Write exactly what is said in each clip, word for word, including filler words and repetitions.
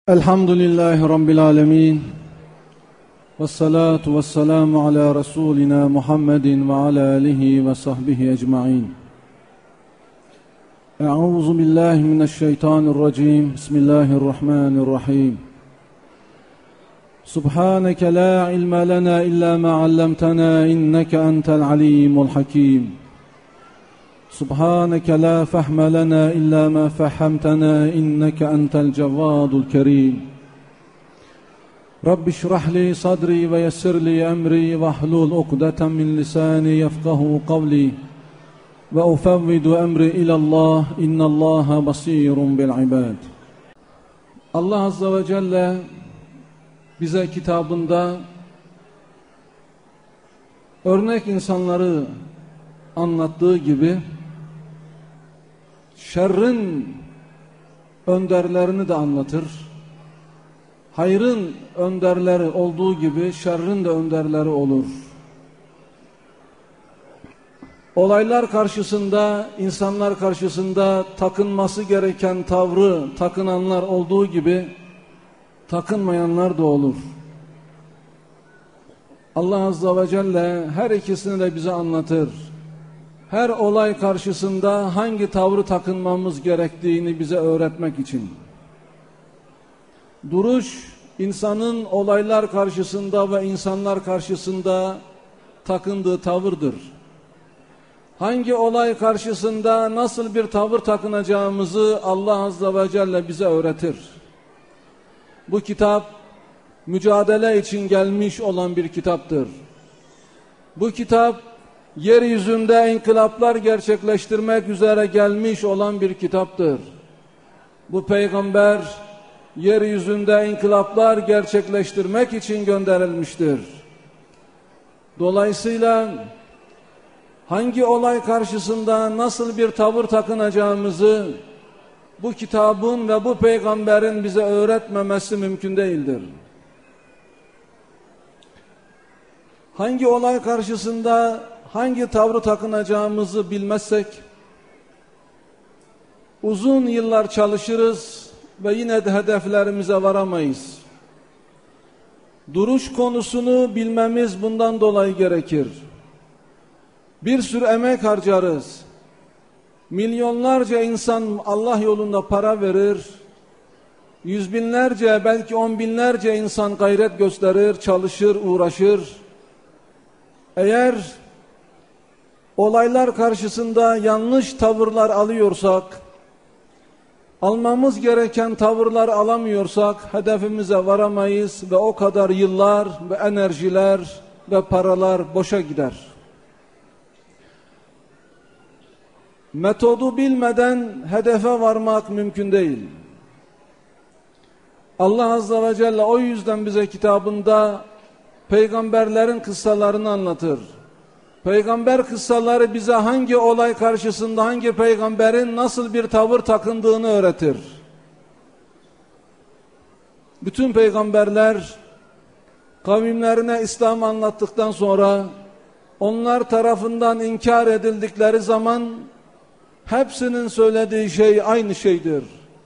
Elhamdülillahi Rabbil alemin. Vessalatu vesselamu ala Resulina Muhammedin ve ala alihi ve sahbihi ecma'in. Euzu billahi mineşşeytanirracim. Bismillahirrahmanirrahim. Subhaneke la ilme lena illa ma allamtana inneke entel alimul hakim. Subhaneke la fehme lena illa ma fehemtena inneke entel cevvadul kerim. Rabbi şrah li sadri ve yessir li emri ve hlul ukdeten min lisani yefkahu kavli ve ufevvidu emri ilallah innallaha basirun bil ibad. Allah Azze ve Celle bize kitabında örnek insanları anlattığı gibi şerrin önderlerini de anlatır. Hayrın önderleri olduğu gibi şerrin de önderleri olur. Olaylar karşısında, insanlar karşısında takınması gereken tavrı takınanlar olduğu gibi takınmayanlar da olur. Allah Azze ve Celle her ikisini de bize anlatır. Her olay karşısında hangi tavrı takınmamız gerektiğini bize öğretmek için. Duruş, insanın olaylar karşısında ve insanlar karşısında takındığı tavırdır. Hangi olay karşısında nasıl bir tavır takınacağımızı Allah Azze ve Celle bize öğretir. Bu kitap, mücadele için gelmiş olan bir kitaptır. Bu kitap, yeryüzünde inkılaplar gerçekleştirmek üzere gelmiş olan bir kitaptır. Bu peygamber, yeryüzünde inkılaplar gerçekleştirmek için gönderilmiştir. Dolayısıyla hangi olay karşısında nasıl bir tavır takınacağımızı bu kitabın ve bu peygamberin bize öğretmemesi mümkün değildir. Hangi olay karşısında hangi tavrı takınacağımızı bilmezsek uzun yıllar çalışırız ve yine de hedeflerimize varamayız. Duruş konusunu bilmemiz bundan dolayı gerekir. Bir sürü emek harcarız. Milyonlarca insan Allah yolunda para verir. Yüz binlerce, belki on binlerce insan gayret gösterir, çalışır, uğraşır. Eğer olaylar karşısında yanlış tavırlar alıyorsak, almamız gereken tavırlar alamıyorsak hedefimize varamayız ve o kadar yıllar ve enerjiler ve paralar boşa gider. Metodu bilmeden hedefe varmak mümkün değil. Allah Azze ve Celle o yüzden bize kitabında peygamberlerin kıssalarını anlatır. Peygamber kıssaları bize hangi olay karşısında hangi peygamberin nasıl bir tavır takındığını öğretir. Bütün peygamberler kavimlerine İslam anlattıktan sonra onlar tarafından inkar edildikleri zaman hepsinin söylediği şey aynı şeydir.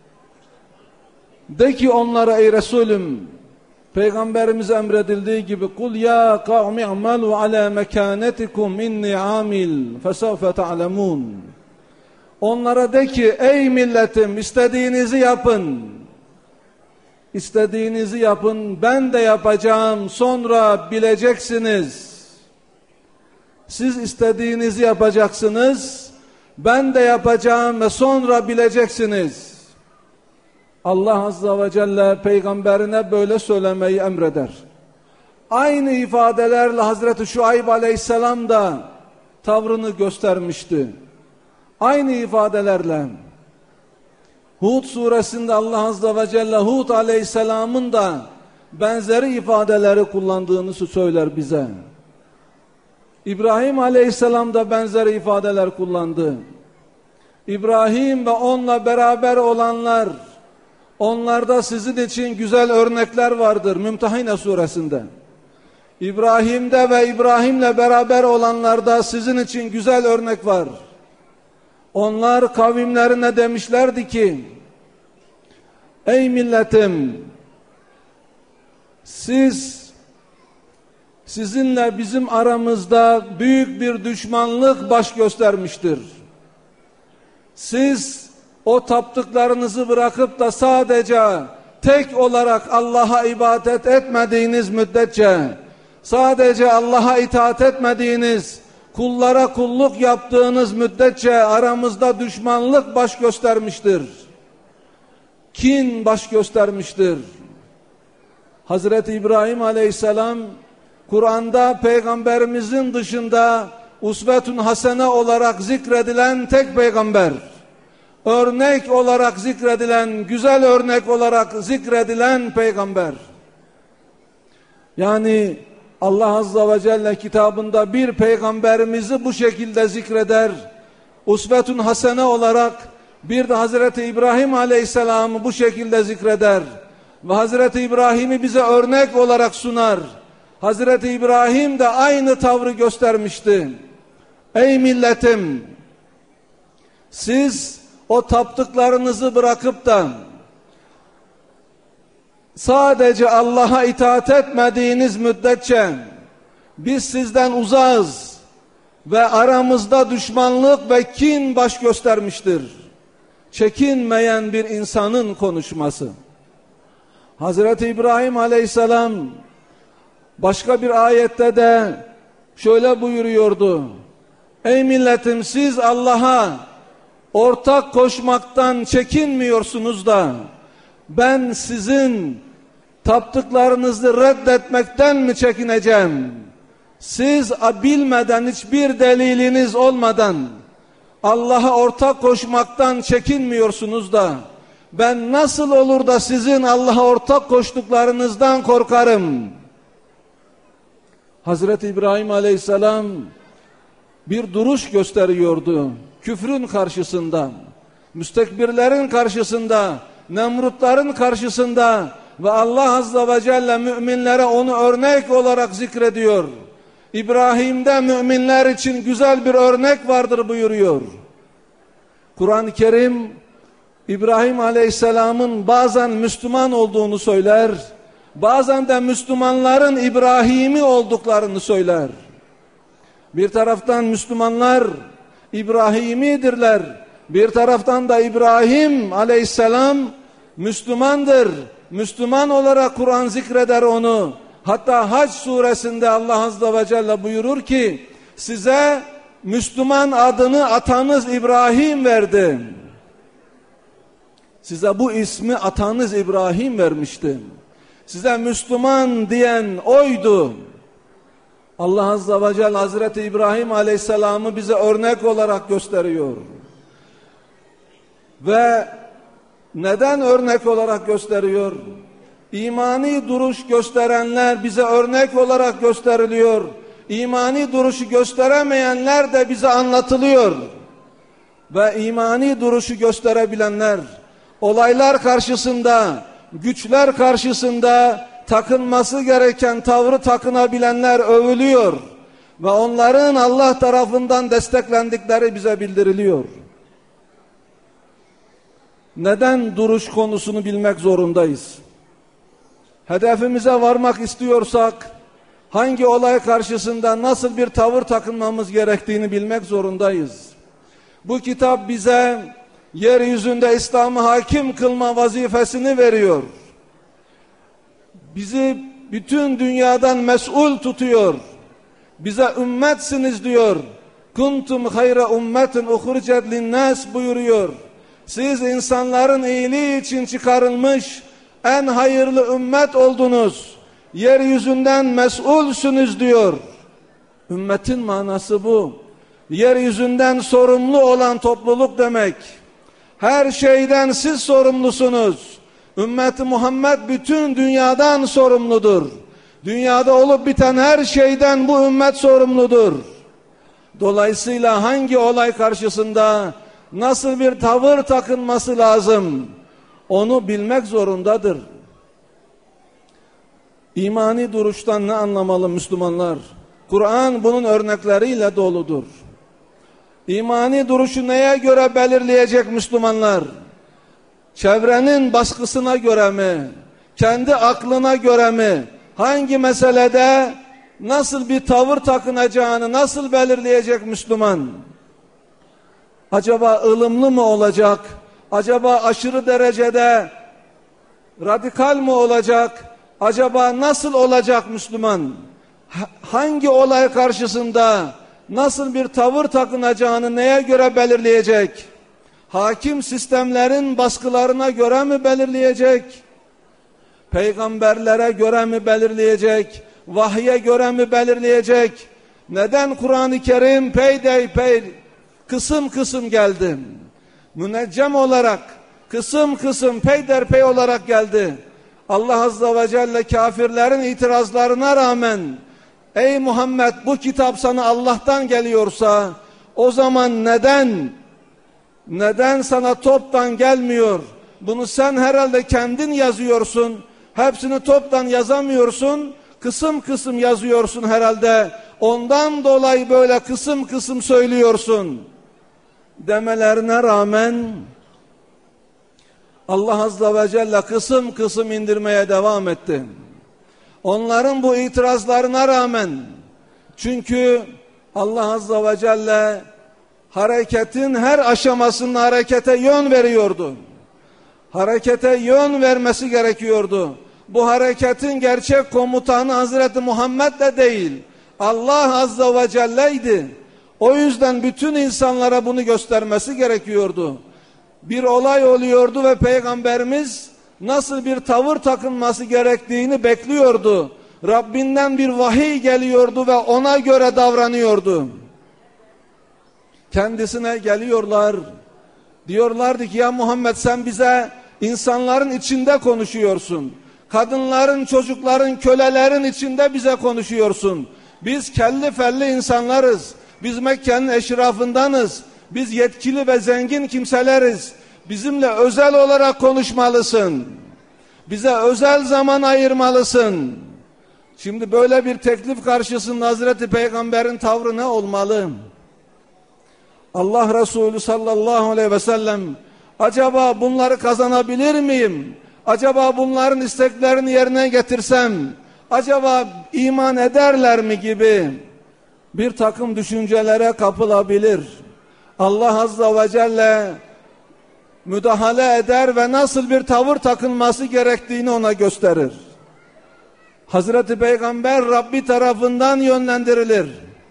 De ki onlara ey Resulüm, Peygamberimize emredildiği gibi kul ya kavmi amalu ala mekanetikum inni amil fesevfe ta'lemun. Onlara de ki ey milletim istediğinizi yapın. İstediğinizi yapın, ben de yapacağım, sonra bileceksiniz. Siz istediğinizi yapacaksınız, ben de yapacağım ve sonra bileceksiniz. Allah Azze ve Celle peygamberine böyle söylemeyi emreder. Aynı ifadelerle Hazreti Şuayb Aleyhisselam da tavrını göstermişti. Aynı ifadelerle. Hud suresinde Allah Azze ve Celle Hud Aleyhisselam'ın da benzeri ifadeleri kullandığını söyler bize. İbrahim Aleyhisselam da benzeri ifadeler kullandı. İbrahim ve onunla beraber olanlar, onlarda sizin için güzel örnekler vardır Mümtehine suresinde. İbrahim'de ve İbrahim'le beraber olanlarda sizin için güzel örnek var. Onlar kavimlerine demişlerdi ki Ey milletim, siz sizinle bizim aramızda büyük bir düşmanlık baş göstermiştir. Siz o taptıklarınızı bırakıp da sadece tek olarak Allah'a ibadet etmediğiniz müddetçe, sadece Allah'a itaat etmediğiniz, kullara kulluk yaptığınız müddetçe aramızda düşmanlık baş göstermiştir. Kin baş göstermiştir. Hazreti İbrahim Aleyhisselam, Kur'an'da peygamberimizin dışında usvetun hasene olarak zikredilen tek peygamber, örnek olarak zikredilen, güzel örnek olarak zikredilen peygamber. Yani Allah Azze ve Celle kitabında bir peygamberimizi bu şekilde zikreder, usvetun hasene olarak bir de Hazreti İbrahim Aleyhisselam'ı bu şekilde zikreder ve Hazreti İbrahim'i bize örnek olarak sunar. Hazreti İbrahim de aynı tavrı göstermişti. Ey milletim, siz o taptıklarınızı bırakıp da sadece Allah'a itaat etmediğiniz müddetçe biz sizden uzağız ve aramızda düşmanlık ve kin baş göstermiştir. Çekinmeyen bir insanın konuşması. Hazreti İbrahim Aleyhisselam başka bir ayette de şöyle buyuruyordu. Ey milletim, siz Allah'a ortak koşmaktan çekinmiyorsunuz da ben sizin taptıklarınızı reddetmekten mi çekineceğim? Siz bilmeden, hiçbir deliliniz olmadan Allah'a ortak koşmaktan çekinmiyorsunuz da ben nasıl olur da sizin Allah'a ortak koştuklarınızdan korkarım? Hazreti İbrahim Aleyhisselam bir duruş gösteriyordu. Küfrün karşısında, müstekbirlerin karşısında, Nemrutların karşısında ve Allah Azze ve Celle müminlere onu örnek olarak zikrediyor. İbrahim'de müminler için güzel bir örnek vardır buyuruyor. Kur'an-ı Kerim İbrahim Aleyhisselam'ın bazen Müslüman olduğunu söyler, bazen de Müslümanların İbrahim'i olduklarını söyler. Bir taraftan Müslümanlar İbrahimidirler, bir taraftan da İbrahim Aleyhisselam Müslümandır. Müslüman olarak Kur'an zikreder onu. Hatta Hac suresinde Allah Azze ve Celle buyurur ki size Müslüman adını atanız İbrahim verdi. Size bu ismi atanız İbrahim vermişti. Size Müslüman diyen oydu. Allah Azze ve Celle Hazreti İbrahim Aleyhisselam'ı bize örnek olarak gösteriyor. Ve neden örnek olarak gösteriyor? İmani duruş gösterenler bize örnek olarak gösteriliyor. İmani duruşu gösteremeyenler de bize anlatılıyor. Ve imani duruşu gösterebilenler, olaylar karşısında, güçler karşısında takınması gereken tavrı takınabilenler övülüyor. Ve onların Allah tarafından desteklendikleri bize bildiriliyor. Neden duruş konusunu bilmek zorundayız? Hedefimize varmak istiyorsak, hangi olay karşısında nasıl bir tavır takınmamız gerektiğini bilmek zorundayız. Bu kitap bize yeryüzünde İslam'ı hakim kılma vazifesini veriyor. Bizi bütün dünyadan mesul tutuyor. Bize ümmetsiniz diyor. Kuntum hayra ummetin uhricet linnas buyuruyor. Siz insanların iyiliği için çıkarılmış en hayırlı ümmet oldunuz. Yeryüzünden mesulsünüz diyor. Ümmetin manası bu. Yeryüzünden sorumlu olan topluluk demek. Her şeyden siz sorumlusunuz. Ümmeti Muhammed bütün dünyadan sorumludur. Dünyada olup biten her şeyden bu ümmet sorumludur. Dolayısıyla hangi olay karşısında nasıl bir tavır takınması lazım, onu bilmek zorundadır. İmani duruştan ne anlamalı Müslümanlar? Kur'an bunun örnekleriyle doludur. İmani duruşu neye göre belirleyecek Müslümanlar? çevrenin baskısına göre mi, kendi aklına göre mi, hangi meselede nasıl bir tavır takınacağını nasıl belirleyecek Müslüman? Acaba ılımlı mı olacak? Acaba aşırı derecede radikal mı olacak? Acaba nasıl olacak Müslüman? Hangi olay karşısında nasıl bir tavır takınacağını neye göre belirleyecek? Hakim sistemlerin baskılarına göre mi belirleyecek? Peygamberlere göre mi belirleyecek? Vahye göre mi belirleyecek? Neden Kur'an-ı Kerim peydeypey kısım kısım geldi? Müneccem olarak kısım kısım peyderpey olarak geldi. Allah Azze ve Celle kafirlerin itirazlarına rağmen, ey Muhammed bu kitap sana Allah'tan geliyorsa o zaman neden neden sana toptan gelmiyor? Bunu sen herhalde kendin yazıyorsun. Hepsini toptan yazamıyorsun. Kısım kısım yazıyorsun herhalde. Ondan dolayı böyle kısım kısım söylüyorsun demelerine rağmen Allah Azze ve Celle kısım kısım indirmeye devam etti. Onların bu itirazlarına rağmen, çünkü Allah Azze ve Celle hareketin her aşamasında harekete yön veriyordu. Harekete yön vermesi gerekiyordu. Bu hareketin gerçek komutanı Hazreti Muhammed de değil, Allah Azze ve Celle'ydi. O yüzden bütün insanlara bunu göstermesi gerekiyordu. Bir olay oluyordu ve Peygamberimiz nasıl bir tavır takınması gerektiğini bekliyordu. Rabbinden bir vahiy geliyordu ve ona göre davranıyordu. Kendisine geliyorlar. Diyorlardı ki ya Muhammed sen bize insanların içinde konuşuyorsun. Kadınların, çocukların, kölelerin içinde bize konuşuyorsun. Biz kelli felli insanlarız. Biz Mekke'nin eşrafındanız. Biz yetkili ve zengin kimseleriz. Bizimle özel olarak konuşmalısın. Bize özel zaman ayırmalısın. Şimdi böyle bir teklif karşısında Hazreti Peygamber'in tavrı ne olmalı? Allah Resulü sallallahu aleyhi ve sellem acaba bunları kazanabilir miyim? Acaba bunların isteklerini yerine getirsem acaba iman ederler mi gibi bir takım düşüncelere kapılabilir. Allah Azze ve Celle müdahale eder ve nasıl bir tavır takınması gerektiğini ona gösterir. Hazreti Peygamber Rabbi tarafından yönlendirilir.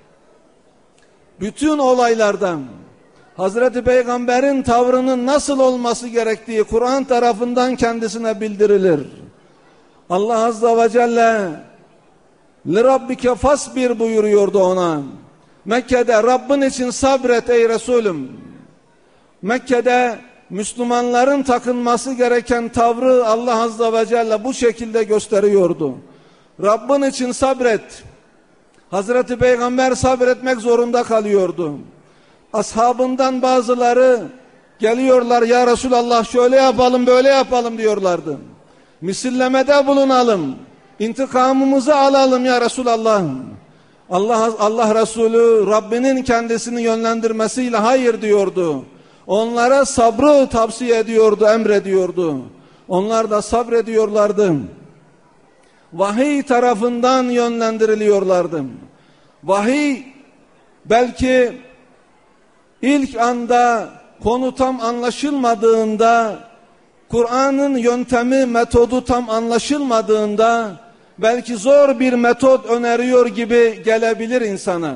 Bütün olaylardan Hazreti Peygamber'in tavrının nasıl olması gerektiği Kur'an tarafından kendisine bildirilir. Allah Azze ve Celle لِرَبِّكَ فَاسْبِرْ buyuruyordu ona. Mekke'de Rabbin için sabret ey Resulüm. Mekke'de Müslümanların takınması gereken tavrı Allah Azze ve Celle bu şekilde gösteriyordu. Rabbin için sabret. Hazreti Peygamber sabretmek zorunda kalıyordu. Ashabından bazıları geliyorlar, ya Resulallah şöyle yapalım böyle yapalım diyorlardı. Misillemede bulunalım. İntikamımızı alalım ya Resulallah. Allah, Allah Resulü Rabbinin kendisini yönlendirmesiyle hayır diyordu. Onlara sabrı tavsiye ediyordu, emrediyordu. Onlar da sabrediyorlardı. Vahiy tarafından yönlendiriliyorlardı. Vahiy belki ilk anda konu tam anlaşılmadığında, Kur'an'ın yöntemi, metodu tam anlaşılmadığında belki zor bir metot öneriyor gibi gelebilir insana.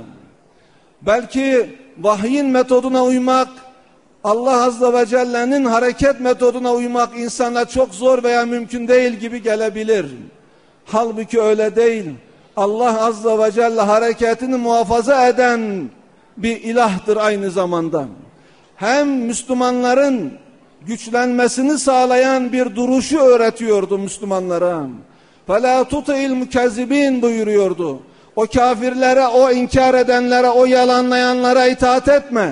Belki vahyin metoduna uymak, Allah Azze ve Celle'nin hareket metoduna uymak insana çok zor veya mümkün değil gibi gelebilir. Halbuki öyle değil. Allah Azze ve Celle hareketini muhafaza eden bir ilahtır aynı zamanda. Hem Müslümanların güçlenmesini sağlayan bir duruşu öğretiyordu Müslümanlara. فَلَا تُطِعِ الْمُكَذِّبِينَ buyuruyordu. O kafirlere, o inkar edenlere, o yalanlayanlara itaat etme.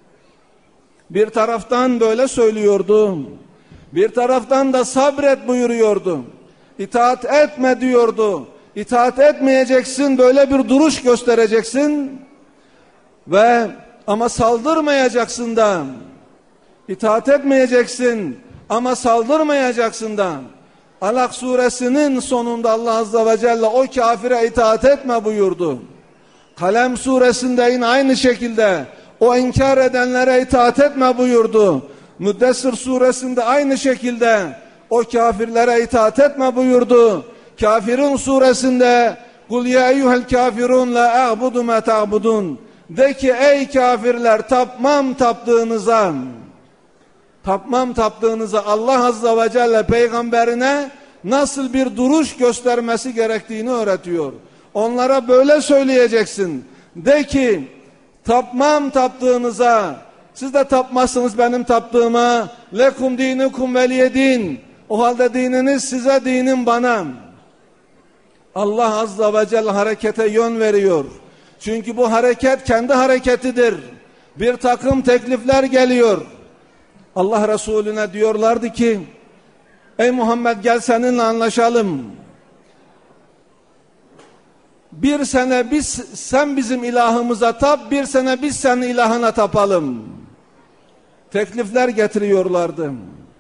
Bir taraftan böyle söylüyordu. Bir taraftan da sabret buyuruyordu. İtaat etme diyordu. İtaat etmeyeceksin, böyle bir duruş göstereceksin. Ve ama saldırmayacaksın da. İtaat etmeyeceksin. Ama saldırmayacaksın da. Alak suresinin sonunda Allah Azze ve Celle o kafire itaat etme buyurdu. Kalem suresinde yine aynı şekilde o inkar edenlere itaat etme buyurdu. Müddessir suresinde aynı şekilde o kafirlere itaat etme buyurdu. Kafirun suresinde Kul ya eyyuhel kafirun la a'budu ma ta'budun. De ki ey kafirler, tapmam taptığınıza. Tapmam taptığınıza Allah Azze ve Celle peygamberine nasıl bir duruş göstermesi gerektiğini öğretiyor. Onlara böyle söyleyeceksin. De ki tapmam taptığınıza, siz de tapmazsınız benim taptığıma. Lekum dinukum veliye din. O halde dininiz size, dinim bana. Allah Azze ve Celle harekete yön veriyor. Çünkü bu hareket kendi hareketidir. Bir takım teklifler geliyor. Allah Resulüne diyorlardı ki ey Muhammed, gel seninle anlaşalım. Bir sene biz, sen bizim ilahımıza tap, bir sene biz senin ilahına tapalım. Teklifler getiriyorlardı.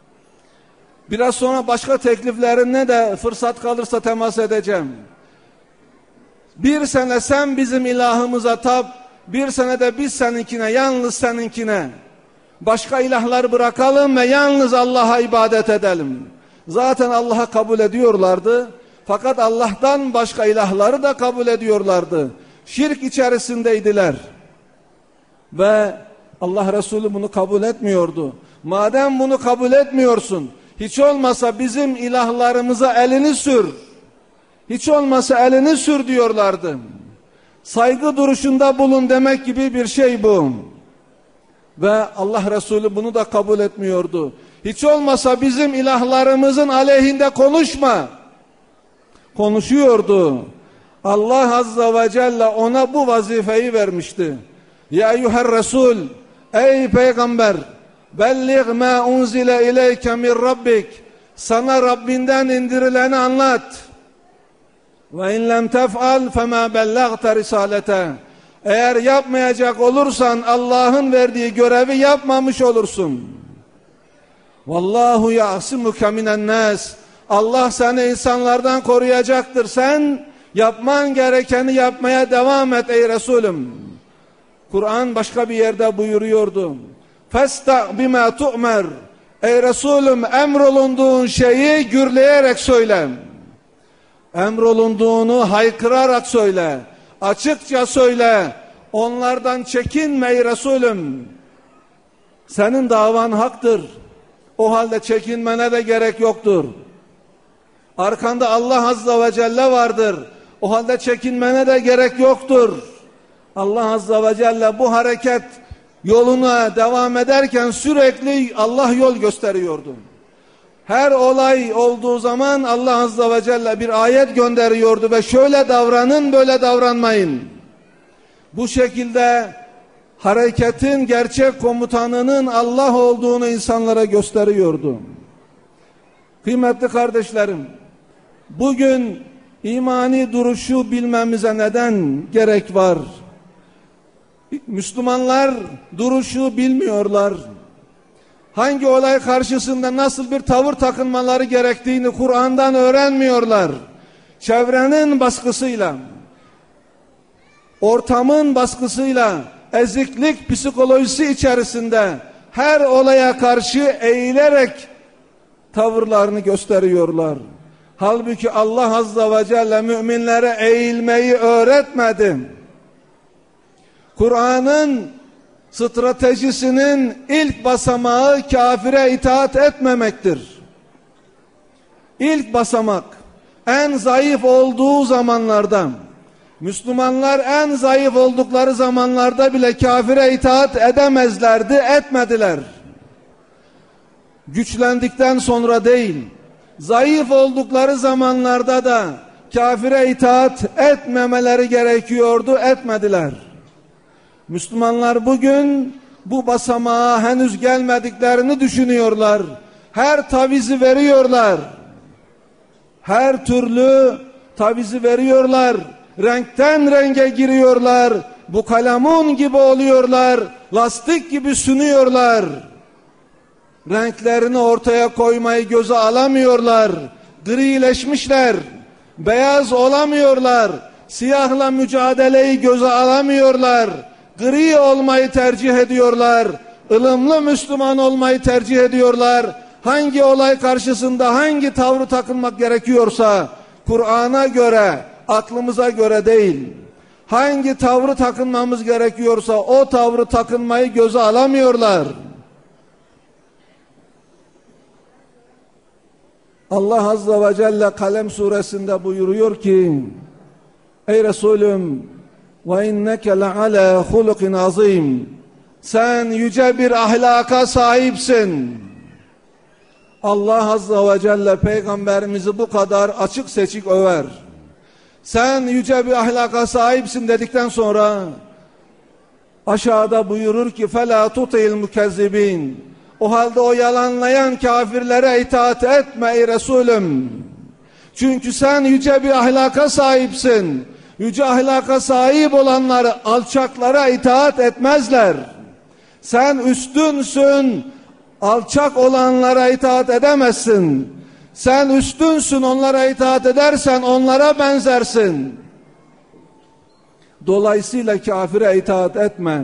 Biraz sonra başka tekliflerine de fırsat kalırsa temas edeceğim. Bir sene sen bizim ilahımıza tap, bir sene de biz seninkine, yalnız seninkine. Başka ilahlar bırakalım ve yalnız Allah'a ibadet edelim. Zaten Allah'a kabul ediyorlardı. Fakat Allah'tan başka ilahları da kabul ediyorlardı. Şirk içerisindeydiler. Ve Allah Resulü bunu kabul etmiyordu. Madem bunu kabul etmiyorsun, hiç olmasa bizim ilahlarımıza elini sür. Hiç olmasa elini sür diyorlardı. Saygı duruşunda bulun demek gibi bir şey bu. Ve Allah Resulü bunu da kabul etmiyordu. Hiç olmasa bizim ilahlarımızın aleyhinde konuşma. Konuşuyordu. Allah Azze ve Celle ona bu vazifeyi vermişti. Ya eyyuher Resul, ey peygamber, belliğ ma unzile ileyke min rabbik, sana Rabbinden indirileni anlat. Ve in lem tef'al fema bellagte risalete, eğer yapmayacak olursan Allah'ın verdiği görevi yapmamış olursun. Vallahu ya'simuke minen nas, Allah seni insanlardan koruyacaktır. Sen yapman gerekeni yapmaya devam et ey Resulüm. Kur'an başka bir yerde buyuruyordu. Festa' bima tu'mer, ey Resulüm emrolunduğun şeyi gürleyerek söyle. Emrolunduğunu haykırarak söyle. Açıkça söyle. Onlardan çekinme ey Resulüm. Senin davan haktır. O halde çekinmene de gerek yoktur. Arkanda Allah Azze ve Celle vardır. O halde çekinmene de gerek yoktur. Allah Azze ve Celle bu hareket yoluna devam ederken sürekli Allah yol gösteriyordu. Her olay olduğu zaman Allah Azze ve Celle bir ayet gönderiyordu ve şöyle davranın, böyle davranmayın. Bu şekilde hareketin gerçek komutanının Allah olduğunu insanlara gösteriyordu. Kıymetli kardeşlerim, bugün imani duruşu bilmemize neden gerek var? Müslümanlar duruşu bilmiyorlar. Hangi olay karşısında nasıl bir tavır takınmaları gerektiğini Kur'an'dan öğrenmiyorlar. Çevrenin baskısıyla, ortamın baskısıyla, eziklik psikolojisi içerisinde her olaya karşı eğilerek tavırlarını gösteriyorlar. Halbuki Allah Azze ve Celle müminlere eğilmeyi öğretmedi. Kur'an'ın stratejisinin ilk basamağı kafire itaat etmemektir. İlk basamak en zayıf olduğu zamanlarda, Müslümanlar en zayıf oldukları zamanlarda bile kafire itaat edemezlerdi, etmediler. Güçlendikten sonra değil, zayıf oldukları zamanlarda da kafire itaat etmemeleri gerekiyordu, etmediler. Müslümanlar bugün bu basamağa henüz gelmediklerini düşünüyorlar. Her tavizi veriyorlar. Her türlü tavizi veriyorlar. Renkten renge giriyorlar. Bu kalemun gibi oluyorlar. Lastik gibi sünüyorlar. renklerini ortaya koymayı göze alamıyorlar. Grileşmişler, beyaz olamıyorlar, siyahla mücadeleyi göze alamıyorlar. Gri olmayı tercih ediyorlar, ılımlı Müslüman olmayı tercih ediyorlar. Hangi olay karşısında hangi tavrı takılmak gerekiyorsa, Kur'an'a göre, aklımıza göre değil, hangi tavrı takınmamız gerekiyorsa o tavrı takınmayı göze alamıyorlar. Allah Azze ve Celle Kalem suresinde buyuruyor ki, ey Resulüm, ve inneke le'ala hulukin azim, sen yüce bir ahlaka sahipsin. Allah Azze ve Celle Peygamberimizi bu kadar açık seçik över. Sen yüce bir ahlaka sahipsin dedikten sonra aşağıda buyurur ki فَلَا تُطِعِ الْمُكَذِّبِينَ, o halde o yalanlayan kafirlere itaat etme ey Resulüm. Çünkü sen yüce bir ahlaka sahipsin. Yüce ahlaka sahip olanları alçaklara itaat etmezler. Sen üstünsün, alçak olanlara itaat edemezsin. Sen üstünsün, onlara itaat edersen onlara benzersin. Dolayısıyla kafire itaat etme.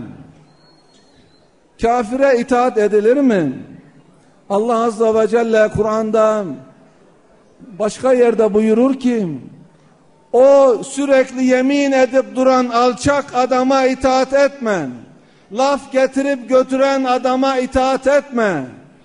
Kafire itaat edilir mi? Allah Azze ve Celle Kur'an'da başka yerde buyurur ki, o sürekli yemin edip duran alçak adama itaat etme. Laf getirip götüren adama itaat etme.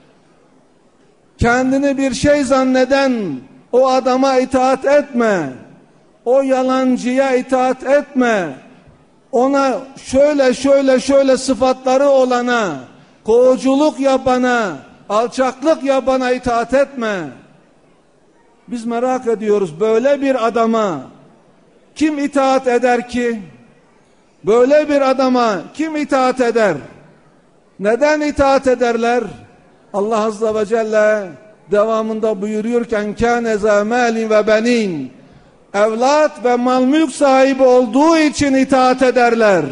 Kendini bir şey zanneden o adama itaat etme. O yalancıya itaat etme. Ona şöyle şöyle şöyle sıfatları olana, kovuculuk yapana, alçaklık yapana itaat etme. Biz merak ediyoruz, böyle bir adama kim itaat eder ki? Böyle bir adama kim itaat eder? Neden itaat ederler? Allah Azze ve Celle devamında buyuruyorken kâne zâ mâlin ve benin, evlat ve mal mülk sahibi olduğu için itaat ederler.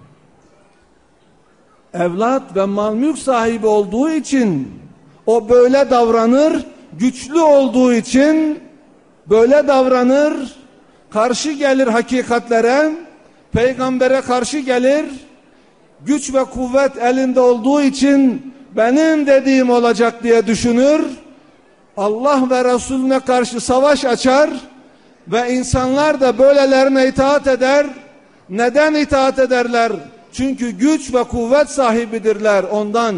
Evlat ve mal mülk sahibi olduğu için o böyle davranır, güçlü olduğu için böyle davranır, karşı gelir hakikatlere, peygambere karşı gelir, güç ve kuvvet elinde olduğu için benim dediğim olacak diye düşünür, Allah ve Resulüne karşı savaş açar ve insanlar da böylelerine itaat eder. Neden itaat ederler? Çünkü güç ve kuvvet sahibidirler ondan.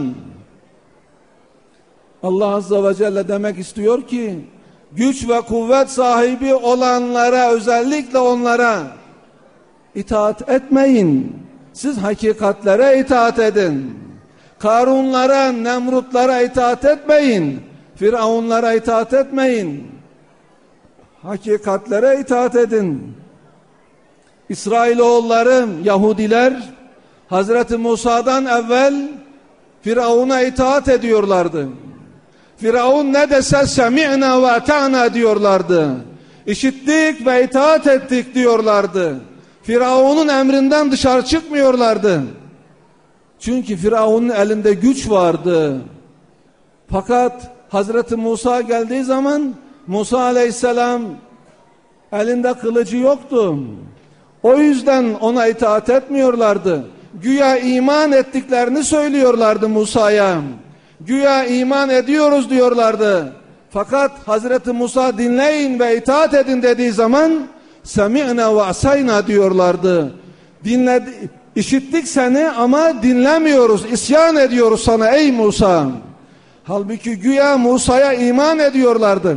Allah Azze ve Celle demek istiyor ki, güç ve kuvvet sahibi olanlara, özellikle onlara itaat etmeyin. Siz hakikatlere itaat edin. Karunlara, Nemrutlara itaat etmeyin. Firavunlara itaat etmeyin. Hakikatlere itaat edin. İsrailoğulları, Yahudiler, Hazreti Musa'dan evvel Firavun'a itaat ediyorlardı. Firavun ne dese semi'na ve ata'na diyorlardı. İşittik ve itaat ettik diyorlardı. Firavun'un emrinden dışarı çıkmıyorlardı. Çünkü Firavun'un elinde güç vardı. Fakat Hazreti Musa geldiği zaman Musa aleyhisselam elinde kılıcı yoktu. O yüzden ona itaat etmiyorlardı. Güya iman ettiklerini söylüyorlardı Musa'ya. Güya iman ediyoruz diyorlardı. Fakat Hazreti Musa dinleyin ve itaat edin dediği zaman semi'na ve asayna diyorlardı. Dinledi, işittik seni ama dinlemiyoruz, isyan ediyoruz sana ey Musa. Halbuki güya Musa'ya iman ediyorlardı.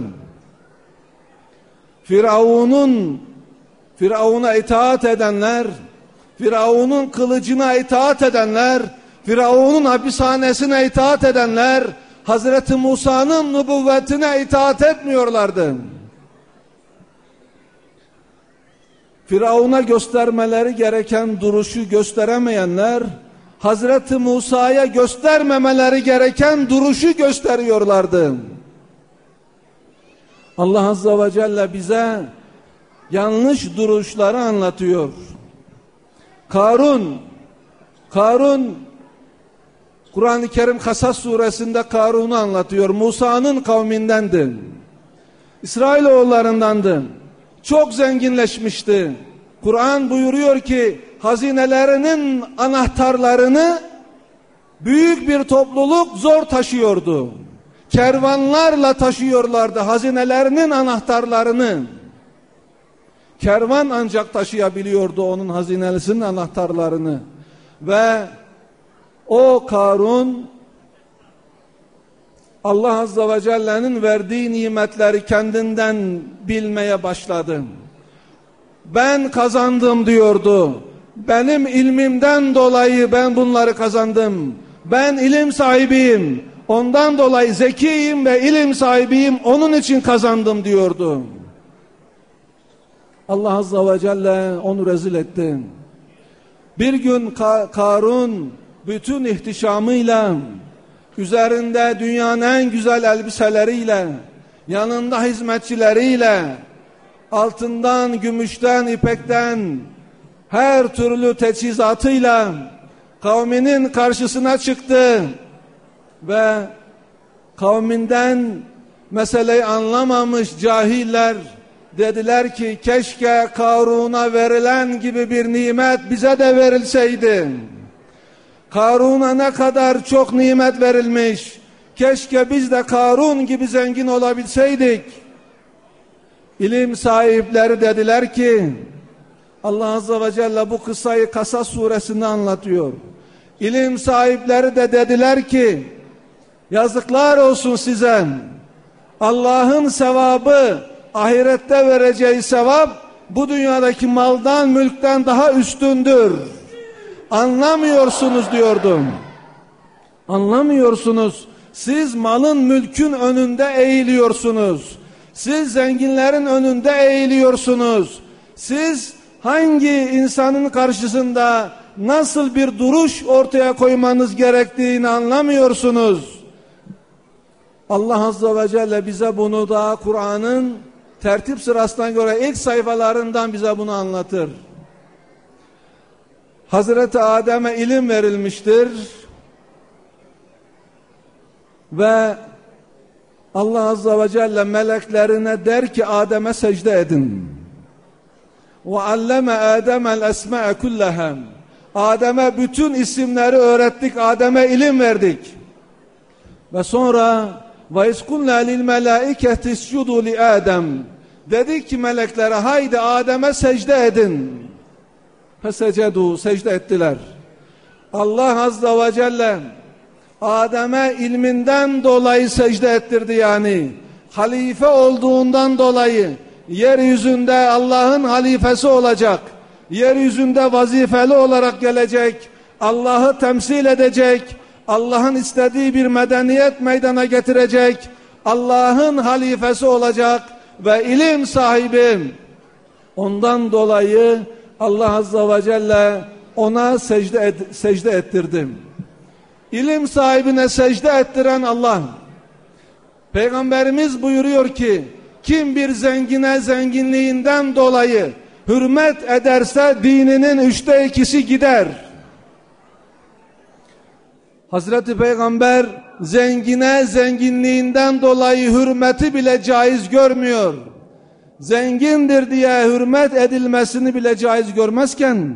Firavun'un Firavun'a itaat edenler, Firavun'un kılıcına itaat edenler, Firavun'un hapishanesine itaat edenler, Hazreti Musa'nın nübüvvetine itaat etmiyorlardı. Firavun'a göstermeleri gereken duruşu gösteremeyenler, Hazreti Musa'ya göstermemeleri gereken duruşu gösteriyorlardı. Allah Azze ve Celle bize yanlış duruşları anlatıyor. Karun, Karun Kur'an-ı Kerim Kasas suresinde Karun'u anlatıyor. Musa'nın kavmindendi. İsrailoğullarındandı. Çok zenginleşmişti. Kur'an buyuruyor ki hazinelerinin anahtarlarını büyük bir topluluk zor taşıyordu. Kervanlarla taşıyorlardı hazinelerinin anahtarlarını. Kervan ancak taşıyabiliyordu onun hazinesinin anahtarlarını. Ve o Karun Allah Azze ve Celle'nin verdiği nimetleri kendinden bilmeye başladı. Ben kazandım diyordu. Benim ilmimden dolayı ben bunları kazandım. Ben ilim sahibiyim. Ondan dolayı zekiyim ve ilim sahibiyim. Onun için kazandım diyordu. Allah Azze ve Celle onu rezil etti. Bir gün Karun bütün ihtişamıyla, üzerinde dünyanın en güzel elbiseleriyle, yanında hizmetçileriyle, altından, gümüşten, ipekten, her türlü teçhizatıyla kavminin karşısına çıktı ve kavminden meseleyi anlamamış cahiller dediler ki keşke Karun'a verilen gibi bir nimet bize de verilseydi. Karun'a ne kadar çok nimet verilmiş. Keşke biz de Karun gibi zengin olabilseydik. İlim sahipleri dediler ki Allah Azze ve Celle bu kıssayı Kasas suresinde anlatıyor. İlim sahipleri de dediler ki yazıklar olsun size. Allah'ın sevabı ahirette vereceği sevap bu dünyadaki maldan mülkten daha üstündür. Anlamıyorsunuz diyordum. Anlamıyorsunuz. Siz malın mülkün önünde eğiliyorsunuz. Siz zenginlerin önünde eğiliyorsunuz. Siz hangi insanın karşısında nasıl bir duruş ortaya koymanız gerektiğini anlamıyorsunuz. Allah Azze ve Celle bize bunu da Kur'an'ın tertip sırasına göre ilk sayfalarından bize bunu anlatır. Hazreti Adem'e ilim verilmiştir ve Allah Azze ve Celle meleklerine der ki Adem'e secde edin. وَعَلَّمَ آدَمَ الْأَسْمَاءَ كُلَّهَا Adem'e bütün isimleri öğrettik, Adem'e ilim verdik. Ve sonra وَاِذْ قُلْنَا لِلْمَلَائِكَةِ اسْجُدُوا لِآدَمَ dedik ki meleklere haydi Adem'e secde edin. Fesecedu, secde ettiler. Allah Azze ve Celle Adem'e ilminden dolayı secde ettirdi yani. Halife olduğundan dolayı yeryüzünde Allah'ın halifesi olacak. Yeryüzünde vazifeli olarak gelecek. Allah'ı temsil edecek. Allah'ın istediği bir medeniyet meydana getirecek. Allah'ın halifesi olacak ve ilim sahibi. Ondan dolayı Allah Azze ve Celle ona secde, et, secde ettirdi. İlim sahibine secde ettiren Allah. Peygamberimiz buyuruyor ki kim bir zengine zenginliğinden dolayı hürmet ederse dininin üçte ikisi gider. Hazreti Peygamber zengine zenginliğinden dolayı hürmeti bile caiz görmüyor. Zengindir diye hürmet edilmesini bile caiz görmezken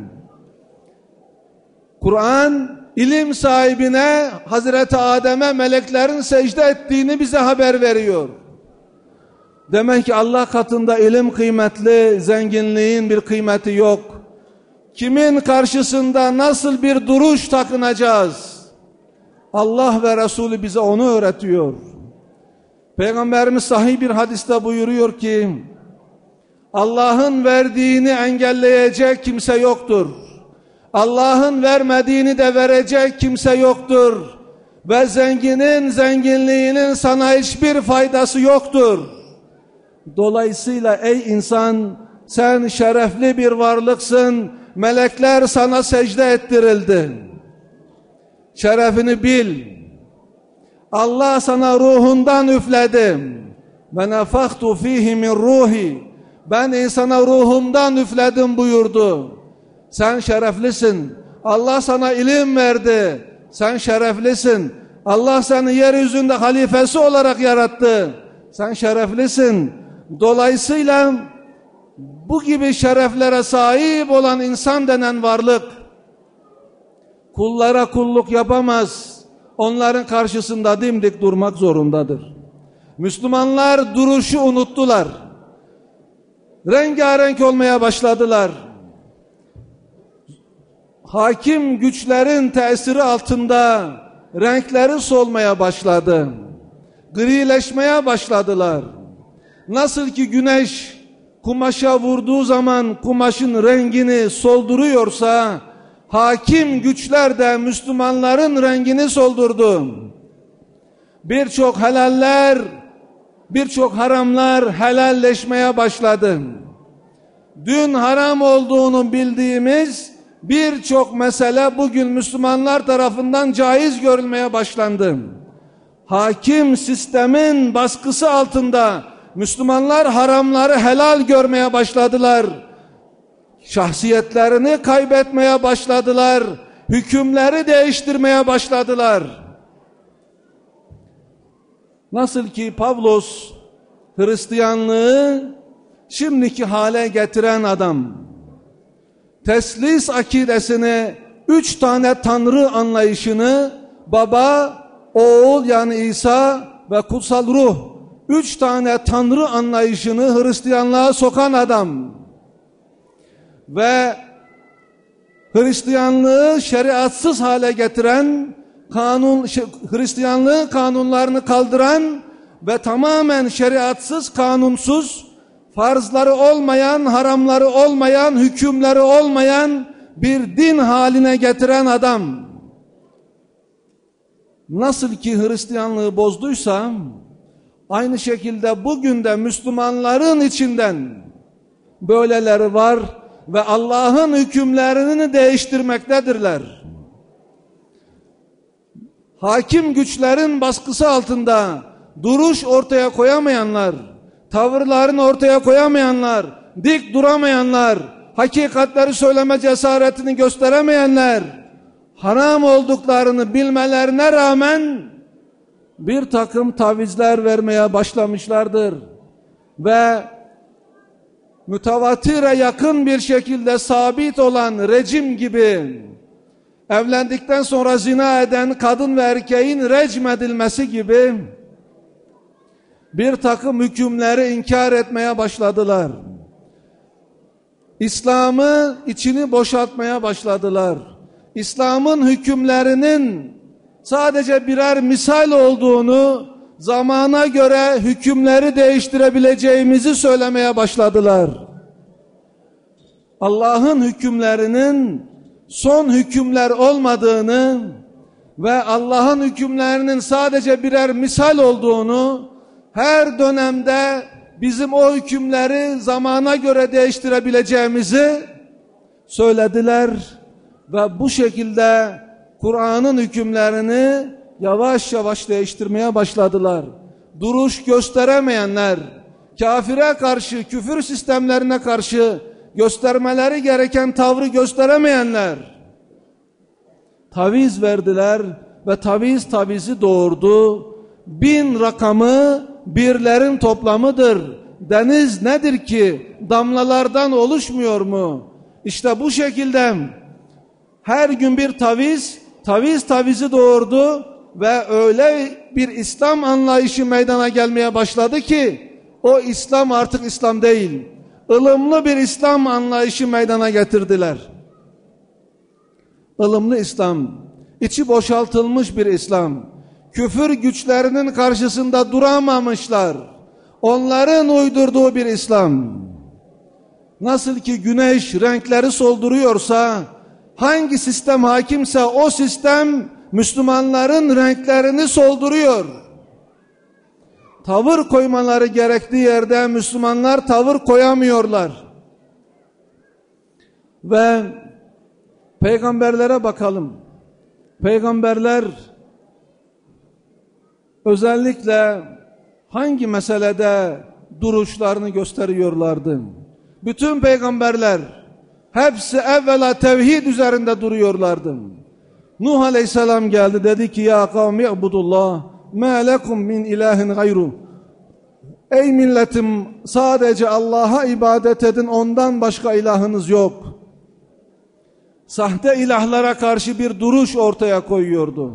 Kur'an ilim sahibine Hazreti Adem'e meleklerin secde ettiğini bize haber veriyor. Demek ki Allah katında ilim kıymetli, zenginliğin bir kıymeti yok. Kimin karşısında nasıl bir duruş takınacağız? Allah ve Resulü bize onu öğretiyor. Peygamberimiz sahih bir hadiste buyuruyor ki Allah'ın verdiğini engelleyecek kimse yoktur. Allah'ın vermediğini de verecek kimse yoktur. Ve zenginin zenginliğinin sana hiçbir faydası yoktur. Dolayısıyla ey insan sen şerefli bir varlıksın. Melekler sana secde ettirildi. Şerefini bil. Allah sana ruhundan üfledi. Ve nefaktu fihi min ruhi. Ben insana ruhumdan üfledim buyurdu. Sen şereflisin. Allah sana ilim verdi. Sen şereflisin. Allah seni yeryüzünde halifesi olarak yarattı. Sen şereflisin. Dolayısıyla bu gibi şereflere sahip olan insan denen varlık kullara kulluk yapamaz. Onların karşısında dimdik durmak zorundadır. Müslümanlar duruşu unuttular. Rengarenk olmaya başladılar. Hakim güçlerin tesiri altında renkleri solmaya başladı. Grileşmeye başladılar. Nasıl ki güneş kumaşa vurduğu zaman kumaşın rengini solduruyorsa, hakim güçler de Müslümanların rengini soldurdu. Birçok helaller, birçok haramlar helalleşmeye başladı. Dün haram olduğunu bildiğimiz birçok mesele bugün Müslümanlar tarafından caiz görülmeye başlandı. Hakim sistemin baskısı altında Müslümanlar haramları helal görmeye başladılar. Şahsiyetlerini kaybetmeye başladılar. Hükümleri değiştirmeye başladılar. Nasıl ki Pavlos Hristiyanlığı şimdiki hale getiren adam, teslis akidesini, üç tane tanrı anlayışını, baba, oğul yani İsa ve kutsal ruh, üç tane tanrı anlayışını Hristiyanlığa sokan adam ve Hristiyanlığı şeriatsız hale getiren, kanun Hristiyanlığı kanunlarını kaldıran ve tamamen şeriatsız, kanunsuz, farzları olmayan, haramları olmayan, hükümleri olmayan bir din haline getiren adam. Nasıl ki Hristiyanlığı bozduysa, aynı şekilde bugün de Müslümanların içinden böyleleri var ve Allah'ın hükümlerini değiştirmektedirler. Hakim güçlerin baskısı altında duruş ortaya koyamayanlar, tavırlarını ortaya koyamayanlar, dik duramayanlar, hakikatleri söyleme cesaretini gösteremeyenler, haram olduklarını bilmelerine rağmen bir takım tavizler vermeye başlamışlardır. Ve mütevatire yakın bir şekilde sabit olan rejim gibi, evlendikten sonra zina eden kadın ve erkeğin recm edilmesi gibi bir takım hükümleri inkar etmeye başladılar. İslam'ı içini boşaltmaya başladılar. İslam'ın hükümlerinin sadece birer misal olduğunu, zamana göre hükümleri değiştirebileceğimizi söylemeye başladılar. Allah'ın hükümlerinin son hükümler olmadığını ve Allah'ın hükümlerinin sadece birer misal olduğunu, her dönemde bizim o hükümleri zamana göre değiştirebileceğimizi söylediler ve bu şekilde Kur'an'ın hükümlerini yavaş yavaş değiştirmeye başladılar. Duruş gösteremeyenler, kafire karşı, küfür sistemlerine karşı göstermeleri gereken tavrı gösteremeyenler taviz verdiler ve taviz tavizi doğurdu. Bin rakamı birlerin toplamıdır. Deniz nedir ki damlalardan oluşmuyor mu? İşte bu şekilde her gün bir taviz, taviz tavizi doğurdu ve öyle bir İslam anlayışı meydana gelmeye başladı ki o İslam artık İslam değil. Ilımlı bir İslam anlayışı meydana getirdiler. Ilımlı İslam, içi boşaltılmış bir İslam. Küfür güçlerinin karşısında duramamışlar. Onların uydurduğu bir İslam. Nasıl ki güneş renkleri solduruyorsa, hangi sistem hakimse o sistem Müslümanların renklerini solduruyor. Tavır koymaları gerektiği yerde Müslümanlar tavır koyamıyorlar. Ve peygamberlere bakalım. Peygamberler özellikle hangi meselede duruşlarını gösteriyorlardı? Bütün peygamberler hepsi evvela tevhid üzerinde duruyorlardı. Nuh Aleyhisselam geldi, dedi ki ya kavmi ibudullah ma lekum min ilahin gayru. Ey milletim, sadece Allah'a ibadet edin, ondan başka ilahınız yok. Sahte ilahlara karşı bir duruş ortaya koyuyordu.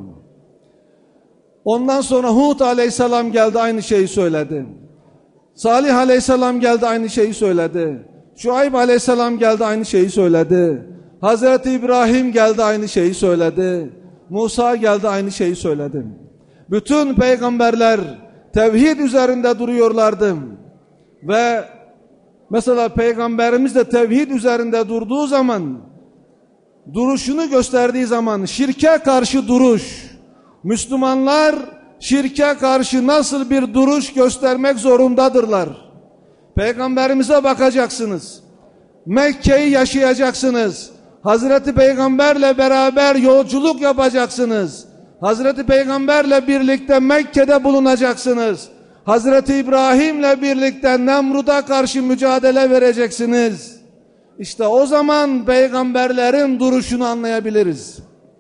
Ondan sonra Hud Aleyhisselam geldi, aynı şeyi söyledi. Salih Aleyhisselam geldi, aynı şeyi söyledi. Şuayb Aleyhisselam geldi, aynı şeyi söyledi. Hazreti İbrahim geldi, aynı şeyi söyledi. Musa geldi, aynı şeyi söyledi. Bütün peygamberler tevhid üzerinde duruyorlardı. Ve mesela peygamberimiz de tevhid üzerinde durduğu zaman, duruşunu gösterdiği zaman, şirke karşı duruş, Müslümanlar şirke karşı nasıl bir duruş göstermek zorundadırlar. Peygamberimize bakacaksınız. Mekke'yi yaşayacaksınız. Hazreti Peygamberle beraber yolculuk yapacaksınız. Hazreti Peygamberle birlikte Mekke'de bulunacaksınız. Hazreti İbrahim'le birlikte Nemrut'a karşı mücadele vereceksiniz. İşte o zaman peygamberlerin duruşunu anlayabiliriz.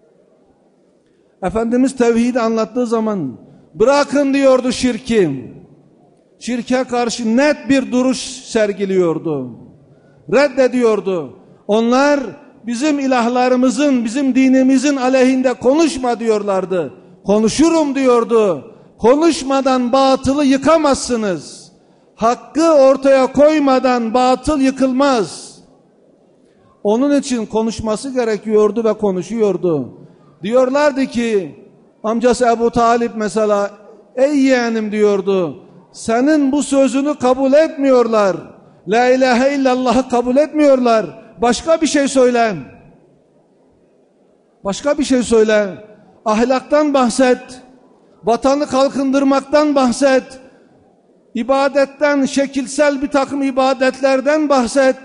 Efendimiz tevhidi anlattığı zaman bırakın diyordu şirki. Şirke karşı net bir duruş sergiliyordu. Reddediyordu. Onlar bizim ilahlarımızın, bizim dinimizin aleyhinde konuşma diyorlardı. Konuşurum diyordu. Konuşmadan batılı yıkamazsınız. Hakkı ortaya koymadan batıl yıkılmaz. Onun için konuşması gerekiyordu ve konuşuyordu. Diyorlardı ki, amcası Ebu Talip mesela, ey yeğenim diyordu, senin bu sözünü kabul etmiyorlar. La ilahe illallah'ı kabul etmiyorlar. Başka bir şey söyle. Başka bir şey söyle. Ahlaktan bahset. Vatanı kalkındırmaktan bahset. İbadetten, şekilsel bir takım ibadetlerden bahset.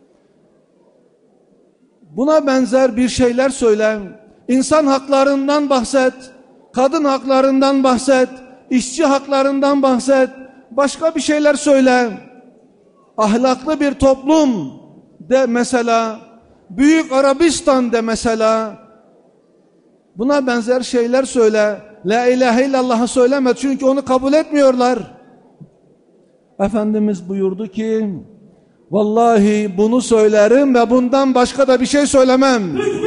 Buna benzer bir şeyler söyle. İnsan haklarından bahset. Kadın haklarından bahset. İşçi haklarından bahset. Başka bir şeyler söyle. Ahlaklı bir toplum de mesela. Büyük Arabistan de mesela. Buna benzer şeyler söyle. La ilahe illallah'ı söyleme, çünkü onu kabul etmiyorlar. Efendimiz buyurdu ki, vallahi bunu söylerim ve bundan başka da bir şey söylemem.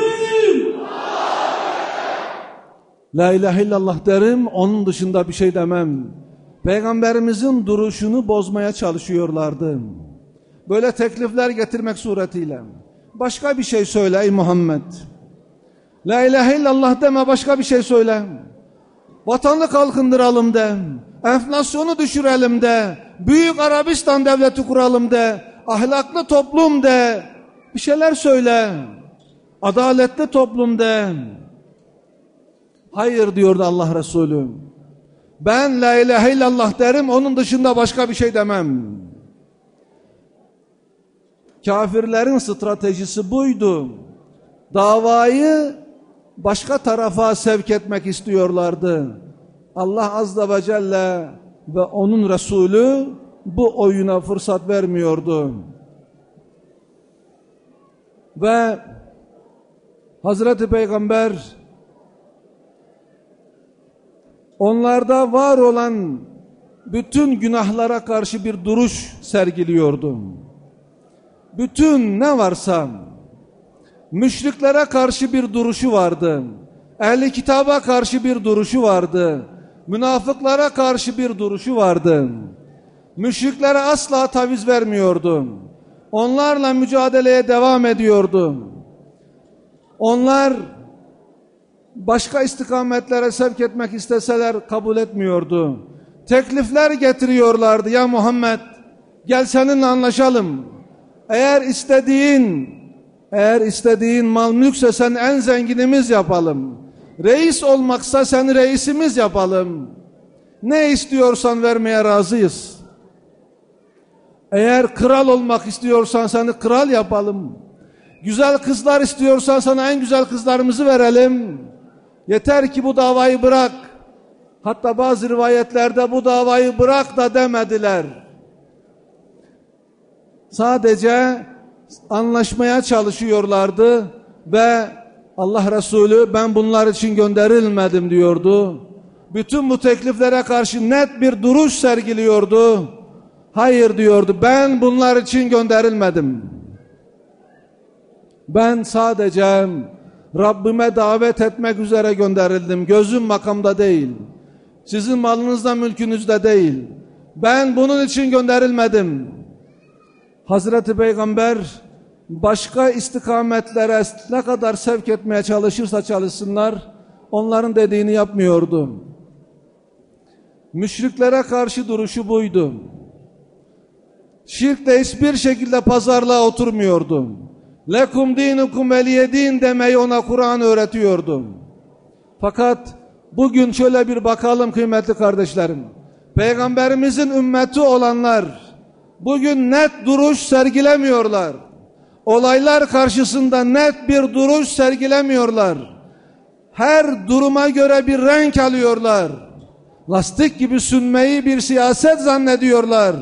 La ilahe illallah derim, onun dışında bir şey demem. Peygamberimizin duruşunu bozmaya çalışıyorlardı. Böyle teklifler getirmek suretiyle. Başka bir şey söyle ey Muhammed. La ilahe illallah deme, başka bir şey söyle. Vatanı kalkındıralım de. Enflasyonu düşürelim de. Büyük Arabistan devleti kuralım de. Ahlaklı toplum de. Bir şeyler söyle. Adaletli toplum de. Hayır diyordu Allah Resulü. Ben la ilahe illallah derim, onun dışında başka bir şey demem. Kafirlerin stratejisi buydu. Davayı başka tarafa sevk etmek istiyorlardı. Allah Azze ve Celle ve onun Resulü bu oyuna fırsat vermiyordu. Ve Hazreti Peygamber onlarda var olan bütün günahlara karşı bir duruş sergiliyordu. Bütün ne varsa müşriklere karşı bir duruşu vardı. Ehli kitaba karşı bir duruşu vardı. Münafıklara karşı bir duruşu vardı. Müşriklere asla taviz vermiyordu. Onlarla mücadeleye devam ediyordu. Onlar başka istikametlere sevk etmek isteseler kabul etmiyordu. Teklifler getiriyorlardı. Ya Muhammed, gel seninle anlaşalım. Eğer istediğin Eğer istediğin mal mülkse sen en zenginimiz yapalım. Reis olmaksa seni reisimiz yapalım. Ne istiyorsan vermeye razıyız. Eğer kral olmak istiyorsan seni kral yapalım. Güzel kızlar istiyorsan sana en güzel kızlarımızı verelim. Yeter ki bu davayı bırak. Hatta bazı rivayetlerde bu davayı bırak da demediler. Sadece anlaşmaya çalışıyorlardı ve Allah Resulü ben bunlar için gönderilmedim diyordu. Bütün bu tekliflere karşı net bir duruş sergiliyordu. Hayır diyordu, ben bunlar için gönderilmedim. Ben sadece Rabbime davet etmek üzere gönderildim. Gözüm makamda değil. Sizin malınızda, mülkünüzde değil. Ben bunun için gönderilmedim. Hazreti Peygamber başka istikametlere ne kadar sevk etmeye çalışırsa çalışsınlar, onların dediğini yapmıyordu. Müşriklere karşı duruşu buydu. Şirkle hiçbir şekilde pazarlığa oturmuyordu. Lekum dinukum veliyedin demeyi ona Kur'an öğretiyordu. Fakat bugün şöyle bir bakalım kıymetli kardeşlerim. Peygamberimizin ümmeti olanlar bugün net duruş sergilemiyorlar. Olaylar karşısında net bir duruş sergilemiyorlar. Her duruma göre bir renk alıyorlar. Lastik gibi sünmeyi bir siyaset zannediyorlar.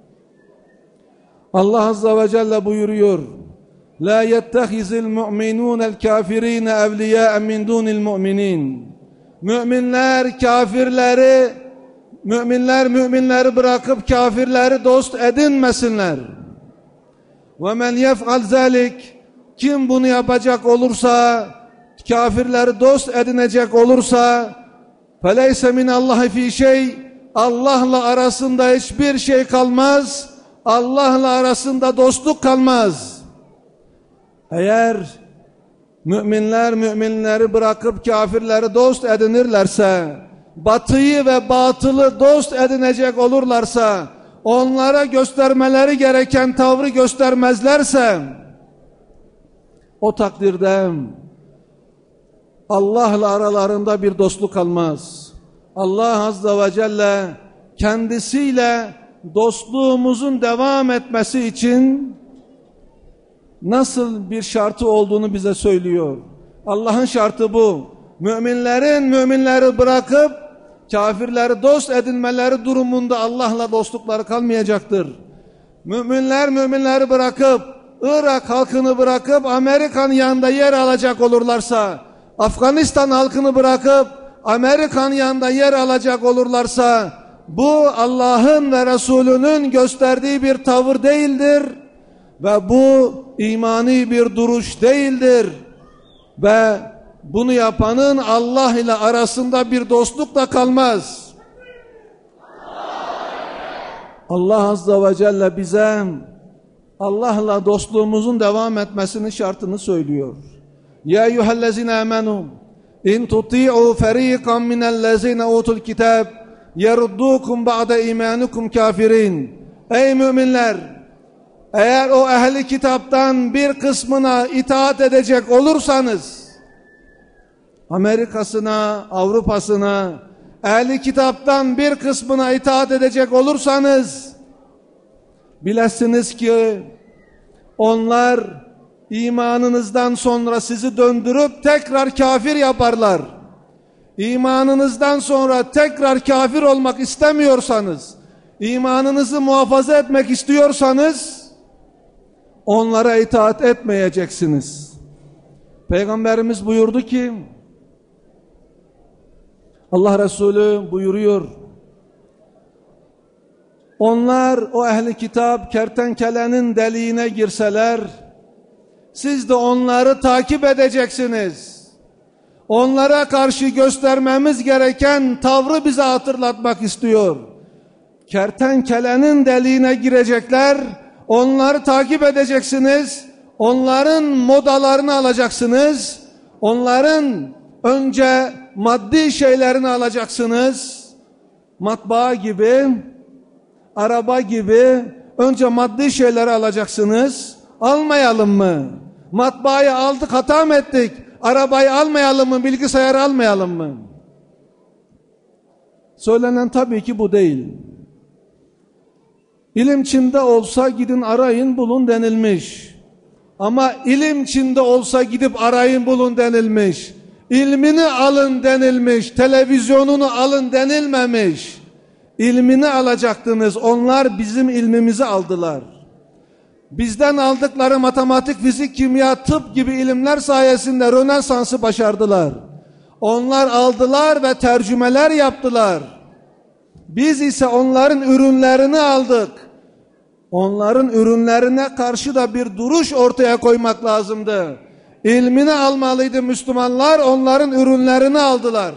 Allah Azze ve Celle buyuruyor. La yettehizil mu'minûnel kâfirîne evliyâ'en min dûnil mu'minîn. Müminler kafirleri, müminler müminleri bırakıp kafirleri dost edinmesinler. Ve men yef'al zalik, kim bunu yapacak olursa, kafirleri dost edinecek olursa, feleyse minallahi fî şey, Allah'la arasında hiçbir şey kalmaz, Allah'la arasında dostluk kalmaz. Eğer müminler müminleri bırakıp kafirleri dost edinirlerse, batıyı ve batılı dost edinecek olurlarsa, onlara göstermeleri gereken tavrı göstermezlerse, o takdirde Allah'la aralarında bir dostluk kalmaz. Allah Azze ve Celle kendisiyle dostluğumuzun devam etmesi için nasıl bir şartı olduğunu bize söylüyor. Allah'ın şartı bu. Müminlerin müminleri bırakıp kafirleri dost edinmeleri durumunda Allah'la dostlukları kalmayacaktır. Müminler müminleri bırakıp Irak halkını bırakıp Amerika'nın yanında yer alacak olurlarsa, Afganistan halkını bırakıp Amerika'nın yanında yer alacak olurlarsa, bu Allah'ın ve Resulünün gösterdiği bir tavır değildir ve bu imani bir duruş değildir ve bunu yapanın Allah ile arasında bir dostluk da kalmaz. Allah Azze ve Celle bize Allah'la dostluğumuzun devam etmesinin şartını söylüyor. Ya eyyühellezine amenu in tuti'u feriqan minellezine utul kitab yeruddukum ba'de imanukum kafirin. Ey müminler, eğer o ehli kitaptan bir kısmına itaat edecek olursanız, Amerika'sına, Avrupa'sına, ehli kitaptan bir kısmına itaat edecek olursanız, bilesiniz ki onlar imanınızdan sonra sizi döndürüp tekrar kafir yaparlar. İmanınızdan sonra tekrar kafir olmak istemiyorsanız, imanınızı muhafaza etmek istiyorsanız, onlara itaat etmeyeceksiniz. Peygamberimiz buyurdu ki, Allah Resulü buyuruyor, onlar o ehli kitap kertenkelenin deliğine girseler, siz de onları takip edeceksiniz. Onlara karşı göstermemiz gereken tavrı bize hatırlatmak istiyor. Kertenkelenin deliğine girecekler, onları takip edeceksiniz, onların modalarını alacaksınız, onların önce maddi şeylerini alacaksınız, matbaa gibi, araba gibi, önce maddi şeyleri alacaksınız. Almayalım mı? Matbaayı aldık, hata mı ettik? Arabayı almayalım mı? Bilgisayarı almayalım mı? Söylenen tabii ki bu değil. İlim Çin'de olsa gidin arayın bulun denilmiş. Ama ilim Çin'de olsa gidip arayın bulun denilmiş. İlmini alın denilmiş. Televizyonunu alın denilmemiş. İlmini alacaktınız. Onlar bizim ilmimizi aldılar. bizden aldıkları matematik, fizik, kimya, tıp gibi ilimler sayesinde Rönesans'ı başardılar. Onlar aldılar ve tercümeler yaptılar. Biz ise onların ürünlerini aldık. Onların ürünlerine karşı da bir duruş ortaya koymak lazımdı. İlmini almalıydı Müslümanlar, onların ürünlerini aldılar.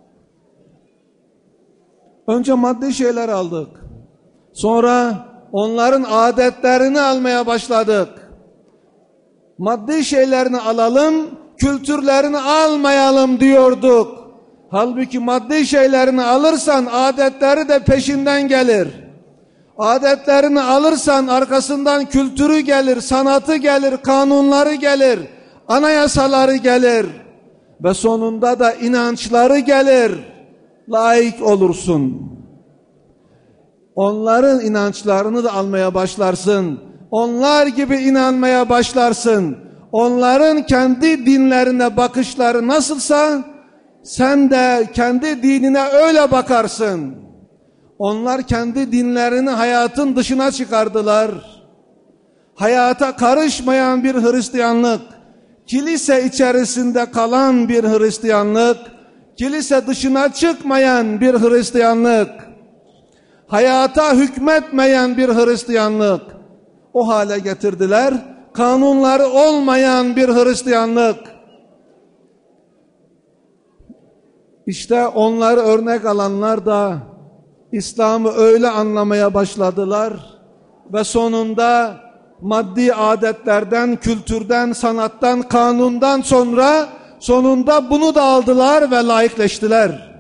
Önce maddi şeyler aldık. Sonra onların adetlerini almaya başladık. Maddi şeylerini alalım, kültürlerini almayalım diyorduk. Halbuki maddi şeylerini alırsan adetleri de peşinden gelir. Adetlerini alırsan arkasından kültürü gelir, sanatı gelir, kanunları gelir, anayasaları gelir ve sonunda da inançları gelir. Layık olursun. Onların inançlarını da almaya başlarsın. Onlar gibi inanmaya başlarsın. Onların kendi dinlerine bakışları nasılsa sen de kendi dinine öyle bakarsın. Onlar kendi dinlerini hayatın dışına çıkardılar. Hayata karışmayan bir Hristiyanlık, kilise içerisinde kalan bir Hristiyanlık, kilise dışına çıkmayan bir Hristiyanlık, hayata hükmetmeyen bir Hristiyanlık o hale getirdiler. Kanunları olmayan bir Hristiyanlık. İşte onları örnek alanlar da İslam'ı öyle anlamaya başladılar ve sonunda maddi adetlerden, kültürden, sanattan, kanundan sonra sonunda bunu da aldılar ve laikleştiler.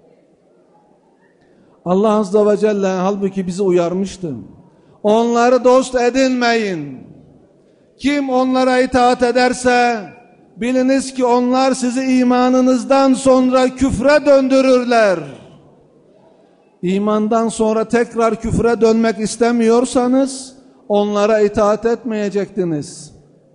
Allah Azze ve Celle halbuki bizi uyarmıştı. Onları dost edinmeyin. Kim onlara itaat ederse biliniz ki onlar sizi imanınızdan sonra küfre döndürürler. İmandan sonra tekrar küfre dönmek istemiyorsanız onlara itaat etmeyecektiniz.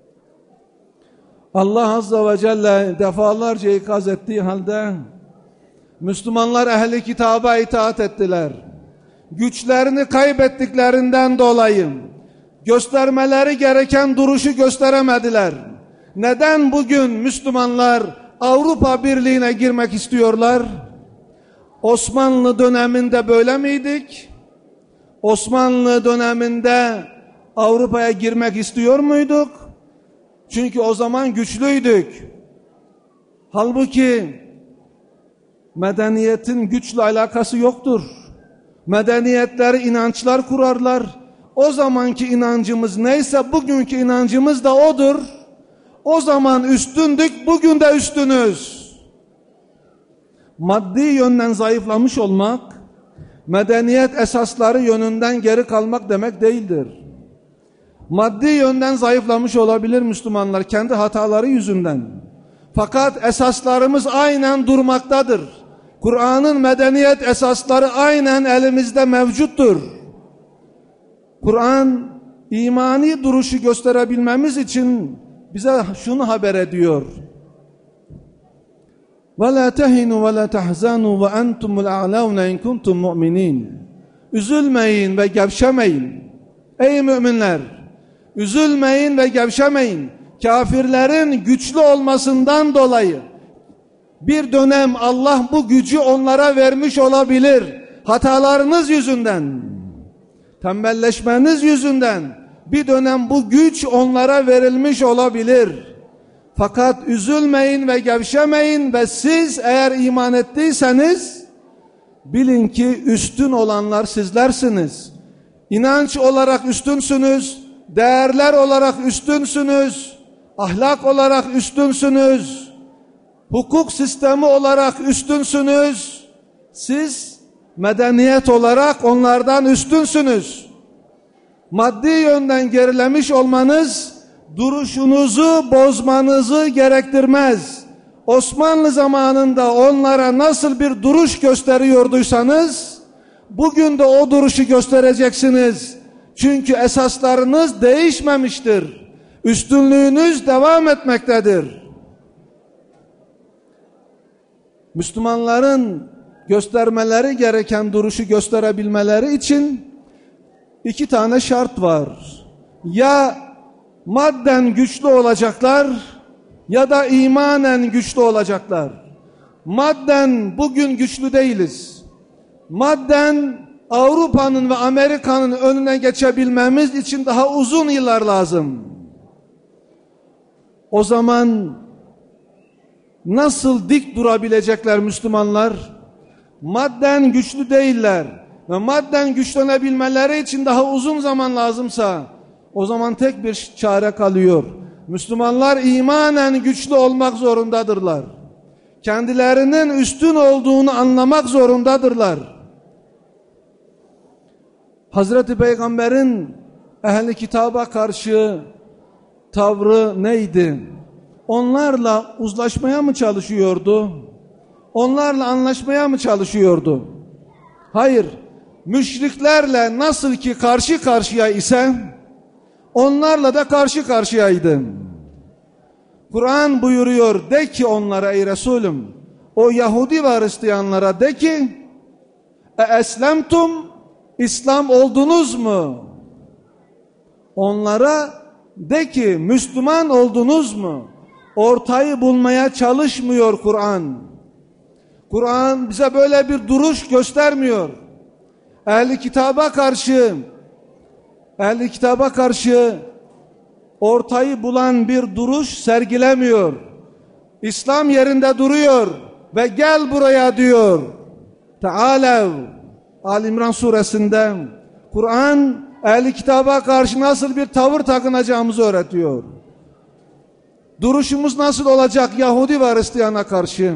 Allah Azze ve Celle defalarca ikaz ettiği halde Müslümanlar ehli kitaba itaat ettiler. Güçlerini kaybettiklerinden dolayı göstermeleri gereken duruşu gösteremediler. Neden bugün Müslümanlar Avrupa Birliği'ne girmek istiyorlar? Osmanlı döneminde böyle miydik? Osmanlı döneminde Avrupa'ya girmek istiyor muyduk? Çünkü o zaman güçlüydük. Halbuki medeniyetin güçle alakası yoktur. Medeniyetleri inançlar kurarlar. O zamanki inancımız neyse bugünkü inancımız da odur. O zaman üstündük, bugün de üstünüz. Maddi yönden zayıflamış olmak, medeniyet esasları yönünden geri kalmak demek değildir. Maddi yönden zayıflamış olabilir Müslümanlar kendi hataları yüzünden. Fakat esaslarımız aynen durmaktadır. Kur'an'ın medeniyet esasları aynen elimizde mevcuttur. Kur'an imani duruşu gösterebilmemiz için bize şunu haber ediyor. وَلَا تَهِنُوا وَلَا تَحْزَنُوا وَاَنْتُمُ الْاَعْلَوْنَ اِنْ كُنْتُمْ مُؤْمِنِينَ. Üzülmeyin ve gevşemeyin. Ey müminler! Üzülmeyin ve gevşemeyin. Kafirlerin güçlü olmasından dolayı bir dönem Allah bu gücü onlara vermiş olabilir. Hatalarınız yüzünden, tembelleşmeniz yüzünden bir dönem bu güç onlara verilmiş olabilir. Fakat üzülmeyin ve gevşemeyin ve siz eğer iman ettiyseniz bilin ki üstün olanlar sizlersiniz. İnanç olarak üstünsünüz, değerler olarak üstünsünüz, ahlak olarak üstünsünüz, hukuk sistemi olarak üstünsünüz. Siz medeniyet olarak onlardan üstünsünüz. Maddi yönden gerilemiş olmanız duruşunuzu bozmanızı gerektirmez. Osmanlı zamanında onlara nasıl bir duruş gösteriyorduysanız bugün de o duruşu göstereceksiniz. Çünkü esaslarınız değişmemiştir. Üstünlüğünüz devam etmektedir. Müslümanların göstermeleri gereken duruşu gösterebilmeleri için iki tane şart var. ya madden güçlü olacaklar ya da imanen güçlü olacaklar. Madden bugün güçlü değiliz. Madden Avrupa'nın ve Amerika'nın önüne geçebilmemiz için daha uzun yıllar lazım. O zaman nasıl dik durabilecekler Müslümanlar? Madden güçlü değiller ve madden güçlenebilmeleri için daha uzun zaman lazımsa o zaman tek bir çare kalıyor. Müslümanlar imanen güçlü olmak zorundadırlar. Kendilerinin üstün olduğunu anlamak zorundadırlar. Hazreti Peygamber'in ehli kitaba karşı tavrı neydi? Onlarla uzlaşmaya mı çalışıyordu? Onlarla anlaşmaya mı çalışıyordu? Hayır. Müşriklerle nasıl ki karşı karşıya ise onlarla da karşı karşıyaydı. Kur'an buyuruyor, de ki onlara ey Resulüm, o Yahudi ve Hristiyanlara de ki, e eslemtum, İslam oldunuz mu? Onlara de ki, Müslüman oldunuz mu? Ortayı bulmaya çalışmıyor Kur'an. Kur'an bize böyle bir duruş göstermiyor. Ehli kitaba karşı, ehli kitaba karşı ortayı bulan bir duruş sergilemiyor. İslam yerinde duruyor ve gel buraya diyor. Tealev. Ali İmran suresinde Kur'an ehli kitaba karşı nasıl bir tavır takınacağımızı öğretiyor. Duruşumuz nasıl olacak Yahudi ve Hristiyana karşı?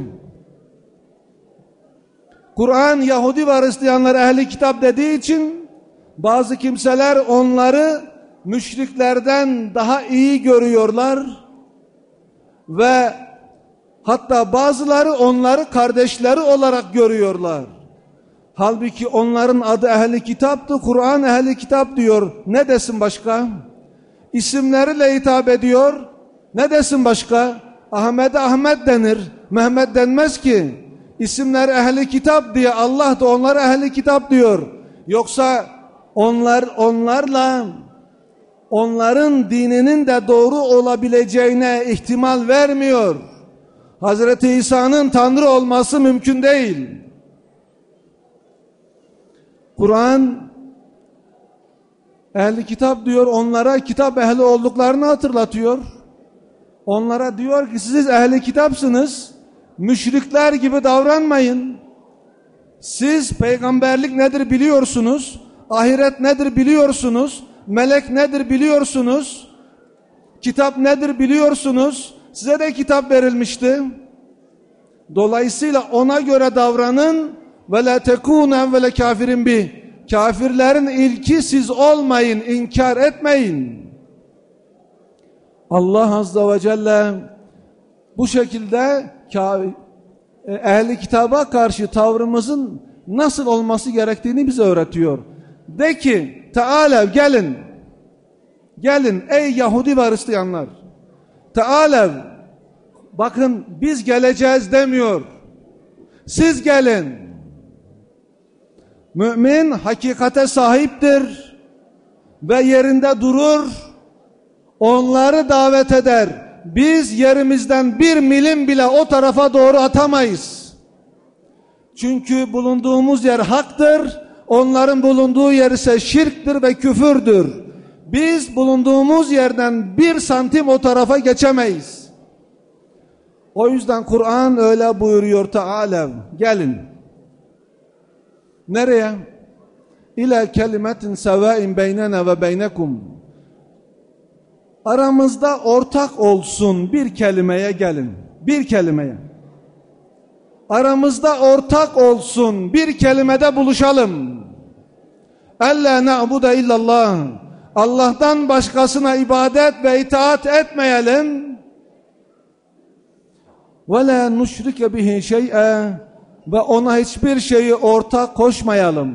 Kur'an Yahudi ve Hristiyanlar ehli kitap dediği için bazı kimseler onları müşriklerden daha iyi görüyorlar ve hatta bazıları onları kardeşleri olarak görüyorlar. Halbuki onların adı ehli kitaptı. Kur'an ehli kitap diyor. Ne desin başka? İsimleriyle hitap ediyor. Ne desin başka? Ahmet'e Ahmet denir. Mehmet denmez ki. İsimler ehli kitap diye Allah da onlara ehli kitap diyor. Yoksa onlar onlarla onların dininin de doğru olabileceğine ihtimal vermiyor. Hazreti İsa'nın Tanrı olması mümkün değil. Kur'an ehli kitap diyor, onlara kitap ehli olduklarını hatırlatıyor. Onlara diyor ki siz ehli kitapsınız, müşrikler gibi davranmayın. Siz peygamberlik nedir biliyorsunuz, ahiret nedir biliyorsunuz, melek nedir biliyorsunuz, kitap nedir biliyorsunuz, size de kitap verilmişti. Dolayısıyla ona göre davranın ve la tekûnen ve le kafirin bi. Kafirlerin ilki siz olmayın, inkar etmeyin. Allah Azze ve Celle bu şekilde ehli kitaba karşı tavrımızın nasıl olması gerektiğini bize öğretiyor. De ki, Tealev gelin, gelin ey Yahudi ve Hristiyanlar. Tealev, bakın biz geleceğiz demiyor. Siz gelin. Mümin hakikate sahiptir ve yerinde durur, onları davet eder. Biz yerimizden bir milim bile o tarafa doğru atamayız. Çünkü bulunduğumuz yer haktır, onların bulunduğu yer ise şirktir ve küfürdür. Biz bulunduğumuz yerden bir santim o tarafa geçemeyiz. O yüzden Kur'an öyle buyuruyor, Teala gelin. Nereye? İlâ kelimetin sevâin beynena ve beynekum. Aramızda ortak olsun bir kelimeye gelin. Bir kelimeye. Aramızda ortak olsun bir kelimede buluşalım. Ellâ na'bude illallah. Allah'tan başkasına ibadet ve itaat etmeyelim. Ve lâ nuşrike bihi şey'e. Ve ona hiçbir şeyi ortak koşmayalım.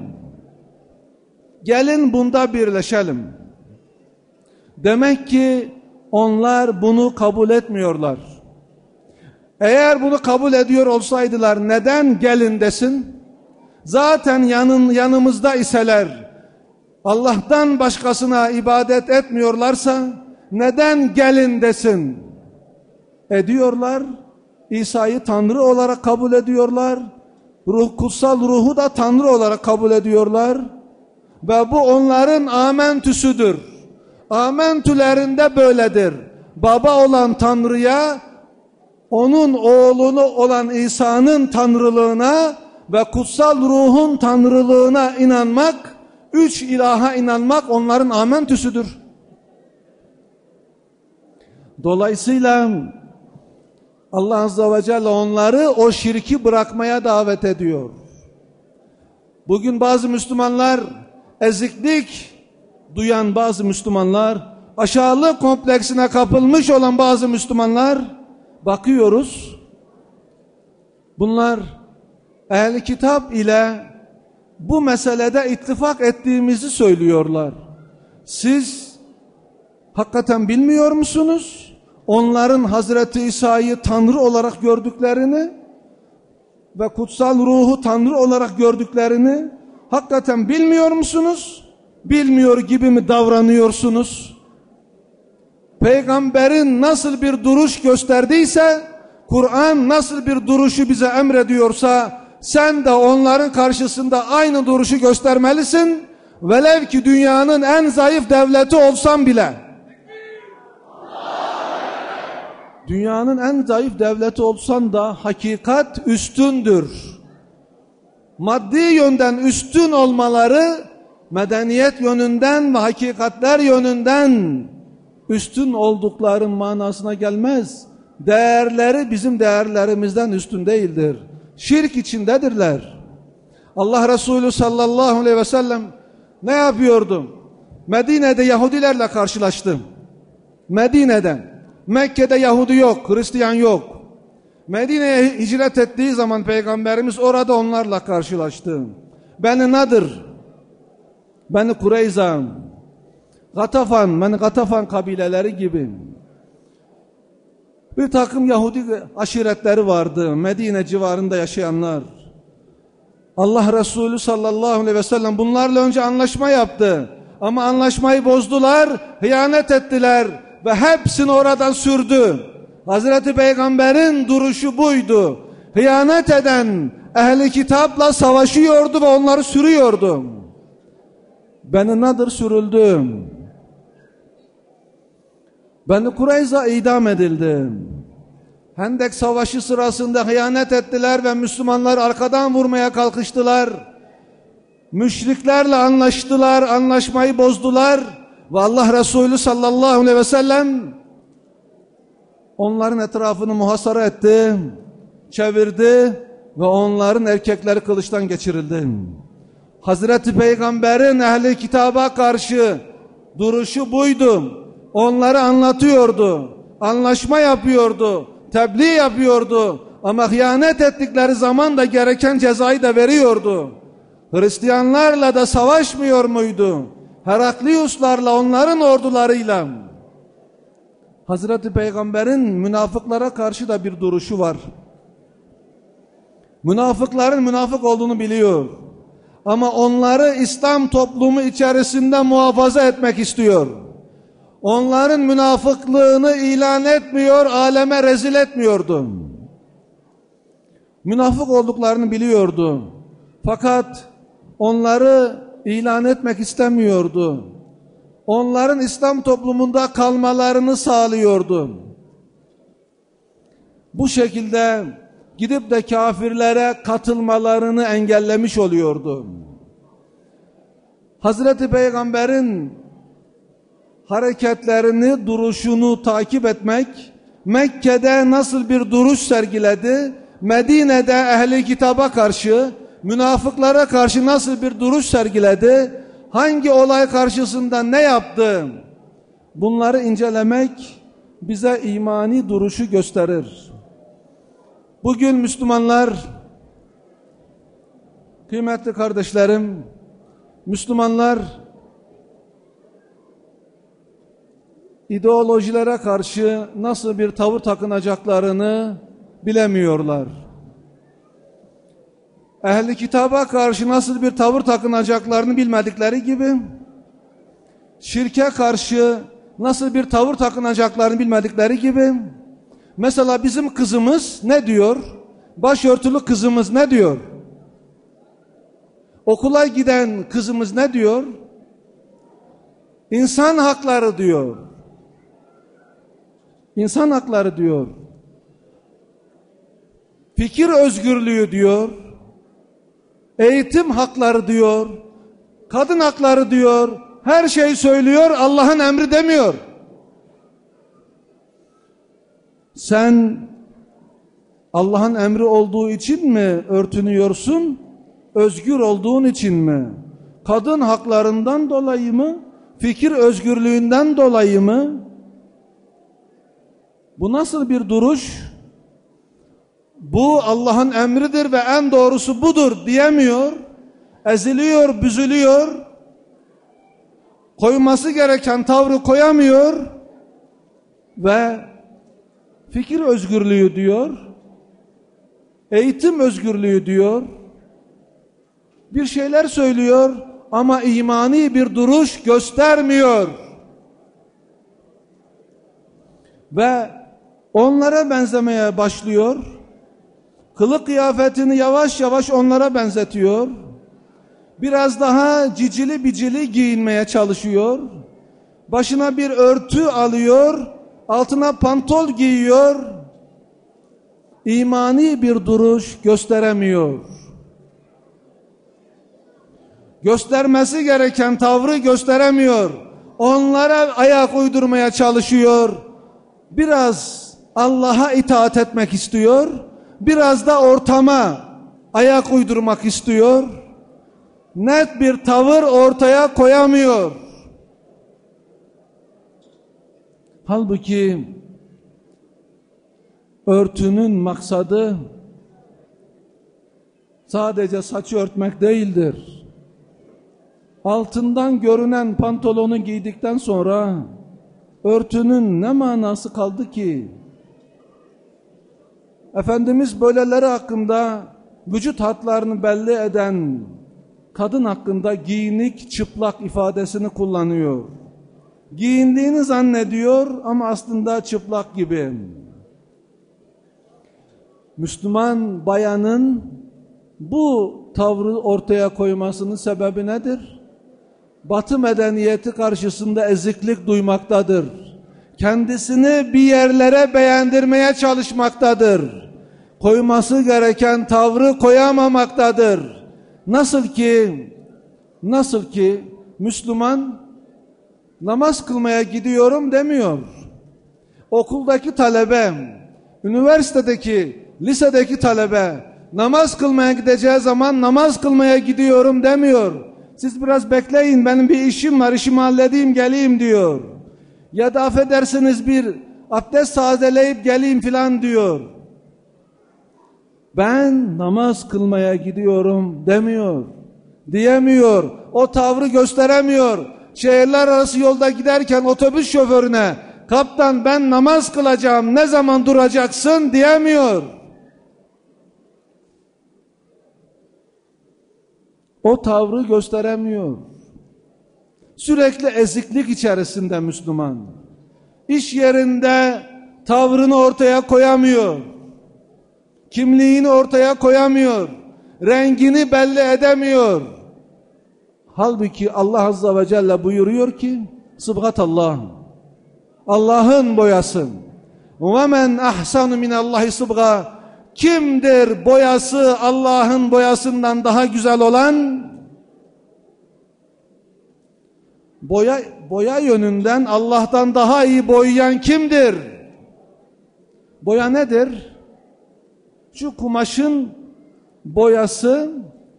Gelin bunda birleşelim. Demek ki onlar bunu kabul etmiyorlar. Eğer bunu kabul ediyor olsaydılar neden gelin desin? Zaten yanın yanımızda iseler, Allah'tan başkasına ibadet etmiyorlarsa neden gelin desin? Ediyorlar. İsa'yı Tanrı olarak kabul ediyorlar. Ruh, kutsal ruhu da Tanrı olarak kabul ediyorlar. Ve bu onların amentüsüdür. Amentülerinde böyledir. Baba olan Tanrı'ya, onun oğlunu olan İsa'nın tanrılığına ve kutsal ruhun tanrılığına inanmak, üç ilaha inanmak onların amentüsüdür. Dolayısıyla Allah Azze ve Celle onları o şirki bırakmaya davet ediyor. Bugün bazı Müslümanlar, eziklik duyan bazı Müslümanlar, aşağılık kompleksine kapılmış olan bazı Müslümanlar, bakıyoruz, bunlar ehl-i kitap ile bu meselede ittifak ettiğimizi söylüyorlar. Siz hakikaten bilmiyor musunuz? Onların Hazreti İsa'yı Tanrı olarak gördüklerini ve kutsal ruhu Tanrı olarak gördüklerini hakikaten bilmiyor musunuz? Bilmiyor gibi mi davranıyorsunuz? Peygamberin nasıl bir duruş gösterdiyse, Kur'an nasıl bir duruşu bize emrediyorsa, sen de onların karşısında aynı duruşu göstermelisin. Velev ki dünyanın en zayıf devleti olsan bile. Dünyanın en zayıf devleti olsan da hakikat üstündür. Maddi yönden üstün olmaları, medeniyet yönünden ve hakikatler yönünden üstün oldukların manasına gelmez. Değerleri bizim değerlerimizden üstün değildir. Şirk içindedirler. Allah Resulü sallallahu aleyhi ve sellem ne yapıyordu? Medine'de Yahudilerle karşılaştı. Medine'de. Mekke'de Yahudi yok, Hristiyan yok. Medine'ye hicret ettiği zaman Peygamberimiz orada onlarla karşılaştı. Beni Nadir, Beni Kureyza, Gatafan, Beni Gatafan kabileleri gibi bir takım Yahudi aşiretleri vardı, Medine civarında yaşayanlar. Allah Resulü sallallahu aleyhi ve sellem bunlarla önce anlaşma yaptı. Ama anlaşmayı bozdular, hıyanet ettiler ve hepsini oradan sürdü. Hazreti Peygamber'in duruşu buydu. Hıyanet eden ehli kitapla savaşıyordu ve onları sürüyordu. Beni Nadir sürüldü. Beni Kureyza idam edildi. Hendek Savaşı sırasında hıyanet ettiler ve Müslümanlar arkadan vurmaya kalkıştılar. Müşriklerle anlaştılar, anlaşmayı bozdular ve Allah Resulü sallallahu aleyhi ve sellem onların etrafını muhasara etti, çevirdi ve onların erkekleri kılıçtan geçirildi. Hazreti Peygamber'in ehli kitaba karşı duruşu buydu. Onları anlatıyordu, anlaşma yapıyordu, tebliğ yapıyordu ama hıyanet ettikleri zaman da gereken cezayı da veriyordu. Hristiyanlarla da savaşmıyor muydu? Herakliuslarla, onların ordularıyla. Hazreti Peygamber'in münafıklara karşı da bir duruşu var. Münafıkların münafık olduğunu biliyor. Ama onları İslam toplumu içerisinde muhafaza etmek istiyor. Onların münafıklığını ilan etmiyor, aleme rezil etmiyordu. Münafık olduklarını biliyordu. Fakat onları ilan etmek istemiyordu. Onların İslam toplumunda kalmalarını sağlıyordu. Bu şekilde gidip de kafirlere katılmalarını engellemiş oluyordu. Hazreti Peygamber'in hareketlerini, duruşunu takip etmek, Mekke'de nasıl bir duruş sergiledi, Medine'de ehli kitaba karşı, münafıklara karşı nasıl bir duruş sergiledi, hangi olay karşısında ne yaptı, bunları incelemek bize imani duruşu gösterir. Bugün Müslümanlar, kıymetli kardeşlerim, Müslümanlar ideolojilere karşı nasıl bir tavır takınacaklarını bilemiyorlar. Ehli kitaba karşı nasıl bir tavır takınacaklarını bilmedikleri gibi şirke karşı nasıl bir tavır takınacaklarını bilmedikleri gibi, mesela bizim kızımız ne diyor? Başörtülü kızımız ne diyor? Okula giden kızımız ne diyor? İnsan hakları diyor. İnsan hakları diyor. Fikir özgürlüğü diyor. Eğitim hakları diyor. Kadın hakları diyor. Her şeyi söylüyor, Allah'ın emri demiyor. Sen Allah'ın emri olduğu için mi örtünüyorsun? Özgür olduğun için mi? Kadın haklarından dolayı mı? Fikir özgürlüğünden dolayı mı? Bu nasıl bir duruş? Bu Allah'ın emridir ve en doğrusu budur diyemiyor. Eziliyor, büzülüyor. Koyması gereken tavrı koyamıyor. Ve fikir özgürlüğü diyor. Eğitim özgürlüğü diyor. Bir şeyler söylüyor ama imani bir duruş göstermiyor. Ve onlara benzemeye başlıyor. Kılık kıyafetini yavaş yavaş onlara benzetiyor. Biraz daha cicili bicili giyinmeye çalışıyor. Başına bir örtü alıyor. Altına pantol giyiyor. İmani bir duruş gösteremiyor. Göstermesi gereken tavrı gösteremiyor. Onlara ayak uydurmaya çalışıyor. Biraz Allah'a itaat etmek istiyor. Biraz da ortama ayak uydurmak istiyor. Net bir tavır ortaya koyamıyor. Halbuki örtünün maksadı sadece saçı örtmek değildir. Altından görünen pantolonu giydikten sonra örtünün ne manası kaldı ki? Efendimiz böyleleri hakkında vücut hatlarını belli eden kadın hakkında giyinik çıplak ifadesini kullanıyor. Giyindiğini zannediyor ama aslında çıplak gibi. Müslüman bayanın bu tavrı ortaya koymasının sebebi nedir? Batı medeniyeti karşısında eziklik duymaktadır. Kendisini bir yerlere beğendirmeye çalışmaktadır. Koyması gereken tavrı koyamamaktadır. Nasıl ki, nasıl ki Müslüman namaz kılmaya gidiyorum demiyor. Okuldaki talebe, üniversitedeki, lisedeki talebe namaz kılmaya gideceği zaman namaz kılmaya gidiyorum demiyor. Siz biraz bekleyin, benim bir işim var, işimi halledeyim geleyim diyor. Ya da affedersiniz bir abdest tazeleyip geleyim filan diyor. Ben namaz kılmaya gidiyorum demiyor. Diyemiyor. O tavrı gösteremiyor. Şehirler arası yolda giderken otobüs şoförüne kaptan ben namaz kılacağım ne zaman duracaksın diyemiyor. O tavrı gösteremiyor. Sürekli eziklik içerisinde Müslüman. İş yerinde tavrını ortaya koyamıyor. Kimliğini ortaya koyamıyor. Rengini belli edemiyor. Halbuki Allah Azze ve Celle buyuruyor ki Sıbgatallah, Allah'ın boyası. وَمَنْ أَحْسَنُ مِنَ اللّٰهِ صِبْغَةً Kimdir boyası Allah'ın boyasından daha güzel olan? Boya, boya yönünden Allah'tan daha iyi boyayan kimdir? Boya nedir? Şu kumaşın boyası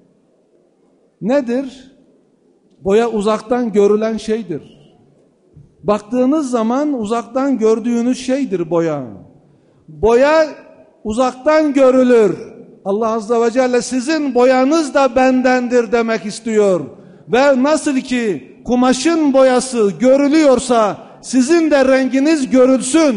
nedir? Boya uzaktan görülen şeydir. Baktığınız zaman uzaktan gördüğünüz şeydir boya. Boya uzaktan görülür. Allah Azze ve Celle sizin boyanız da bendendir demek istiyor. Ve nasıl ki kumaşın boyası görülüyorsa sizin de renginiz görülsün.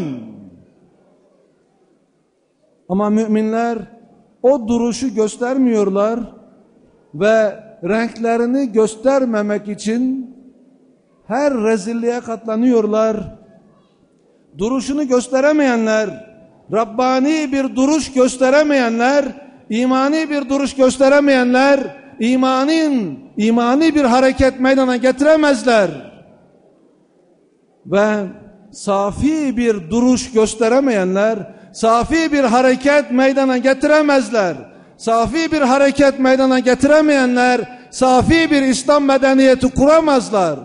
Ama müminler o duruşu göstermiyorlar ve renklerini göstermemek için her rezilliğe katlanıyorlar. Duruşunu gösteremeyenler, Rabbani bir duruş gösteremeyenler, imani bir duruş gösteremeyenler, imanin, imani bir hareket meydana getiremezler. Ve safi bir duruş gösteremeyenler, safi bir hareket meydana getiremezler. Safi bir hareket meydana getiremeyenler, safi bir İslam medeniyeti kuramazlar.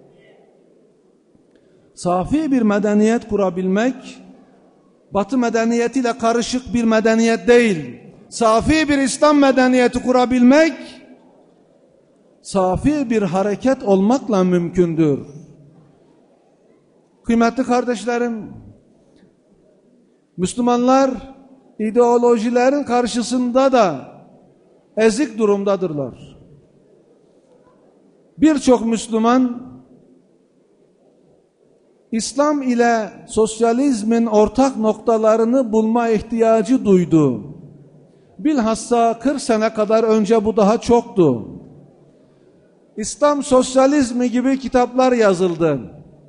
Safi bir medeniyet kurabilmek, Batı medeniyetiyle karışık bir medeniyet değil. Safi bir İslam medeniyeti kurabilmek, safi bir hareket olmakla mümkündür. Kıymetli kardeşlerim, Müslümanlar ideolojilerin karşısında da ezik durumdadırlar. Birçok Müslüman İslam ile sosyalizmin ortak noktalarını bulma ihtiyacı duydu. Bilhassa kırk sene kadar önce bu daha çoktu. İslam sosyalizmi gibi kitaplar yazıldı.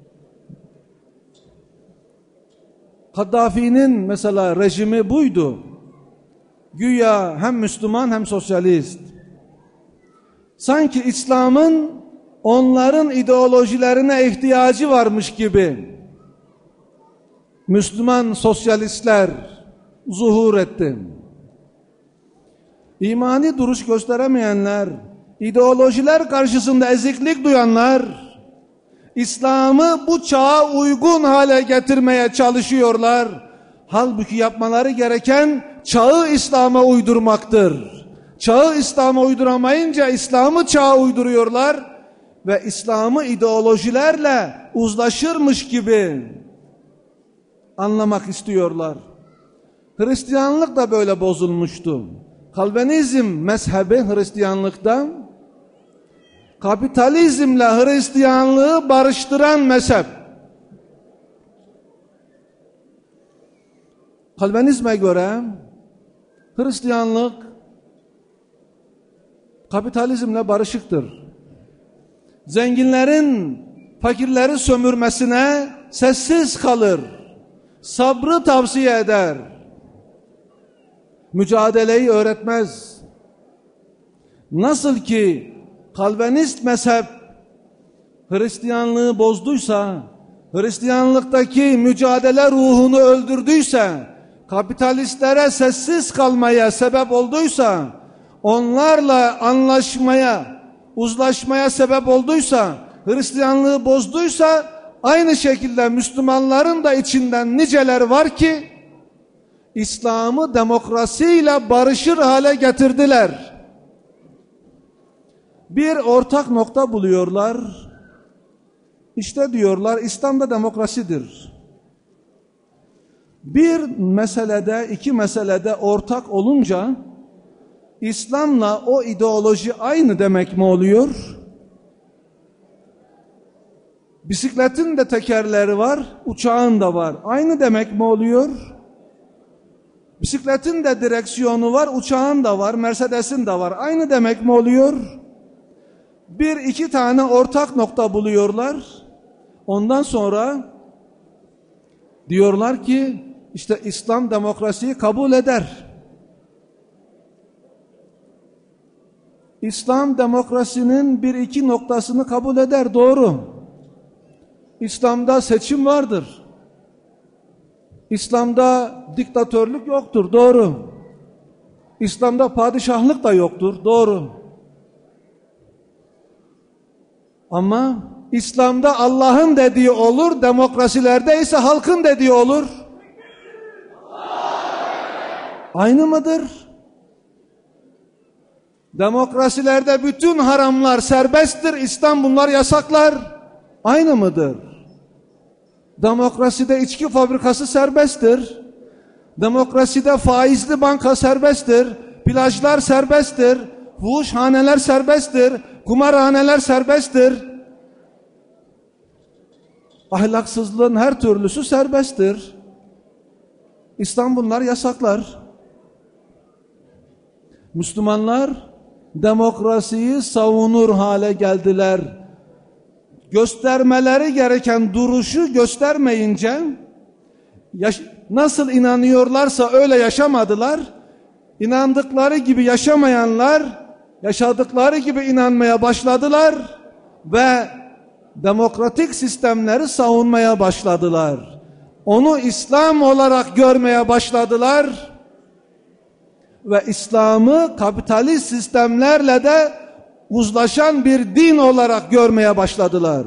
Kaddafi'nin mesela rejimi buydu. Güya hem Müslüman hem sosyalist. Sanki İslam'ın onların ideolojilerine ihtiyacı varmış gibi Müslüman sosyalistler zuhur etti. İmani duruş gösteremeyenler, ideolojiler karşısında eziklik duyanlar, İslam'ı bu çağa uygun hale getirmeye çalışıyorlar. Halbuki yapmaları gereken çağı İslam'a uydurmaktır. Çağı İslam'a uyduramayınca İslam'ı çağa uyduruyorlar ve İslam'ı ideolojilerle uzlaşırmış gibi anlamak istiyorlar. Hristiyanlık da böyle bozulmuştu. Kalvinizm mezhebi Hristiyanlıkta, kapitalizmle Hristiyanlığı barıştıran mezhep. Kalvinizme göre Hristiyanlık kapitalizmle barışıktır. Zenginlerin fakirleri sömürmesine sessiz kalır. Sabrı tavsiye eder. Mücadeleyi öğretmez. Nasıl ki Kalvinist mezhep Hristiyanlığı bozduysa, Hristiyanlıktaki mücadele ruhunu öldürdüyse, kapitalistlere sessiz kalmaya sebep olduysa, onlarla anlaşmaya, uzlaşmaya sebep olduysa, Hristiyanlığı bozduysa, aynı şekilde Müslümanların da içinden niceler var ki, İslam'ı demokrasiyle barışır hale getirdiler. Bir ortak nokta buluyorlar. İşte diyorlar İslam'da demokrasidir. Bir meselede, iki meselede ortak olunca İslam'la o ideoloji aynı demek mi oluyor? Bisikletin de tekerleri var, uçağın da var. Aynı demek mi oluyor? Bisikletin de direksiyonu var, uçağın da var, Mercedes'in de var. Aynı demek mi oluyor? Bir iki tane ortak nokta buluyorlar. Ondan sonra diyorlar ki işte İslam demokrasiyi kabul eder. İslam demokrasinin bir iki noktasını kabul eder, doğru. İslam'da seçim vardır. İslam'da diktatörlük yoktur, doğru. İslam'da padişahlık da yoktur, doğru. Ama İslam'da Allah'ın dediği olur, demokrasilerde ise halkın dediği olur. Aynı mıdır? Demokrasilerde bütün haramlar serbesttir, İslam bunlar yasaklar. Aynı mıdır? Demokraside içki fabrikası serbesttir. Demokraside faizli banka serbesttir. Plajlar serbesttir. Fuhuşhaneler serbesttir. Kumarhaneler serbesttir. Ahlaksızlığın her türlüsü serbesttir. İslam bunlar yasaklar. Müslümanlar demokrasiyi savunur hale geldiler. göstermeleri gereken duruşu göstermeyince yaş- nasıl inanıyorlarsa öyle yaşamadılar. İnandıkları gibi yaşamayanlar yaşadıkları gibi inanmaya başladılar ve demokratik sistemleri savunmaya başladılar. Onu İslam olarak görmeye başladılar ve İslam'ı kapitalist sistemlerle de uzlaşan bir din olarak görmeye başladılar.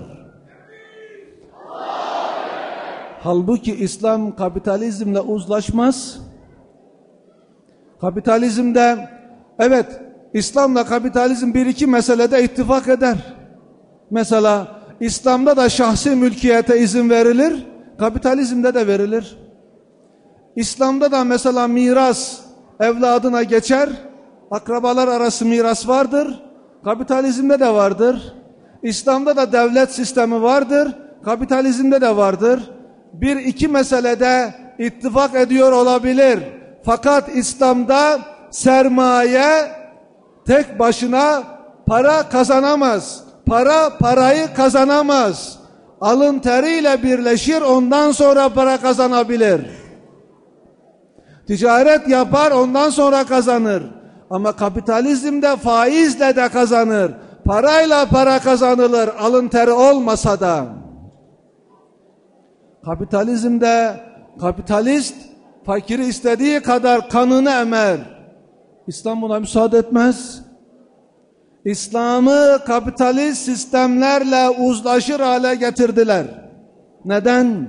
Halbuki İslam kapitalizmle uzlaşmaz. Kapitalizmde, evet, İslam'la kapitalizm bir iki meselede ittifak eder. Mesela İslam'da da şahsi mülkiyete izin verilir, kapitalizmde de verilir. İslam'da da mesela miras evladına geçer, akrabalar arası miras vardır, kapitalizmde de vardır. İslam'da da devlet sistemi vardır, kapitalizmde de vardır. Bir iki meselede ittifak ediyor olabilir. Fakat İslam'da sermaye tek başına para kazanamaz. Para parayı kazanamaz. Alın teriyle birleşir, ondan sonra para kazanabilir. Ticaret yapar, ondan sonra kazanır. Ama kapitalizmde faizle de kazanır. Parayla para kazanılır, alın teri olmasa da. Kapitalizmde kapitalist fakiri istediği kadar kanını emer. İslam buna müsaade etmez. İslam'ı kapitalist sistemlerle uzlaşır hale getirdiler. Neden?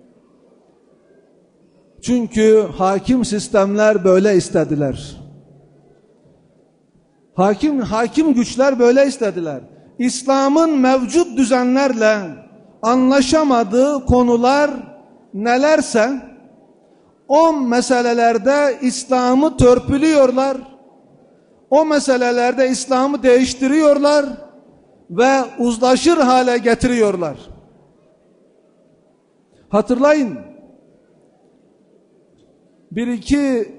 Çünkü hakim sistemler böyle istediler. Hakim hakim güçler böyle istediler. İslam'ın mevcut düzenlerle anlaşamadığı konular nelerse o meselelerde İslam'ı törpülüyorlar. O meselelerde İslam'ı değiştiriyorlar ve uzlaşır hale getiriyorlar. Hatırlayın, bir iki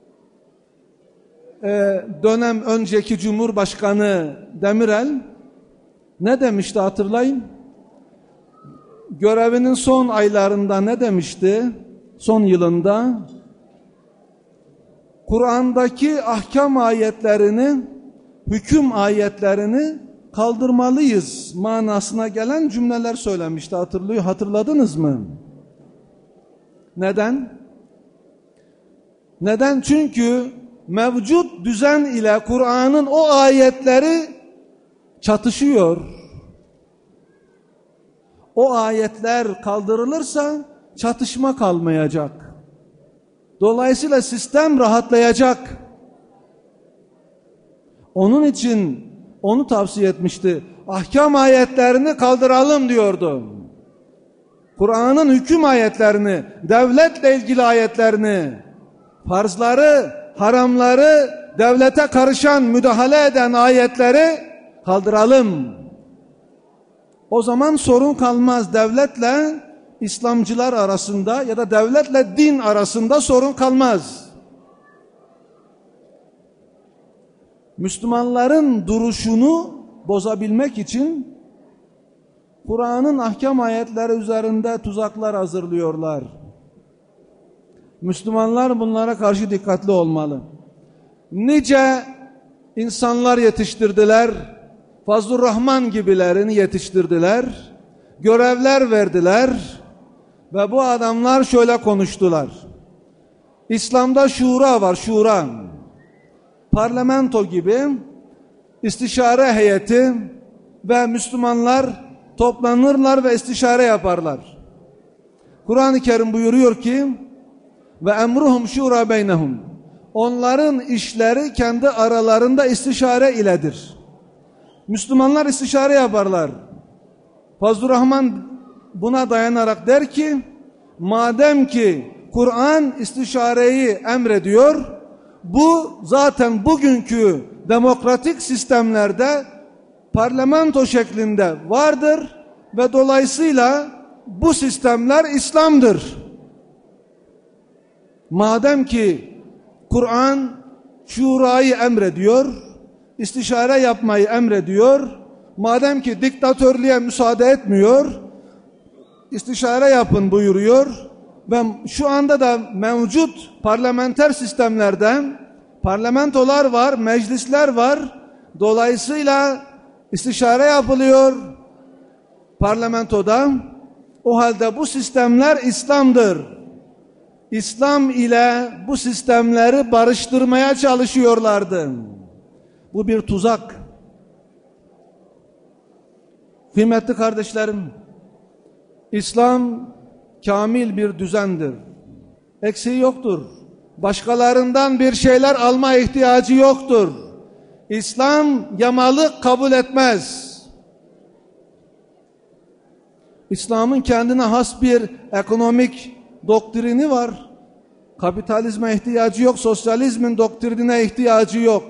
e, dönem önceki Cumhurbaşkanı Demirel ne demişti hatırlayın? Görevinin son aylarında ne demişti? Son yılında Kur'an'daki ahkam ayetlerini, hüküm ayetlerini kaldırmalıyız manasına gelen cümleler söylemişti. Hatırlıyor, hatırladınız mı? Neden? Neden? Çünkü mevcut düzen ile Kur'an'ın o ayetleri çatışıyor. O ayetler kaldırılırsa çatışma kalmayacak. Dolayısıyla sistem rahatlayacak. Onun için onu tavsiye etmişti. Ahkam ayetlerini kaldıralım diyordu. Kur'an'ın hüküm ayetlerini, devletle ilgili ayetlerini, farzları, haramları, devlete karışan, müdahale eden ayetleri kaldıralım. O zaman sorun kalmaz. Devletle İslamcılar arasında ya da devletle din arasında sorun kalmaz. Müslümanların duruşunu bozabilmek için Kur'an'ın ahkam ayetleri üzerinde tuzaklar hazırlıyorlar. Müslümanlar bunlara karşı dikkatli olmalı. Nice insanlar yetiştirdiler, Fazlur Rahman gibilerini yetiştirdiler, görevler verdiler ve bu adamlar şöyle konuştular. İslam'da şura var, şura. Parlamento gibi istişare heyeti ve Müslümanlar toplanırlar ve istişare yaparlar. Kur'an-ı Kerim buyuruyor ki ve emruhum şura beynehum. Onların işleri kendi aralarında istişare iledir. Müslümanlar istişare yaparlar. Fazlur Rahman buna dayanarak der ki, madem ki Kur'an istişareyi emrediyor, bu zaten bugünkü demokratik sistemlerde parlamento şeklinde vardır ve dolayısıyla bu sistemler İslam'dır. Madem ki Kur'an şurayı emrediyor, istişare yapmayı emrediyor, madem ki diktatörlüğe müsaade etmiyor, istişare yapın buyuruyor ve şu anda da mevcut parlamenter sistemlerden parlamentolar var, meclisler var. Dolayısıyla istişare yapılıyor parlamentoda. O halde bu sistemler İslam'dır. İslam ile bu sistemleri barıştırmaya çalışıyorlardı. Bu bir tuzak. Kıymetli kardeşlerim, İslam kamil bir düzendir. Eksiği yoktur. Başkalarından bir şeyler alma ihtiyacı yoktur. İslam yamalık kabul etmez. İslam'ın kendine has bir ekonomik doktrini var. Kapitalizme ihtiyacı yok, sosyalizmin doktrinine ihtiyacı yok.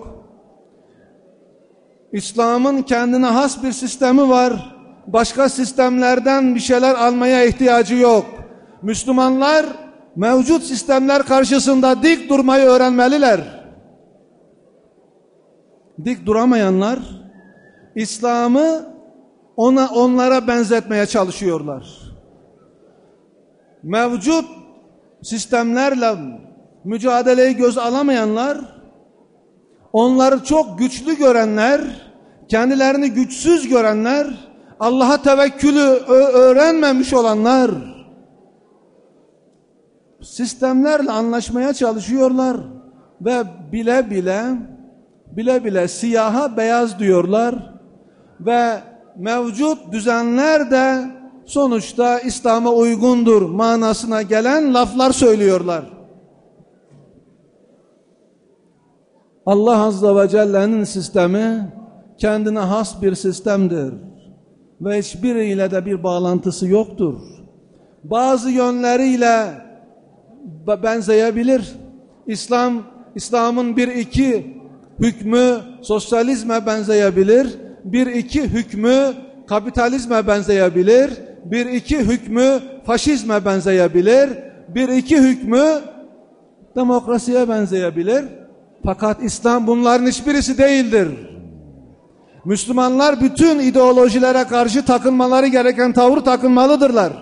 İslam'ın kendine has bir sistemi var. Başka sistemlerden bir şeyler almaya ihtiyacı yok. Müslümanlar mevcut sistemler karşısında dik durmayı öğrenmeliler. Dik duramayanlar İslam'ı ona onlara benzetmeye çalışıyorlar. Mevcut sistemlerle mücadeleyi göz alamayanlar, onları çok güçlü görenler, kendilerini güçsüz görenler, Allah'a tevekkülü öğrenmemiş olanlar sistemlerle anlaşmaya çalışıyorlar ve bile bile bile bile siyaha beyaz diyorlar ve mevcut düzenler de sonuçta İslam'a uygundur manasına gelen laflar söylüyorlar. Allah Azze ve Celle'nin sistemi kendine has bir sistemdir ve hiçbiriyle de bir bağlantısı yoktur. Bazı yönleriyle benzeyebilir. İslam, İslam'ın bir iki hükmü sosyalizme benzeyebilir. Bir iki hükmü kapitalizme benzeyebilir. Bir iki hükmü faşizme benzeyebilir. Bir iki hükmü demokrasiye benzeyebilir. Fakat İslam bunların hiçbirisi değildir. Müslümanlar bütün ideolojilere karşı takınmaları gereken tavır takınmalıdırlar.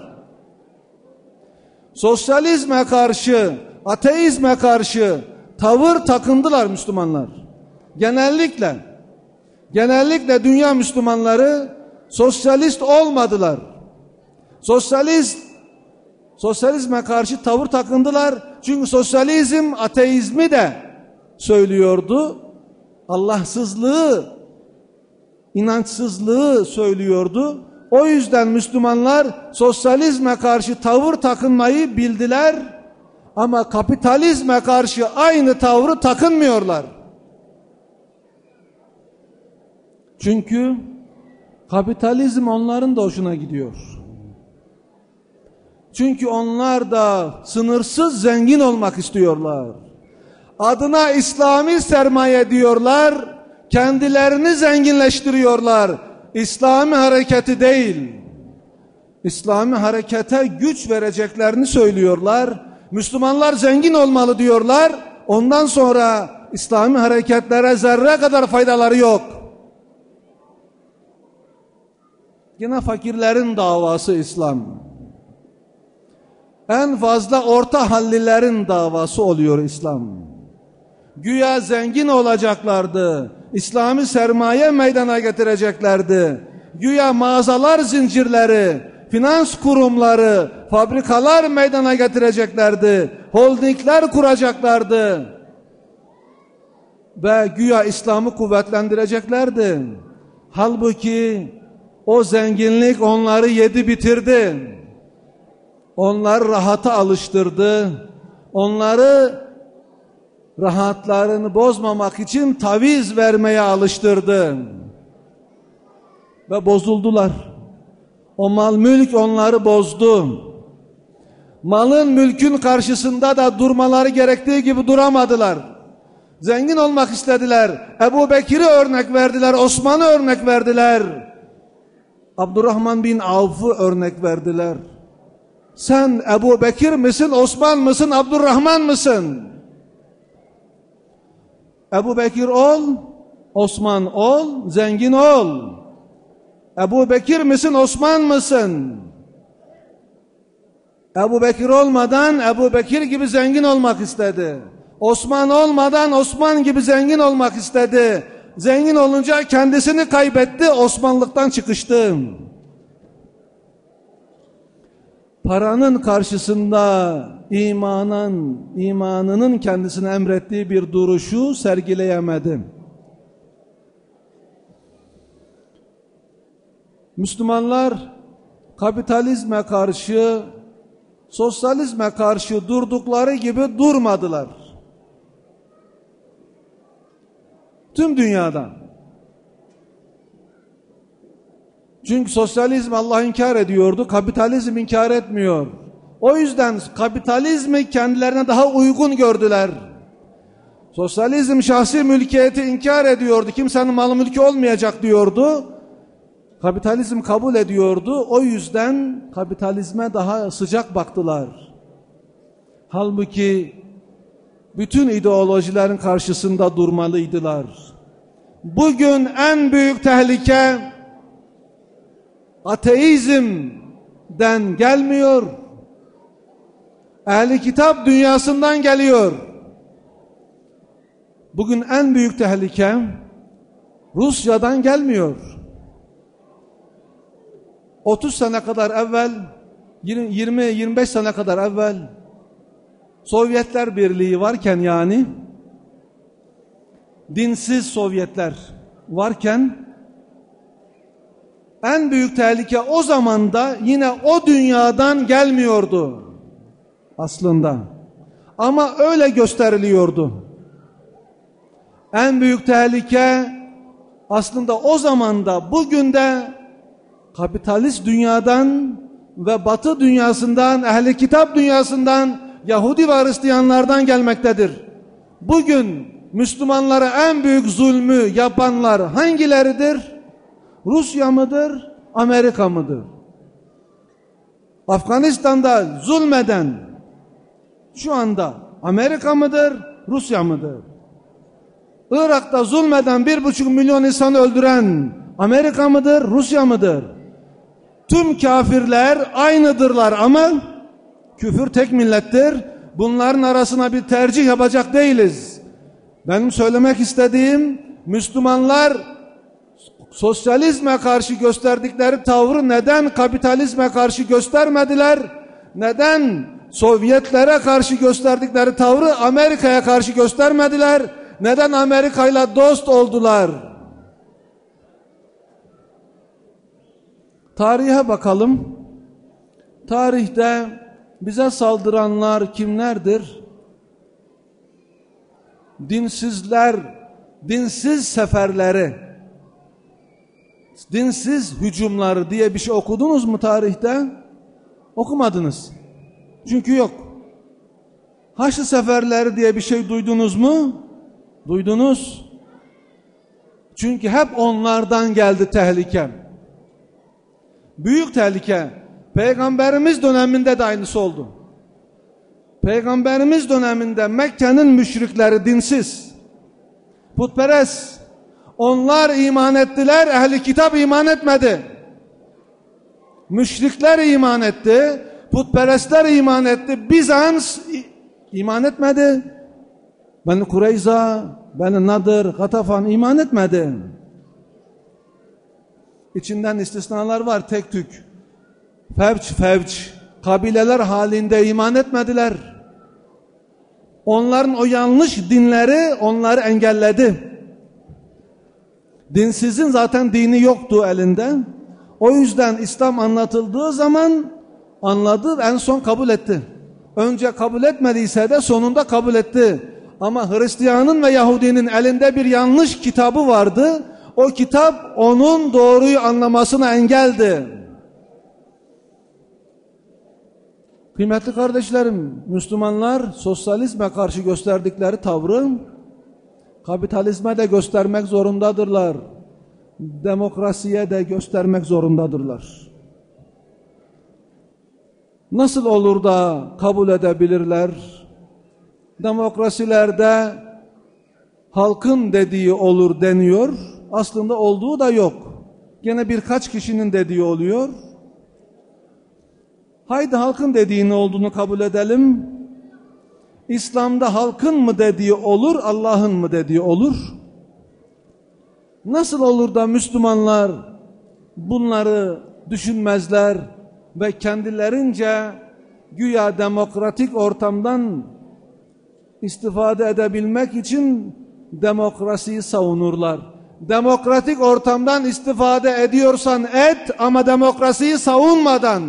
Sosyalizme karşı, ateizme karşı tavır takındılar Müslümanlar. Genellikle, genellikle dünya Müslümanları sosyalist olmadılar. Sosyalist, sosyalizme karşı tavır takındılar. Çünkü sosyalizm ateizmi de söylüyordu. Allahsızlığı, inançsızlığı söylüyordu. O yüzden Müslümanlar sosyalizme karşı tavır takınmayı bildiler ama kapitalizme karşı aynı tavrı takınmıyorlar. Çünkü kapitalizm onların da hoşuna gidiyor. Çünkü onlar da sınırsız zengin olmak istiyorlar. Adına İslami sermaye diyorlar, kendilerini zenginleştiriyorlar. İslami hareketi değil, İslami harekete güç vereceklerini söylüyorlar. Müslümanlar zengin olmalı diyorlar. Ondan sonra İslami hareketlere zerre kadar faydaları yok. Yine fakirlerin davası İslam. En fazla orta hallilerin davası oluyor İslam. Güya zengin olacaklardı. İslami sermaye meydana getireceklerdi. Güya mağazalar zincirleri, finans kurumları, fabrikalar meydana getireceklerdi. Holdingler kuracaklardı. Ve güya İslam'ı kuvvetlendireceklerdi. Halbuki o zenginlik onları yedi bitirdi. Onları rahata alıştırdı. Onları rahatlarını bozmamak için taviz vermeye alıştırdı. Ve bozuldular. O mal mülk onları bozdu. Malın mülkün karşısında da durmaları gerektiği gibi duramadılar. Zengin olmak istediler. Ebu Bekir'i örnek verdiler. Osman'ı örnek verdiler. Abdurrahman bin Avf'ı örnek verdiler. Sen Ebu Bekir misin, Osman mısın, Abdurrahman mısın? Ebu Bekir ol, Osman ol, zengin ol. Ebu Bekir misin, Osman mısın? Ebu Bekir olmadan Ebu Bekir gibi zengin olmak istedi. Osman olmadan Osman gibi zengin olmak istedi. Zengin olunca kendisini kaybetti, Osmanlıktan çıkıştı. Paranın karşısında imanın, imanının kendisine emrettiği bir duruşu sergileyemedi. Müslümanlar kapitalizme karşı, sosyalizme karşı durdukları gibi durmadılar. Tüm dünyada. Çünkü sosyalizm Allah inkar ediyordu, kapitalizm inkar etmiyor. O yüzden kapitalizmi kendilerine daha uygun gördüler. Sosyalizm şahsi mülkiyeti inkar ediyordu, kimsenin malı mülkü olmayacak diyordu. Kapitalizm kabul ediyordu, o yüzden kapitalizme daha sıcak baktılar. Halbuki bütün ideolojilerin karşısında durmalıydılar. Bugün en büyük tehlike ateizmden gelmiyor, ehli kitap dünyasından geliyor. Bugün en büyük tehlike Rusya'dan gelmiyor. otuz sene kadar evvel, yirmi yirmi beş sene kadar evvel Sovyetler Birliği varken, yani dinsiz Sovyetler varken, en büyük tehlike o zaman da yine o dünyadan gelmiyordu aslında. Ama öyle gösteriliyordu. En büyük tehlike aslında o zaman da bugün de kapitalist dünyadan ve Batı dünyasından, ehli kitap dünyasından, Yahudi ve Hristiyanlardan gelmektedir. Bugün Müslümanlara en büyük zulmü yapanlar hangileridir? Rusya mıdır, Amerika mıdır? Afganistan'da zulmeden şu anda Amerika mıdır, Rusya mıdır? Irak'ta zulmeden bir buçuk milyon insanı öldüren Amerika mıdır, Rusya mıdır? Tüm kafirler aynıdırlar ama küfür tek millettir. Bunların arasına bir tercih yapacak değiliz. Benim söylemek istediğim, Müslümanlar sosyalizme karşı gösterdikleri tavrı neden kapitalizme karşı göstermediler? Neden Sovyetlere karşı gösterdikleri tavrı Amerika'ya karşı göstermediler? Neden Amerika'yla dost oldular? Tarihe bakalım. Tarihte bize saldıranlar kimlerdir? Dinsizler, dinsiz seferleri, dinsiz hücumları diye bir şey okudunuz mu tarihte? Okumadınız. Çünkü yok. Haçlı seferleri diye bir şey duydunuz mu? Duydunuz. Çünkü hep onlardan geldi tehlike. Büyük tehlike. Peygamberimiz döneminde de aynısı oldu. Peygamberimiz döneminde Mekke'nin müşrikleri dinsiz, putperest. Onlar iman ettiler, ehli kitap iman etmedi. Müşrikler iman etti, putperestler iman etti. Bizans iman etmedi. Beni Kureyza, Beni Nadir, Gatafan iman etmedi. İçinden istisnalar var, tek tük. Fevç fevç kabileler halinde iman etmediler. Onların o yanlış dinleri onları engelledi. Dinsizin zaten dini yoktu elinde. O yüzden İslam anlatıldığı zaman anladı, en son kabul etti. Önce kabul etmediyse de sonunda kabul etti. Ama Hristiyanın ve Yahudinin elinde bir yanlış kitabı vardı. O kitap onun doğruyu anlamasına engeldi. Kıymetli kardeşlerim, Müslümanlar sosyalizme karşı gösterdikleri tavrı kapitalizme de göstermek zorundadırlar. Demokrasiye de göstermek zorundadırlar. Nasıl olur da kabul edebilirler? Demokrasilerde halkın dediği olur deniyor. Aslında olduğu da yok. gene birkaç kişinin dediği oluyor. Haydi halkın dediği ne olduğunu kabul edelim. İslam'da halkın mı dediği olur, Allah'ın mı dediği olur? Nasıl olur da Müslümanlar bunları düşünmezler ve kendilerince güya demokratik ortamdan istifade edebilmek için demokrasiyi savunurlar. Demokratik ortamdan istifade ediyorsan et ama demokrasiyi savunmadan,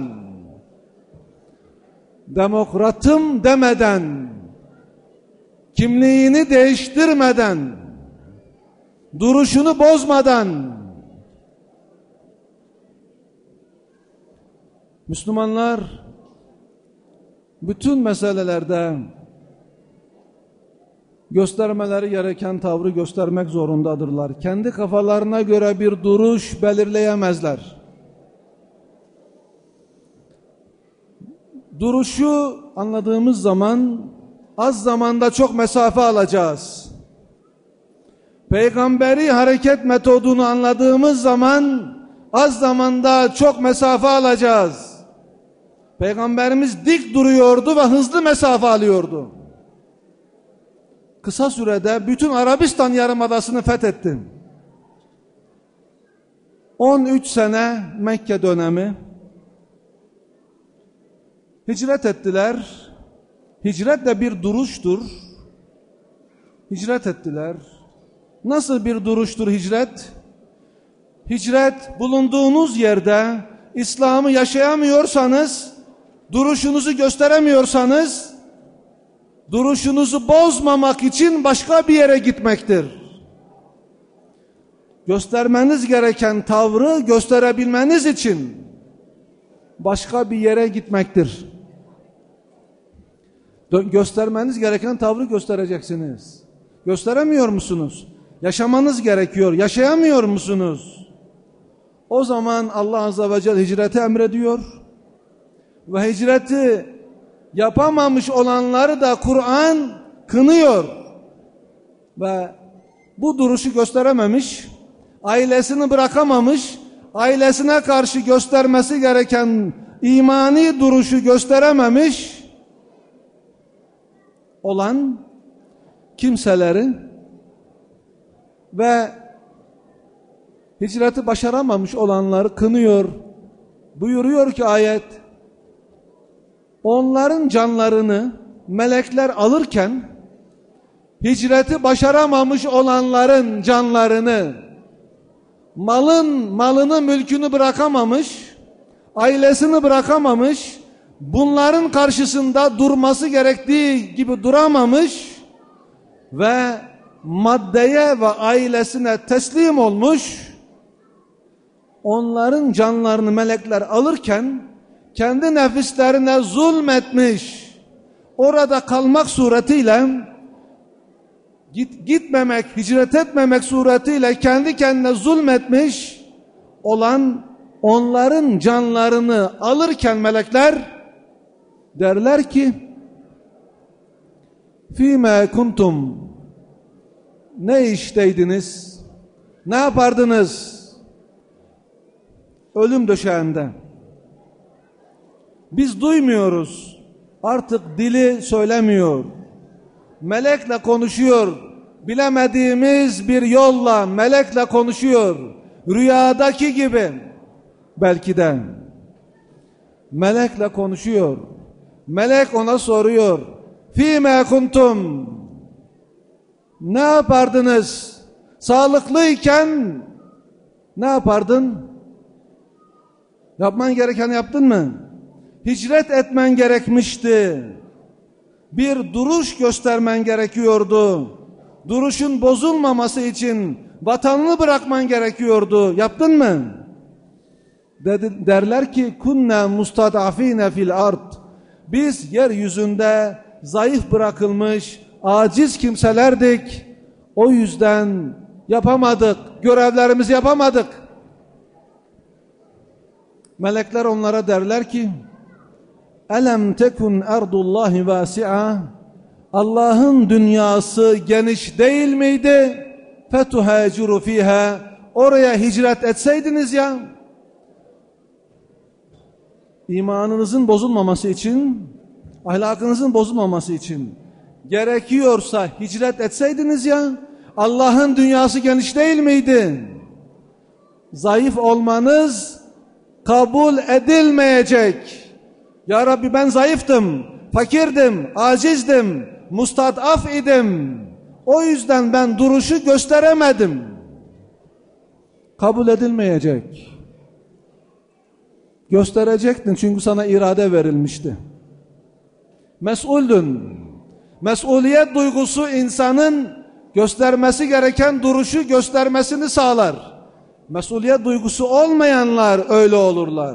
demokratım demeden, kimliğini değiştirmeden, duruşunu bozmadan, Müslümanlar bütün meselelerde göstermeleri gereken tavrı göstermek zorundadırlar. Kendi kafalarına göre bir duruş belirleyemezler. Duruşu anladığımız zaman az zamanda çok mesafe alacağız. Peygamberi hareket metodunu anladığımız zaman az zamanda çok mesafe alacağız. Peygamberimiz dik duruyordu ve hızlı mesafe alıyordu. Kısa sürede bütün Arabistan Yarımadası'nı fethetti. on üç sene Mekke dönemi. Hicret ettiler. Hicret de bir duruştur. Hicret ettiler. Nasıl bir duruştur hicret? Hicret, bulunduğunuz yerde İslam'ı yaşayamıyorsanız, duruşunuzu gösteremiyorsanız, duruşunuzu bozmamak için başka bir yere gitmektir. Göstermeniz gereken tavrı gösterebilmeniz için başka bir yere gitmektir. Göstermeniz gereken tavrı göstereceksiniz. Gösteremiyor musunuz? Yaşamanız gerekiyor. Yaşayamıyor musunuz? O zaman Allah Azze ve Celle hicreti emrediyor. Ve hicreti yapamamış olanları da Kur'an kınıyor. Ve bu duruşu gösterememiş, ailesini bırakamamış, ailesine karşı göstermesi gereken imani duruşu gösterememiş olan kimseleri ve hicreti başaramamış olanları kınıyor. Buyuruyor ki ayet, onların canlarını melekler alırken hicreti başaramamış olanların canlarını, malın malını mülkünü bırakamamış, ailesini bırakamamış, bunların karşısında durması gerektiği gibi duramamış ve maddeye ve ailesine teslim olmuş, onların canlarını melekler alırken kendi nefislerine zulmetmiş, orada kalmak suretiyle, git, gitmemek, hicret etmemek suretiyle kendi kendine zulmetmiş olan onların canlarını alırken melekler derler ki, fîmâ kuntum, ne işteydiniz, ne yapardınız ölüm döşeğinde? Biz duymuyoruz, artık dili söylemiyor, melekle konuşuyor, bilemediğimiz bir yolla melekle konuşuyor, rüyadaki gibi belki de melekle konuşuyor. Melek ona soruyor, fîmâ kuntum, ne yapardınız? Sağlıklıyken ne yapardın? Yapman gerekeni yaptın mı? Hicret etmen gerekmişti. Bir duruş göstermen gerekiyordu. Duruşun bozulmaması için vatanını bırakman gerekiyordu. Yaptın mı? Dedi, derler ki kunna mustadafine fil ard. Biz yeryüzünde zayıf bırakılmış, aciz kimselerdik. O yüzden yapamadık, görevlerimizi yapamadık. Melekler onlara derler ki, elem tekun erdullahi vasi'a, Allah'ın dünyası geniş değil miydi? Fetuhaciru fiha, oraya hicret etseydiniz ya, imanınızın bozulmaması için, ahlakınızın bozulmaması için gerekiyorsa hicret etseydiniz ya, Allah'ın dünyası geniş değil miydi? Zayıf olmanız kabul edilmeyecek. Ya Rabbi ben zayıftım, fakirdim, acizdim, mustadaf idim. O yüzden ben duruşu gösteremedim. Kabul edilmeyecek. Gösterecektin çünkü sana irade verilmişti. Mesuldün. Mesuliyet duygusu insanın göstermesi gereken duruşu göstermesini sağlar. Mesuliyet duygusu olmayanlar öyle olurlar.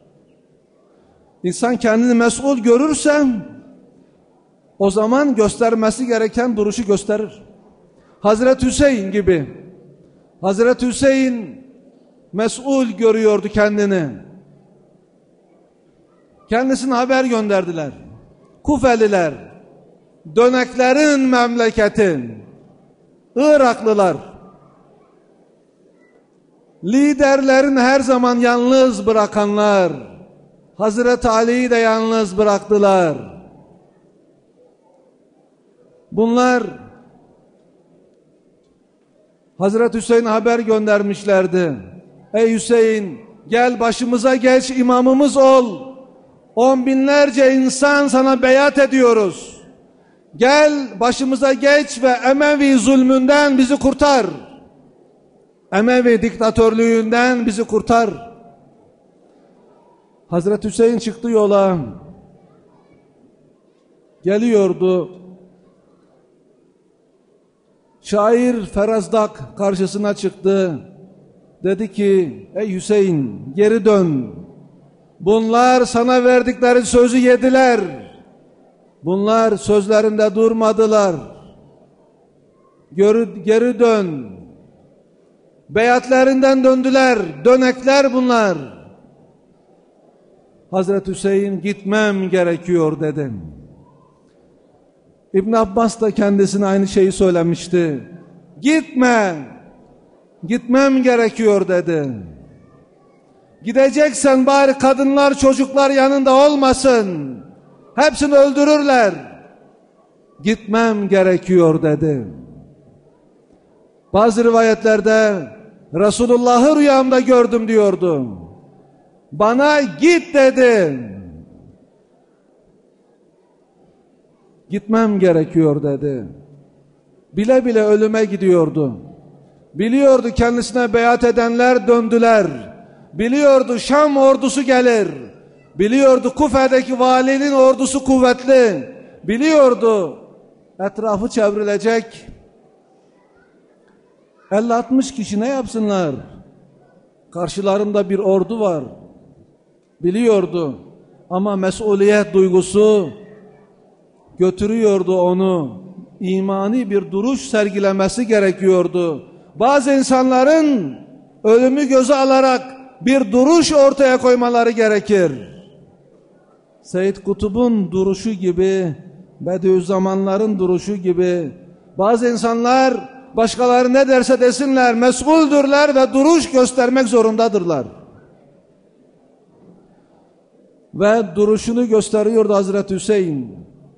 İnsan kendini mesul görürse o zaman göstermesi gereken duruşu gösterir. Hazreti Hüseyin gibi. Hazreti Hüseyin mesul görüyordu kendini. Kendisine haber gönderdiler. Kufeliler, döneklerin memleketi, Iraklılar, liderlerin her zaman yalnız bırakanlar, Hazreti Ali'yi de yalnız bıraktılar. Bunlar Hazreti Hüseyin'e haber göndermişlerdi. Ey Hüseyin, gel başımıza geç, imamımız ol. On binlerce insan sana beyat ediyoruz. Gel başımıza geç ve Emevi zulmünden bizi kurtar. Emevi diktatörlüğünden bizi kurtar. Hazreti Hüseyin çıktı yola. Geliyordu. Şair Ferazdak karşısına çıktı. Dedi ki, ey Hüseyin geri dön. Bunlar sana verdikleri sözü yediler. Bunlar sözlerinde durmadılar. Geri, geri dön. Beyatlarından döndüler. Dönekler bunlar. Hazreti Hüseyin gitmem gerekiyor dedim. İbn Abbas da kendisine aynı şeyi söylemişti. Gitme. Gitmem gerekiyor dedi. Gideceksen bari kadınlar, çocuklar yanında olmasın. Hepsini öldürürler. Gitmem gerekiyor dedi. Bazı rivayetlerde Resulullah'ı rüyamda gördüm diyordu. Bana git dedi. Gitmem gerekiyor dedi. Bile bile ölüme gidiyordu. Biliyordu kendisine beyat edenler döndüler. Biliyordu Şam ordusu gelir. Biliyordu Kufe'deki valinin ordusu kuvvetli. Biliyordu etrafı çevrilecek. elli altmış kişi ne yapsınlar? Karşılarında bir ordu var. Biliyordu ama mesuliyet duygusu götürüyordu onu. İmani bir duruş sergilemesi gerekiyordu. Bazı insanların ölümü göze alarak bir duruş ortaya koymaları gerekir. Seyyid Kutub'un duruşu gibi, Bediüzzamanların duruşu gibi, bazı insanlar başkaları ne derse desinler, mesuldürler ve duruş göstermek zorundadırlar. Ve duruşunu gösteriyordu Hazreti Hüseyin.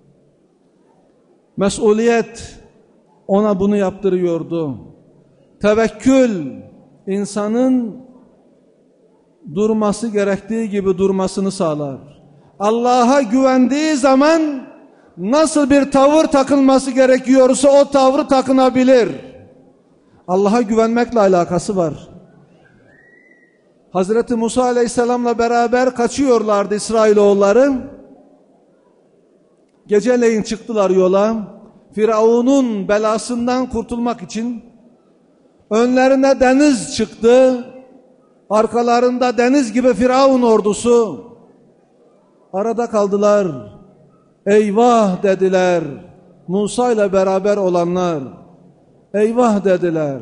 Mesuliyet ona bunu yaptırıyordu. Tevekkül insanın durması gerektiği gibi durmasını sağlar. Allah'a güvendiği zaman nasıl bir tavır takılması gerekiyorsa o tavrı takınabilir. Allah'a güvenmekle alakası var. Hazreti Musa Aleyhisselam'la beraber kaçıyorlardı İsrailoğulları. Geceleyin çıktılar yola. Firavun'un belasından kurtulmak için. Önlerine deniz çıktı. Arkalarında deniz gibi Firavun ordusu. Arada kaldılar. Eyvah dediler. Musa ile beraber olanlar. Eyvah dediler.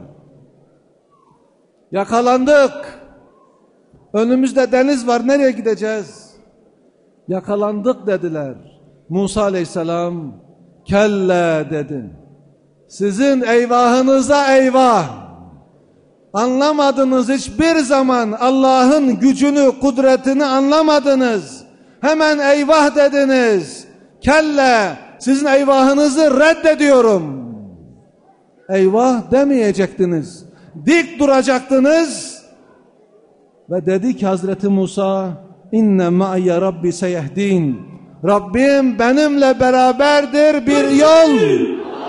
Yakalandık. Önümüzde deniz var. Nereye gideceğiz? Yakalandık dediler. Musa Aleyhisselam kelle dedi. Sizin eyvahınıza eyvah. Anlamadınız hiçbir zaman Allah'ın gücünü, kudretini anlamadınız. Hemen eyvah dediniz. Kelle, sizin eyvahınızı reddediyorum. Eyvah demeyecektiniz. Dik duracaktınız. Ve dedi ki Hazreti Musa, İnne ma'ye Rabbi seyehdin. Rabbim benimle beraberdir bir yol.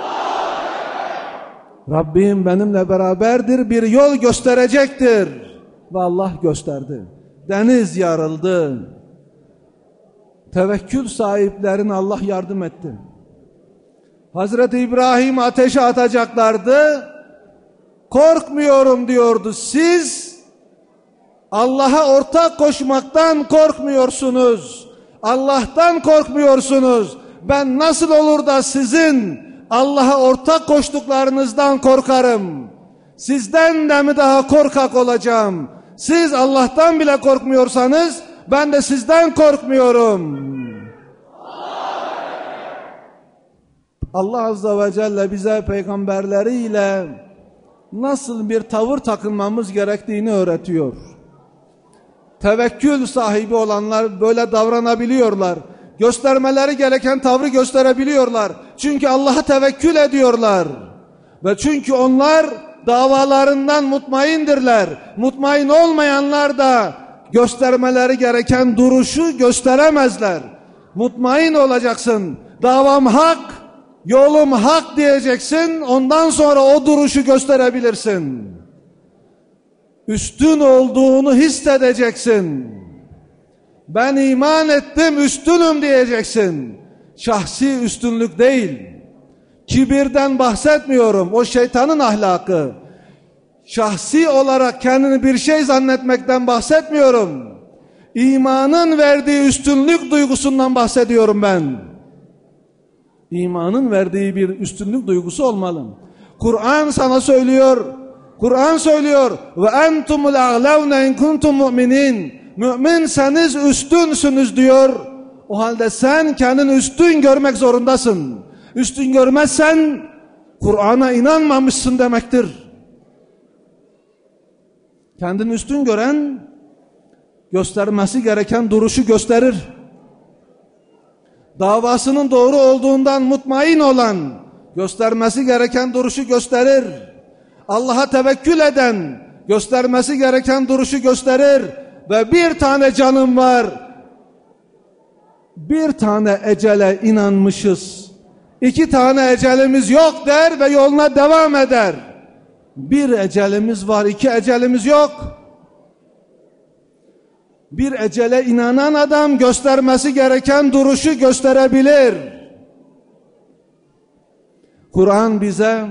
Rabbim benimle beraberdir bir yol gösterecektir. Ve Allah gösterdi. Deniz yarıldı. Tevekkül sahiplerine Allah yardım etti. Hazreti İbrahim ateşe atacaklardı. Korkmuyorum diyordu. Siz Allah'a ortak koşmaktan korkmuyorsunuz. Allah'tan korkmuyorsunuz. Ben nasıl olur da sizin Allah'a ortak koştuklarınızdan korkarım? Sizden de mi daha korkak olacağım? Siz Allah'tan bile korkmuyorsanız ben de sizden korkmuyorum. Allah Azze ve Celle bize peygamberleriyle nasıl bir tavır takınmamız gerektiğini öğretiyor. Tevekkül sahibi olanlar böyle davranabiliyorlar. Göstermeleri gereken tavrı gösterebiliyorlar. Çünkü Allah'a tevekkül ediyorlar. Ve çünkü onlar davalarından mutmaindirler. Mutmain olmayanlar da göstermeleri gereken duruşu gösteremezler. Mutmain olacaksın. Davam hak, yolum hak diyeceksin. Ondan sonra o duruşu gösterebilirsin. Üstün olduğunu hissedeceksin. Ben iman ettim, üstünüm diyeceksin. Şahsi üstünlük değil. Kibirden bahsetmiyorum. O şeytanın ahlakı. Şahsi olarak kendini bir şey zannetmekten bahsetmiyorum. İmanın verdiği üstünlük duygusundan bahsediyorum ben. İmanın verdiği bir üstünlük duygusu olmalı. Kur'an sana söylüyor. Kur'an söylüyor. Ve entumul a'lavne in kuntum mu'minin. Müminseniz üstünsünüz diyor. O halde sen kendini üstün görmek zorundasın. Üstün görmezsen Kur'an'a inanmamışsın demektir. Kendini üstün gören göstermesi gereken duruşu gösterir. Davasının doğru olduğundan mutmain olan göstermesi gereken duruşu gösterir. Allah'a tevekkül eden göstermesi gereken duruşu gösterir. Ve bir tane canım var. Bir tane ecele inanmışız. İki tane ecelimiz yok der ve yoluna devam eder. Bir ecelimiz var, iki ecelimiz yok. Bir ecele inanan adam göstermesi gereken duruşu gösterebilir. Kur'an bize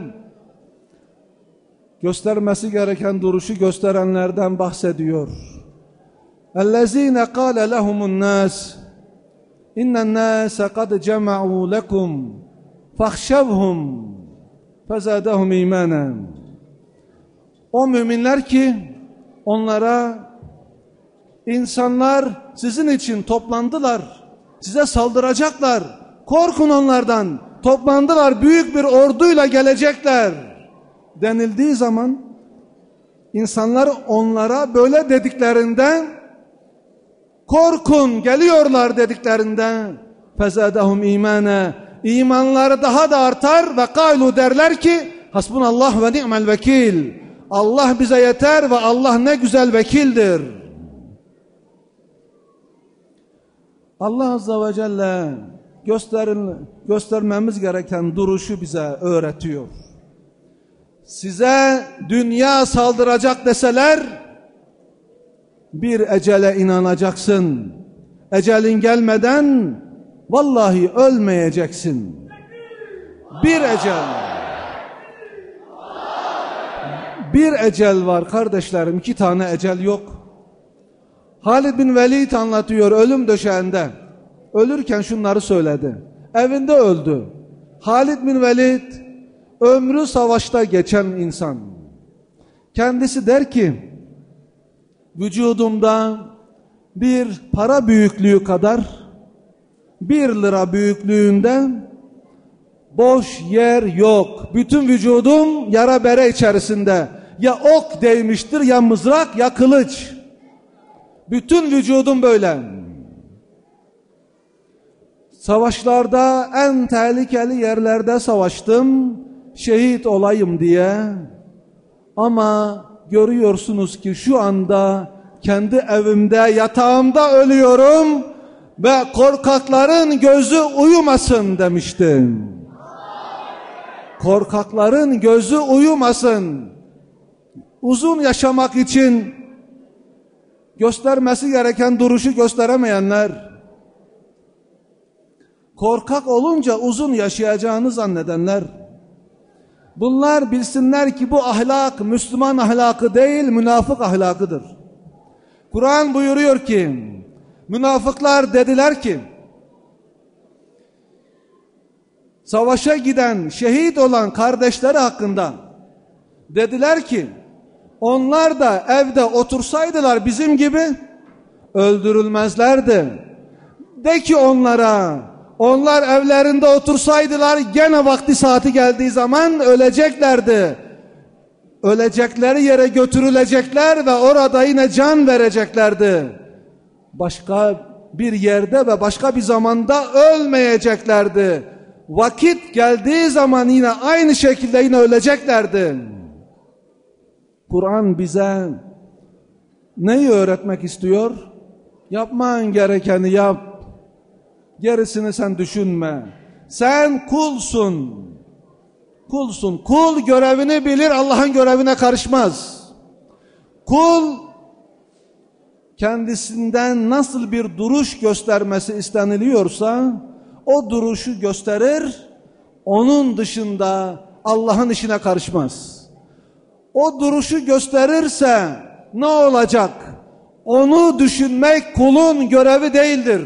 göstermesi gereken duruşu gösterenlerden bahsediyor. اَلَّذ۪ينَ قَالَ لَهُمُ النَّاسِ اِنَّ النَّاسَ قَدْ جَمَعُوا لَكُمْ فَخْشَوْهُمْ فَزَادَهُمْ اِيمَانًا. O müminler ki onlara insanlar sizin için toplandılar, size saldıracaklar, korkun onlardan, toplandılar, büyük bir orduyla gelecekler denildiği zaman insanlar onlara böyle dediklerinde, korkun geliyorlar dediklerinde fezadahum imana, imanları daha da artar ve kâlu derler ki hasbunallah ve ni'mel vekil, Allah bize yeter ve Allah ne güzel vekildir. Allah Azze ve Celle gösterin, göstermemiz gereken duruşu bize öğretiyor. Size dünya saldıracak deseler bir ecele inanacaksın. Ecelin gelmeden vallahi ölmeyeceksin. Bir ecel. Bir ecel var kardeşlerim, iki tane ecel yok. Halid bin Velid anlatıyor ölüm döşeğinde. Ölürken şunları söyledi. Evinde öldü. Halid bin Velid ömrü savaşta geçen insan. Kendisi der ki vücudumda bir para büyüklüğü kadar bir lira büyüklüğünde boş yer yok. Bütün vücudum yara bere içerisinde. ya ok değmiştir, ya mızrak, ya kılıç. Bütün vücudum böyle. Savaşlarda en tehlikeli yerlerde savaştım, şehit olayım diye. Ama görüyorsunuz ki şu anda kendi evimde, yatağımda ölüyorum ve korkakların gözü uyumasın demiştim. Korkakların gözü uyumasın. Uzun yaşamak için göstermesi gereken duruşu gösteremeyenler, korkak olunca uzun yaşayacağını zannedenler, bunlar bilsinler ki bu ahlak Müslüman ahlakı değil, münafık ahlakıdır. Kur'an buyuruyor ki, münafıklar dediler ki, savaşa giden, şehit olan kardeşleri hakkında dediler ki, onlar da evde otursaydılar bizim gibi öldürülmezlerdi. De ki onlara, onlar evlerinde otursaydılar gene vakti saati geldiği zaman öleceklerdi. Ölecekleri yere götürülecekler ve orada yine can vereceklerdi. Başka bir yerde ve başka bir zamanda ölmeyeceklerdi. Vakit geldiği zaman yine aynı şekilde yine öleceklerdi. Kur'an bize neyi öğretmek istiyor? Yapman gerekeni yap. Gerisini sen düşünme. Sen kulsun. Kulsun. Kul görevini bilir, Allah'ın görevine karışmaz. Kul kendisinden nasıl bir duruş göstermesi isteniliyorsa o duruşu gösterir. Onun dışında Allah'ın işine karışmaz. O duruşu gösterirse ne olacak? Onu düşünmek kulun görevi değildir.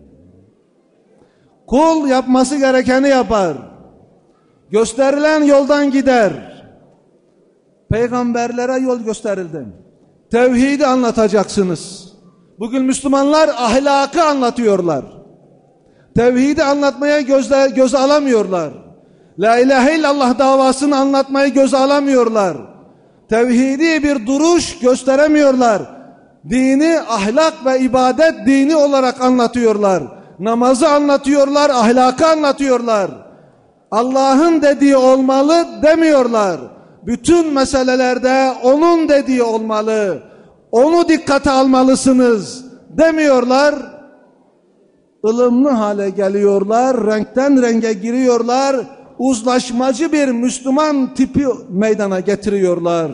Kul yapması gerekeni yapar. Gösterilen yoldan gider. Peygamberlere yol gösterildi. Tevhidi anlatacaksınız. Bugün Müslümanlar ahlakı anlatıyorlar. Tevhidi anlatmaya gözle, göze alamıyorlar. La ilahe illallah davasını anlatmayı göze alamıyorlar. Tevhidi bir duruş gösteremiyorlar. Dini ahlak ve ibadet dini olarak anlatıyorlar. Namazı anlatıyorlar, ahlakı anlatıyorlar. Allah'ın dediği olmalı demiyorlar. Bütün meselelerde onun dediği olmalı. Onu dikkate almalısınız demiyorlar. ılımlı hale geliyorlar, renkten renge giriyorlar, uzlaşmacı bir Müslüman tipi meydana getiriyorlar.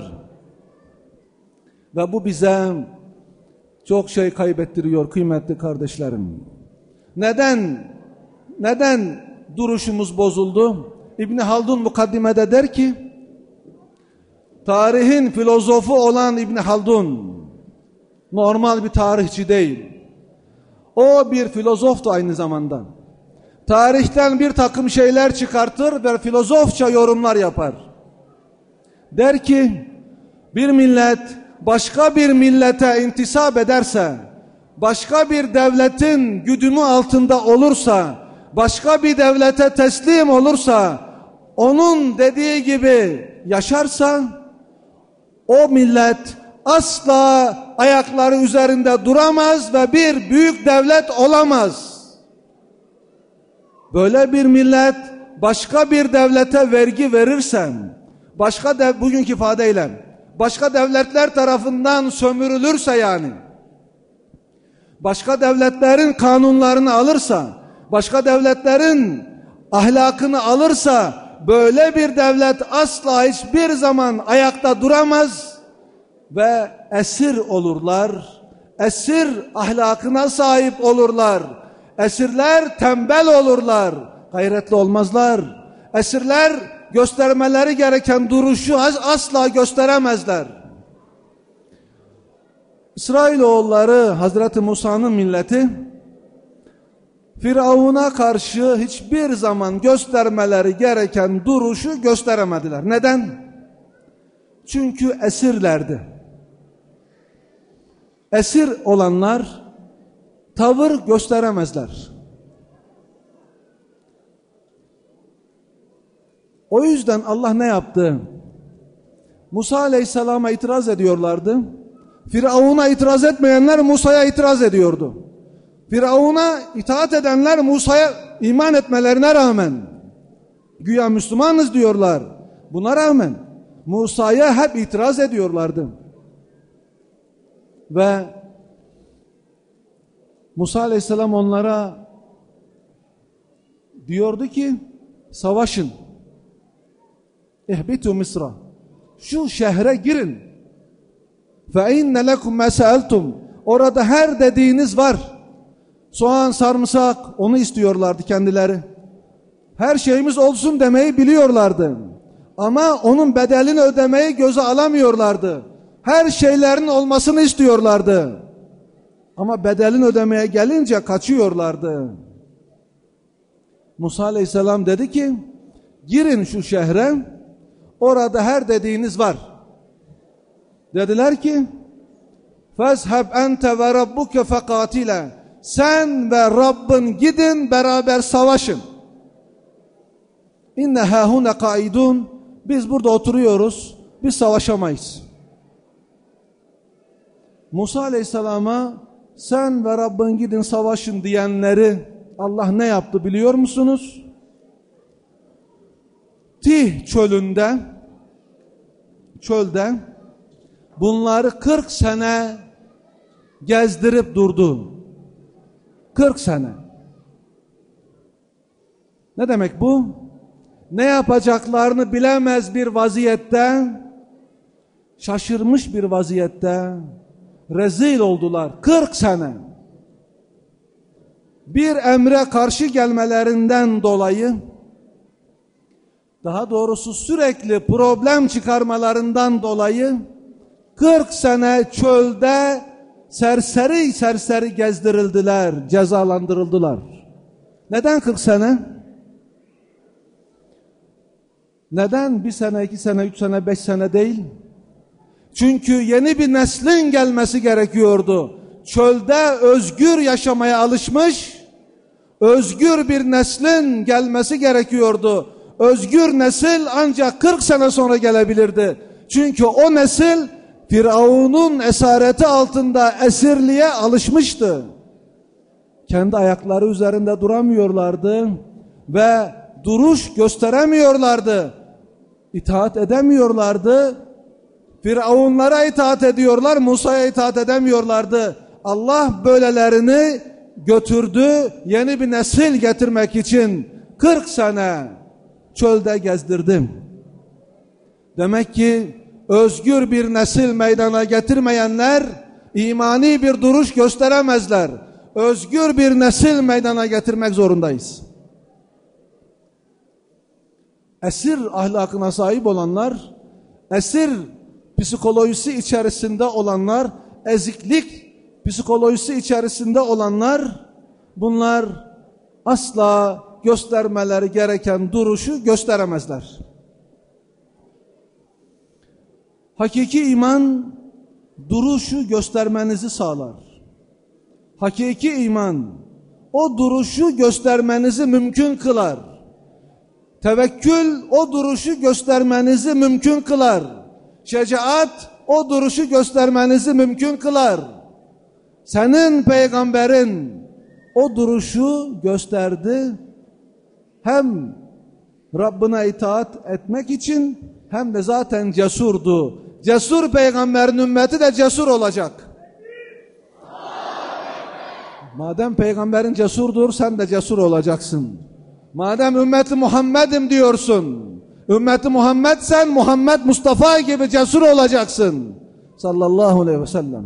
Ve bu bize çok şey kaybettiriyor kıymetli kardeşlerim. Neden? Neden duruşumuz bozuldu? İbn Haldun mukaddimede der ki, tarihin filozofu olan İbn Haldun normal bir tarihçi değil. O bir filozoftu aynı zamanda. Tarihten bir takım şeyler çıkartır ve filozofça yorumlar yapar. Der ki, bir millet başka bir millete intisap ederse, başka bir devletin güdümü altında olursa, başka bir devlete teslim olursa, onun dediği gibi yaşarsa, o millet asla ayakları üzerinde duramaz ve bir büyük devlet olamaz. Böyle bir millet başka bir devlete vergi verirse, başka dev, bugünkü ifadeyle başka devletler tarafından sömürülürse, yani başka devletlerin kanunlarını alırsa, başka devletlerin ahlakını alırsa, böyle bir devlet asla hiçbir zaman ayakta duramaz ve esir olurlar. Esir ahlakına sahip olurlar. Esirler tembel olurlar. Gayretli olmazlar. Esirler göstermeleri gereken duruşu asla gösteremezler. İsrailoğulları Hazreti Musa'nın milleti Firavun'a karşı hiçbir zaman göstermeleri gereken duruşu gösteremediler. Neden? Çünkü esirlerdi. Esir olanlar tavır gösteremezler. O yüzden Allah ne yaptı? Musa Aleyhisselam'a itiraz ediyorlardı. Firavun'a itiraz etmeyenler Musa'ya itiraz ediyordu. Firavun'a itaat edenler Musa'ya iman etmelerine rağmen, güya Müslümanız diyorlar, buna rağmen Musa'ya hep itiraz ediyorlardı. Ve Musa Aleyhisselam onlara diyordu ki, savaşın. İhbitu Misra. Şu şehre girin. Fe inne lekum ma sa'altum. Orada her dediğiniz var. Soğan, sarımsak, onu istiyorlardı kendileri. Her şeyimiz olsun demeyi biliyorlardı. Ama onun bedelini ödemeyi göze alamıyorlardı. Her şeylerin olmasını istiyorlardı. Ama bedelini ödemeye gelince kaçıyorlardı. Musa Aleyhisselam dedi ki, girin şu şehre, orada her dediğiniz var. Dediler ki, fezheb ente ve rabbuke fekatile. Sen ve Rabbin gidin beraber savaşın. İnne hâhune kaidun. Biz burada oturuyoruz, biz savaşamayız. Musa Aleyhisselam'a sen ve Rabbin gidin savaşın diyenleri Allah ne yaptı biliyor musunuz? Tih çölünde, çölde bunları kırk sene gezdirip durdu. kırk sene. Ne demek bu? Ne yapacaklarını bilemez bir vaziyette, şaşırmış bir vaziyette rezil oldular. kırk sene. Bir emre karşı gelmelerinden dolayı, daha doğrusu sürekli problem çıkarmalarından dolayı kırk sene çölde serseri serseri gezdirildiler, cezalandırıldılar. Neden kırk sene? Neden bir sene, iki sene, üç sene, beş sene değil? Çünkü yeni bir neslin gelmesi gerekiyordu. Çölde özgür yaşamaya alışmış, özgür bir neslin gelmesi gerekiyordu. Özgür nesil ancak kırk sene sonra gelebilirdi. Çünkü o nesil Firavun'un esareti altında esirliğe alışmıştı. Kendi ayakları üzerinde duramıyorlardı ve duruş gösteremiyorlardı. İtaat edemiyorlardı. Firavunlara itaat ediyorlar, Musa'ya itaat edemiyorlardı. Allah böylelerini götürdü, yeni bir nesil getirmek için kırk sene çölde gezdirdim. Demek ki özgür bir nesil meydana getirmeyenler imani bir duruş gösteremezler. Özgür bir nesil meydana getirmek zorundayız. Esir ahlakına sahip olanlar, esir psikolojisi içerisinde olanlar, eziklik psikolojisi içerisinde olanlar, bunlar asla göstermeleri gereken duruşu gösteremezler. Hakiki iman duruşu göstermenizi sağlar. Hakiki iman o duruşu göstermenizi mümkün kılar. Tevekkül o duruşu göstermenizi mümkün kılar. Şecaat o duruşu göstermenizi mümkün kılar. Senin peygamberin o duruşu gösterdi. Hem Rabbine itaat etmek için hem de zaten cesurdu. Cesur peygamberin ümmeti de cesur olacak. Madem peygamberin cesurdur, sen de cesur olacaksın. Madem ümmeti Muhammed'im diyorsun, ümmeti Muhammed sen Muhammed Mustafa gibi cesur olacaksın. Sallallahu aleyhi ve sellem.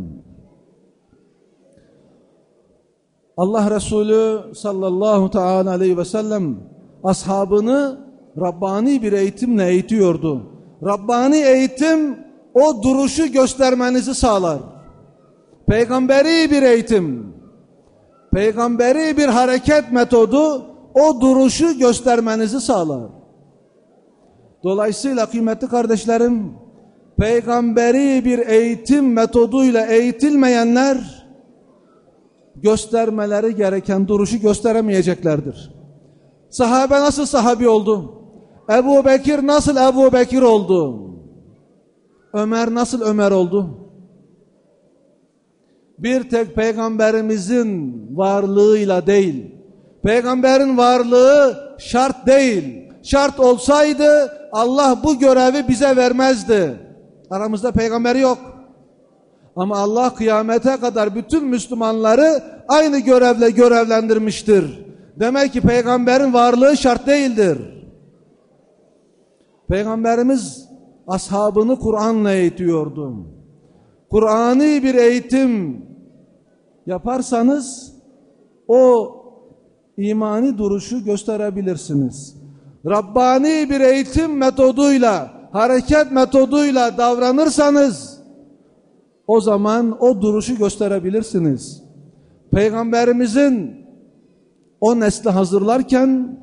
Allah Resulü sallallahu teala aleyhi ve sellem ashabını Rabbani bir eğitimle eğitiyordu. Rabbani eğitim o duruşu göstermenizi sağlar. Peygamberi bir eğitim, peygamberi bir hareket metodu o duruşu göstermenizi sağlar. Dolayısıyla kıymetli kardeşlerim, peygamberi bir eğitim metoduyla eğitilmeyenler göstermeleri gereken duruşu gösteremeyeceklerdir. Sahabe nasıl sahabi oldu? Ebu Bekir nasıl Ebu Bekir oldu? Ömer nasıl Ömer oldu? Bir tek peygamberimizin varlığıyla değil. Peygamberin varlığı şart değil. Şart olsaydı Allah bu görevi bize vermezdi. Aramızda peygamber yok. Ama Allah kıyamete kadar bütün Müslümanları aynı görevle görevlendirmiştir. Demek ki peygamberin varlığı şart değildir. Peygamberimiz ashabını Kur'an'la eğitiyordu. Kur'ani bir eğitim yaparsanız o imani duruşu gösterebilirsiniz. Rabbani bir eğitim metoduyla, hareket metoduyla davranırsanız o zaman o duruşu gösterebilirsiniz. Peygamberimizin o nesli hazırlarken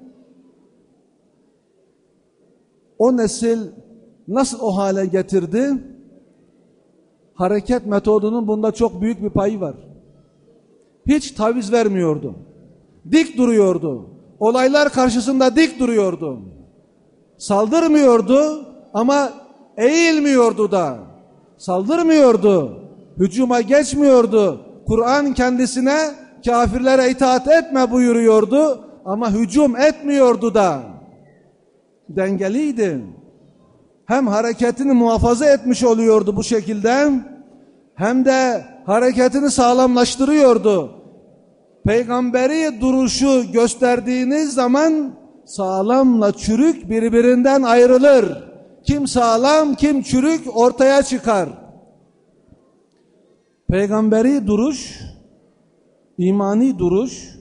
o nesil nasıl o hale getirdi? Hareket metodunun bunda çok büyük bir payı var. Hiç taviz vermiyordu. Dik duruyordu. Olaylar karşısında dik duruyordu. Saldırmıyordu ama eğilmiyordu da. Saldırmıyordu. Hücuma geçmiyordu. Kur'an kendisine kafirlere itaat etme buyuruyordu ama hücum etmiyordu da. Dengeliydi. Hem hareketini muhafaza etmiş oluyordu bu şekilde, hem de hareketini sağlamlaştırıyordu. Peygamberi duruşu gösterdiğiniz zaman sağlamla çürük birbirinden ayrılır. Kim sağlam, kim çürük ortaya çıkar. Peygamberi duruş, imani duruş,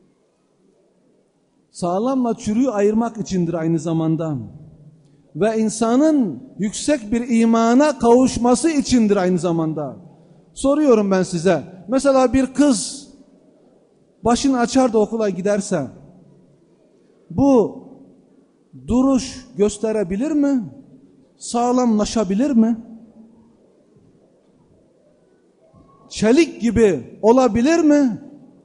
sağlamla çürüğü ayırmak içindir aynı zamanda. Ve insanın yüksek bir imana kavuşması içindir aynı zamanda. Soruyorum ben size. Mesela bir kız başını açar da okula giderse bu duruş gösterebilir mi? Sağlamlaşabilir mi? Çelik gibi olabilir mi?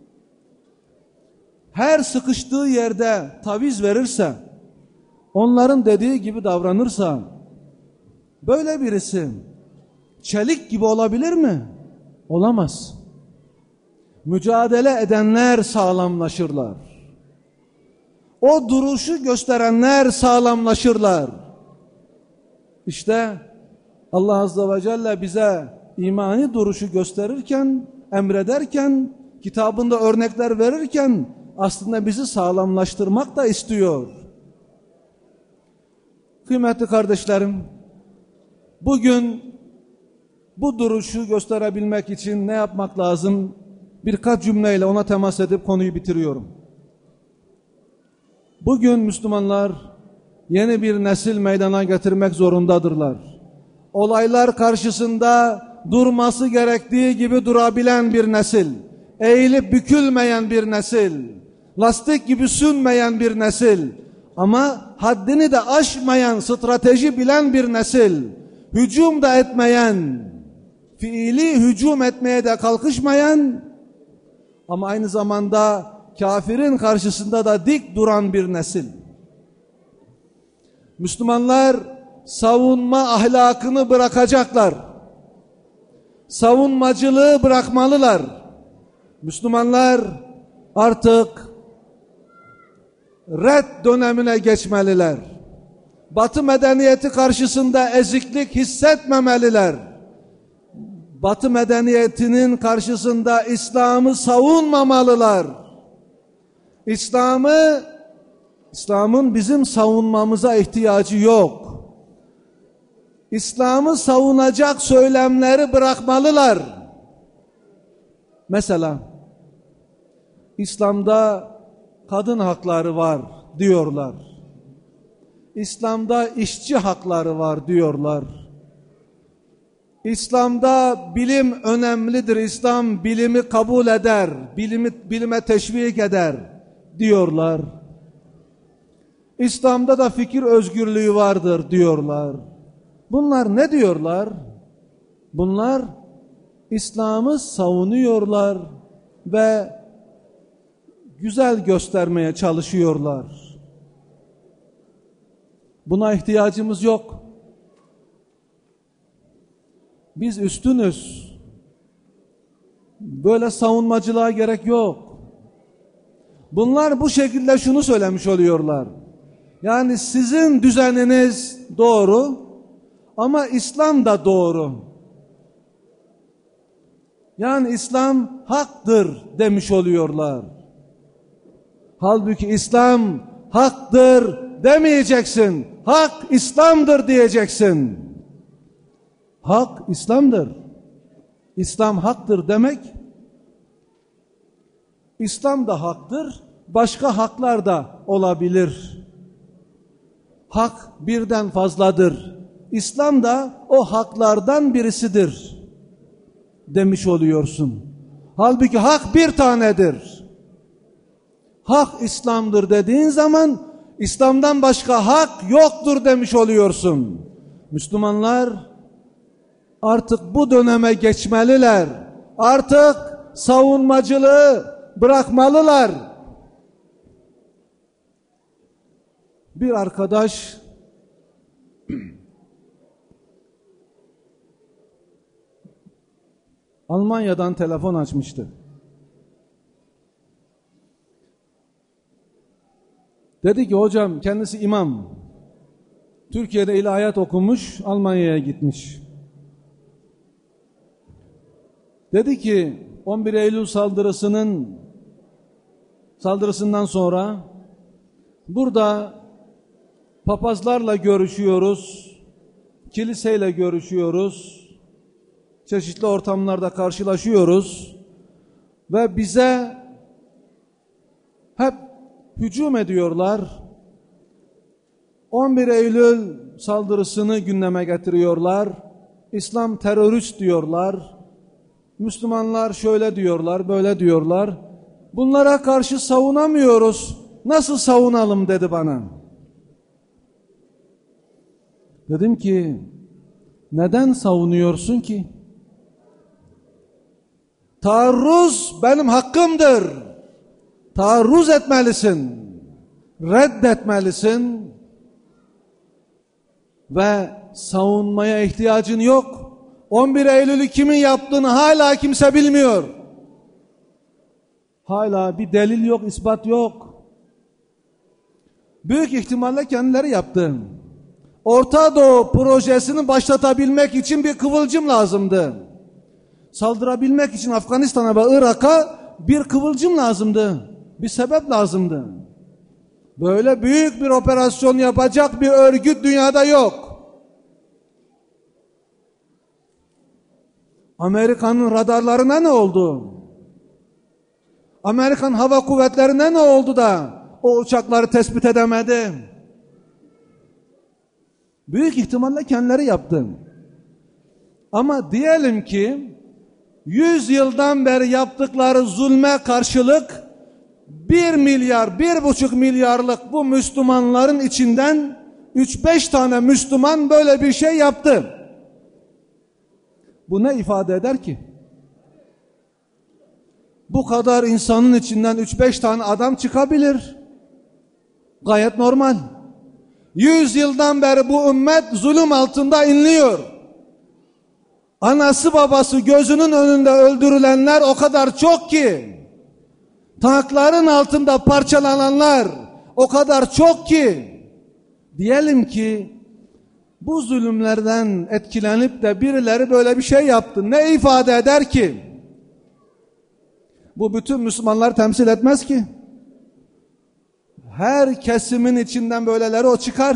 Her sıkıştığı yerde taviz verirse, onların dediği gibi davranırsa, böyle birisi çelik gibi olabilir mi? Olamaz. Mücadele edenler sağlamlaşırlar. O duruşu gösterenler sağlamlaşırlar. İşte Allah Azze ve Celle bize imani duruşu gösterirken, emrederken, kitabında örnekler verirken aslında bizi sağlamlaştırmak da istiyor. Kıymetli kardeşlerim, bugün bu duruşu gösterebilmek için ne yapmak lazım? Birkaç cümleyle ona temas edip konuyu bitiriyorum. Bugün Müslümanlar yeni bir nesil meydana getirmek zorundadırlar. Olaylar karşısında durması gerektiği gibi durabilen bir nesil, eğilip bükülmeyen bir nesil, lastik gibi sünmeyen bir nesil, ama haddini de aşmayan, strateji bilen bir nesil, hücum da etmeyen, fiili hücum etmeye de kalkışmayan ama aynı zamanda kafirin karşısında da dik duran bir nesil. Müslümanlar savunma ahlakını bırakacaklar. Savunmacılığı bırakmalılar. Müslümanlar artık red dönemine geçmeliler. Batı medeniyeti karşısında eziklik hissetmemeliler. Batı medeniyetinin karşısında İslam'ı savunmamalılar. İslam'ı, İslam'ın bizim savunmamıza ihtiyacı yok. İslam'ı savunacak söylemleri bırakmalılar. Mesela İslam'da kadın hakları var diyorlar. İslam'da işçi hakları var diyorlar. İslam'da bilim önemlidir. İslam bilimi kabul eder, bilimi, bilime teşvik eder diyorlar. İslam'da da fikir özgürlüğü vardır diyorlar. Bunlar ne diyorlar? Bunlar İslam'ı savunuyorlar ve güzel göstermeye çalışıyorlar. Buna ihtiyacımız yok. Biz üstünüz. Böyle savunmacılığa gerek yok. Bunlar bu şekilde şunu söylemiş oluyorlar. Yani sizin düzeniniz doğru ama İslam da doğru. Yani İslam haktır demiş oluyorlar. Halbuki İslam haktır demeyeceksin. Hak İslam'dır diyeceksin. Hak İslam'dır. İslam haktır demek, İslam da haktır, başka haklar da olabilir. Hak birden fazladır. İslam da o haklardan birisidir demiş oluyorsun. Halbuki hak bir tanedir. Hak İslam'dır dediğin zaman İslam'dan başka hak yoktur demiş oluyorsun. Müslümanlar artık bu döneme geçmeliler. Artık savunmacılığı bırakmalılar. Bir arkadaş Almanya'dan telefon açmıştı. Dedi ki hocam, kendisi imam. Türkiye'de ilahiyat okumuş, Almanya'ya gitmiş. Dedi ki on bir Eylül saldırısının saldırısından sonra burada papazlarla görüşüyoruz, kiliseyle görüşüyoruz, çeşitli ortamlarda karşılaşıyoruz ve bize hep hücum ediyorlar. on bir Eylül saldırısını gündeme getiriyorlar. İslam terörist diyorlar. Müslümanlar şöyle diyorlar, böyle diyorlar. Bunlara karşı savunamıyoruz. Nasıl savunalım dedi bana. Dedim ki, neden savunuyorsun ki? Taarruz benim hakkımdır. Taarruz etmelisin. Reddetmelisin. Ve savunmaya ihtiyacın yok. on bir Eylül'ü kimin yaptığını hala kimse bilmiyor. Hala bir delil yok, ispat yok. Büyük ihtimalle kendileri yaptı. Orta Doğu projesini başlatabilmek için bir kıvılcım lazımdı. Saldırabilmek için Afganistan'a ve Irak'a bir kıvılcım lazımdı. Bir sebep lazımdı. Böyle büyük bir operasyon yapacak bir örgüt dünyada yok. Amerika'nın radarlarına ne oldu? Amerikan hava kuvvetlerine ne oldu da o uçakları tespit edemedi? Büyük ihtimalle kendileri yaptı. Ama diyelim ki yüz yıldan beri yaptıkları zulme karşılık bir milyar, bir buçuk milyarlık bu Müslümanların içinden üç beş tane Müslüman böyle bir şey yaptı. Bu ne ifade eder ki? Bu kadar insanın içinden üç beş tane adam çıkabilir. Gayet normal. Yüz yıldan beri bu ümmet zulüm altında inliyor. Anası babası gözünün önünde öldürülenler o kadar çok ki, tankların altında parçalananlar o kadar çok ki, diyelim ki bu zulümlerden etkilenip de birileri böyle bir şey yaptı. Ne ifade eder ki? Bu bütün Müslümanları temsil etmez ki. Her kesimin içinden böyleleri o çıkar.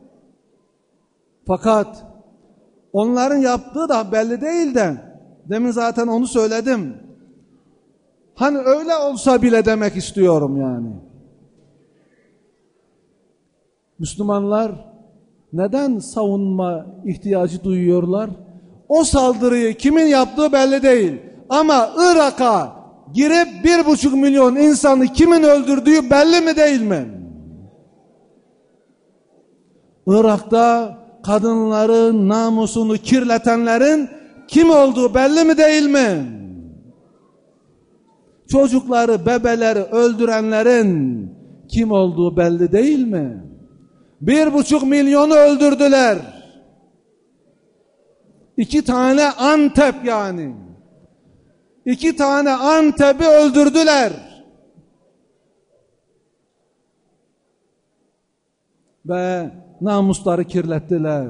Fakat onların yaptığı da belli değil de, demin zaten onu söyledim. Hani öyle olsa bile demek istiyorum yani. Müslümanlar neden savunma ihtiyacı duyuyorlar? O saldırıyı kimin yaptığı belli değil. Ama Irak'a girip bir buçuk milyon insanı kimin öldürdüğü belli mi değil mi? Irak'ta kadınların namusunu kirletenlerin kim olduğu belli mi değil mi? Çocukları, bebeleri öldürenlerin kim olduğu belli değil mi? Bir buçuk milyonu öldürdüler. İki tane Antep yani. İki tane Antep'i öldürdüler. Ve namusları kirlettiler.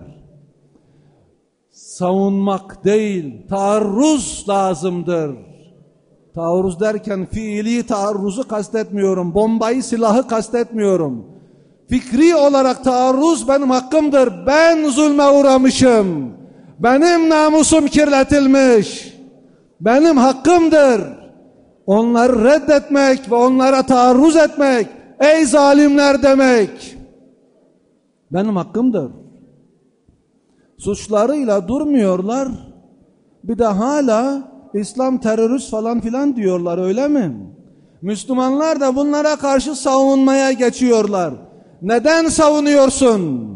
Savunmak değil, taarruz lazımdır. Taarruz derken fiili taarruzu kastetmiyorum. Bombayı, silahı kastetmiyorum. Fikri olarak taarruz benim hakkımdır. Ben zulme uğramışım. Benim namusum kirletilmiş. Benim hakkımdır. Onları reddetmek ve onlara taarruz etmek. Ey zalimler demek. Benim hakkımdır. Suçlarıyla durmuyorlar. Bir de hala İslam terörist falan filan diyorlar, öyle mi? Müslümanlar da bunlara karşı savunmaya geçiyorlar. Neden savunuyorsun?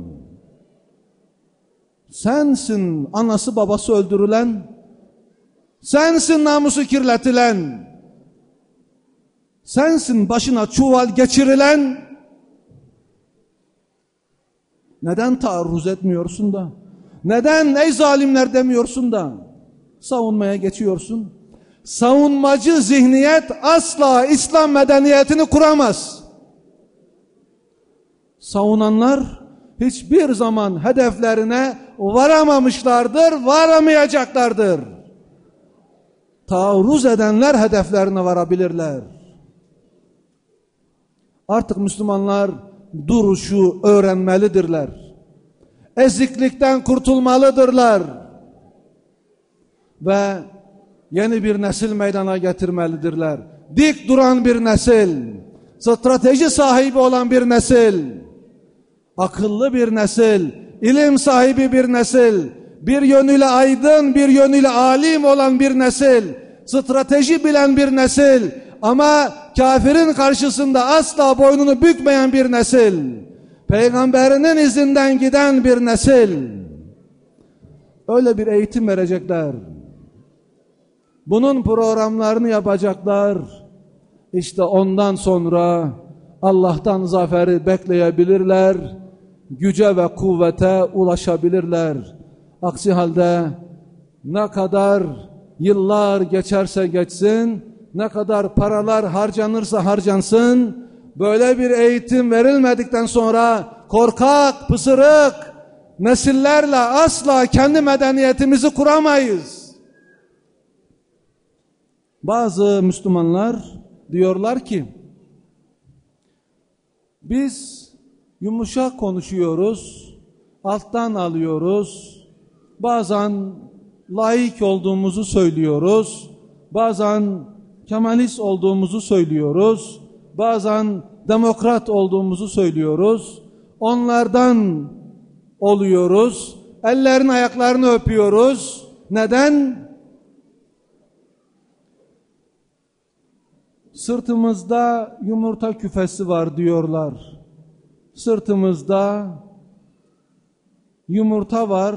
Sensin anası babası öldürülen, sensin namusu kirletilen, sensin başına çuval geçirilen. Neden taarruz etmiyorsun da? Neden ey zalimler demiyorsun da savunmaya geçiyorsun? Savunmacı zihniyet asla İslam medeniyetini kuramaz. Savunanlar hiçbir zaman hedeflerine varamamışlardır, varamayacaklardır. Taarruz edenler hedeflerine varabilirler. Artık Müslümanlar duruşu öğrenmelidirler. Eziklikten kurtulmalıdırlar. Ve yeni bir nesil meydana getirmelidirler. Dik duran bir nesil, strateji sahibi olan bir nesil, akıllı bir nesil, ilim sahibi bir nesil, bir yönüyle aydın, bir yönüyle alim olan bir nesil, strateji bilen bir nesil, ama kafirin karşısında asla boynunu bükmeyen bir nesil, peygamberinin izinden giden bir nesil. Öyle bir eğitim verecekler. Bunun programlarını yapacaklar. İşte ondan sonra Allah'tan zaferi bekleyebilirler. Güce ve kuvvete ulaşabilirler. Aksi halde ne kadar yıllar geçerse geçsin, ne kadar paralar harcanırsa harcansın, böyle bir eğitim verilmedikten sonra korkak, pısırık nesillerle asla kendi medeniyetimizi kuramayız. Bazı Müslümanlar diyorlar ki, biz yumuşak konuşuyoruz, alttan alıyoruz, bazen laik olduğumuzu söylüyoruz, bazen Kemalist olduğumuzu söylüyoruz, bazen demokrat olduğumuzu söylüyoruz, onlardan oluyoruz, ellerini ayaklarını öpüyoruz. Neden? Sırtımızda yumurta küfesi var diyorlar. Sırtımızda yumurta var.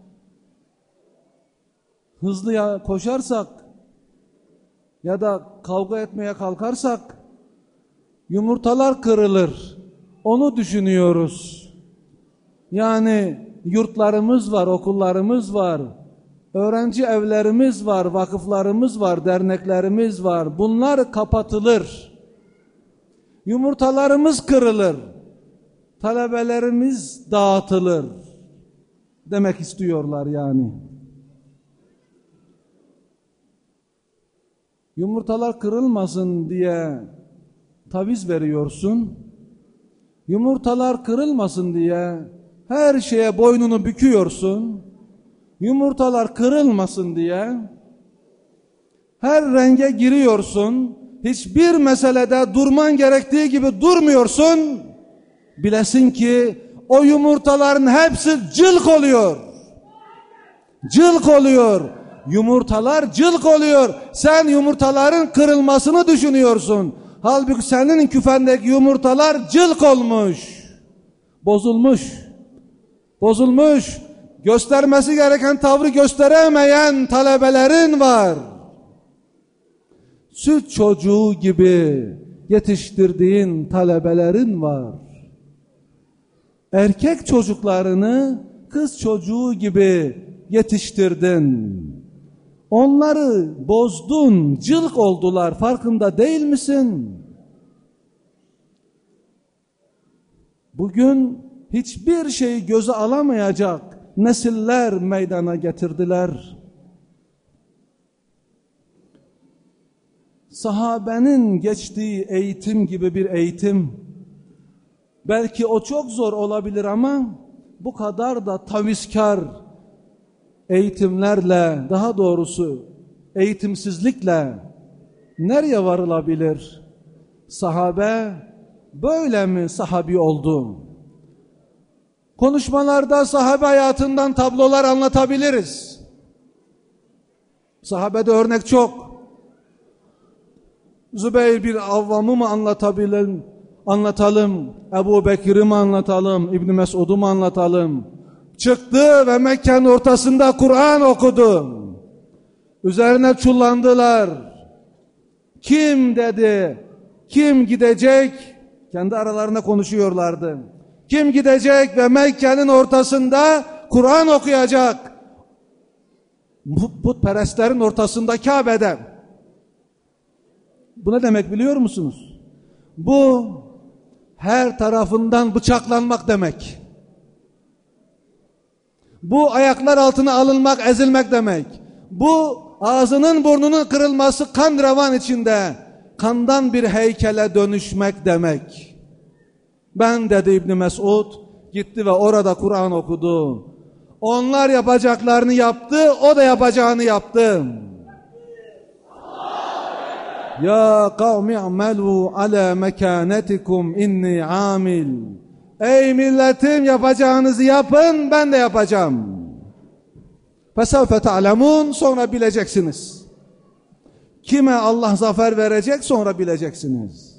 Hızlıya koşarsak ya da kavga etmeye kalkarsak yumurtalar kırılır. Onu düşünüyoruz. Yani yurtlarımız var, okullarımız var, öğrenci evlerimiz var, vakıflarımız var, derneklerimiz var. Bunlar kapatılır. Yumurtalarımız kırılır. Talebelerimiz dağıtılır. Demek istiyorlar yani. Yumurtalar kırılmasın diye taviz veriyorsun. Yumurtalar kırılmasın diye her şeye boynunu büküyorsun. Yumurtalar kırılmasın diye her renge giriyorsun. Hiçbir meselede durman gerektiği gibi durmuyorsun. Bilesin ki o yumurtaların hepsi cılk oluyor. Cılk oluyor. Yumurtalar cılk oluyor. Sen yumurtaların kırılmasını düşünüyorsun. Halbuki senin küfendeki yumurtalar cılk olmuş. Bozulmuş. Bozulmuş. Göstermesi gereken tavrı gösteremeyen talebelerin var. Süt çocuğu gibi yetiştirdiğin talebelerin var. Erkek çocuklarını kız çocuğu gibi yetiştirdin. Onları bozdun, cılk oldular, farkında değil misin? Bugün hiçbir şeyi göze alamayacak nesiller meydana getirdiler. Sahabenin geçtiği eğitim gibi bir eğitim, belki o çok zor olabilir ama bu kadar da tavizkar eğitimlerle, daha doğrusu eğitimsizlikle nereye varılabilir? Sahabe böyle mi sahabi oldu? Konuşmalarda sahabe hayatından tablolar anlatabiliriz. Sahabede örnek çok. Zübeyir bir Avvam'ı mı anlatabilirim? Anlatalım. Ebu Bekir'i mi anlatalım? İbn Mesud'u mu anlatalım? Çıktı ve Mekke'nin ortasında Kur'an okudu. Üzerine çullandılar. Kim dedi? Kim gidecek? Kendi aralarında konuşuyorlardı. Kim gidecek ve Mekke'nin ortasında Kur'an okuyacak? Putperestlerin ortasında Kabe'de. Bu ne demek biliyor musunuz? Bu her tarafından bıçaklanmak demek. Bu ayaklar altına alınmak, ezilmek demek. Bu ağzının burnunun kırılması, kan revan içinde kandan bir heykele dönüşmek demek. Ben dedi İbn Mesud, gitti ve orada Kur'an okudu. Onlar yapacaklarını yaptı, o da yapacağını yaptı. Ya kavmi amelu ala mekanetikum inni amil. Ey milletim, yapacağınızı yapın, ben de yapacağım. Fesevfe ta'lemun, sonra bileceksiniz. Kime Allah zafer verecek, sonra bileceksiniz.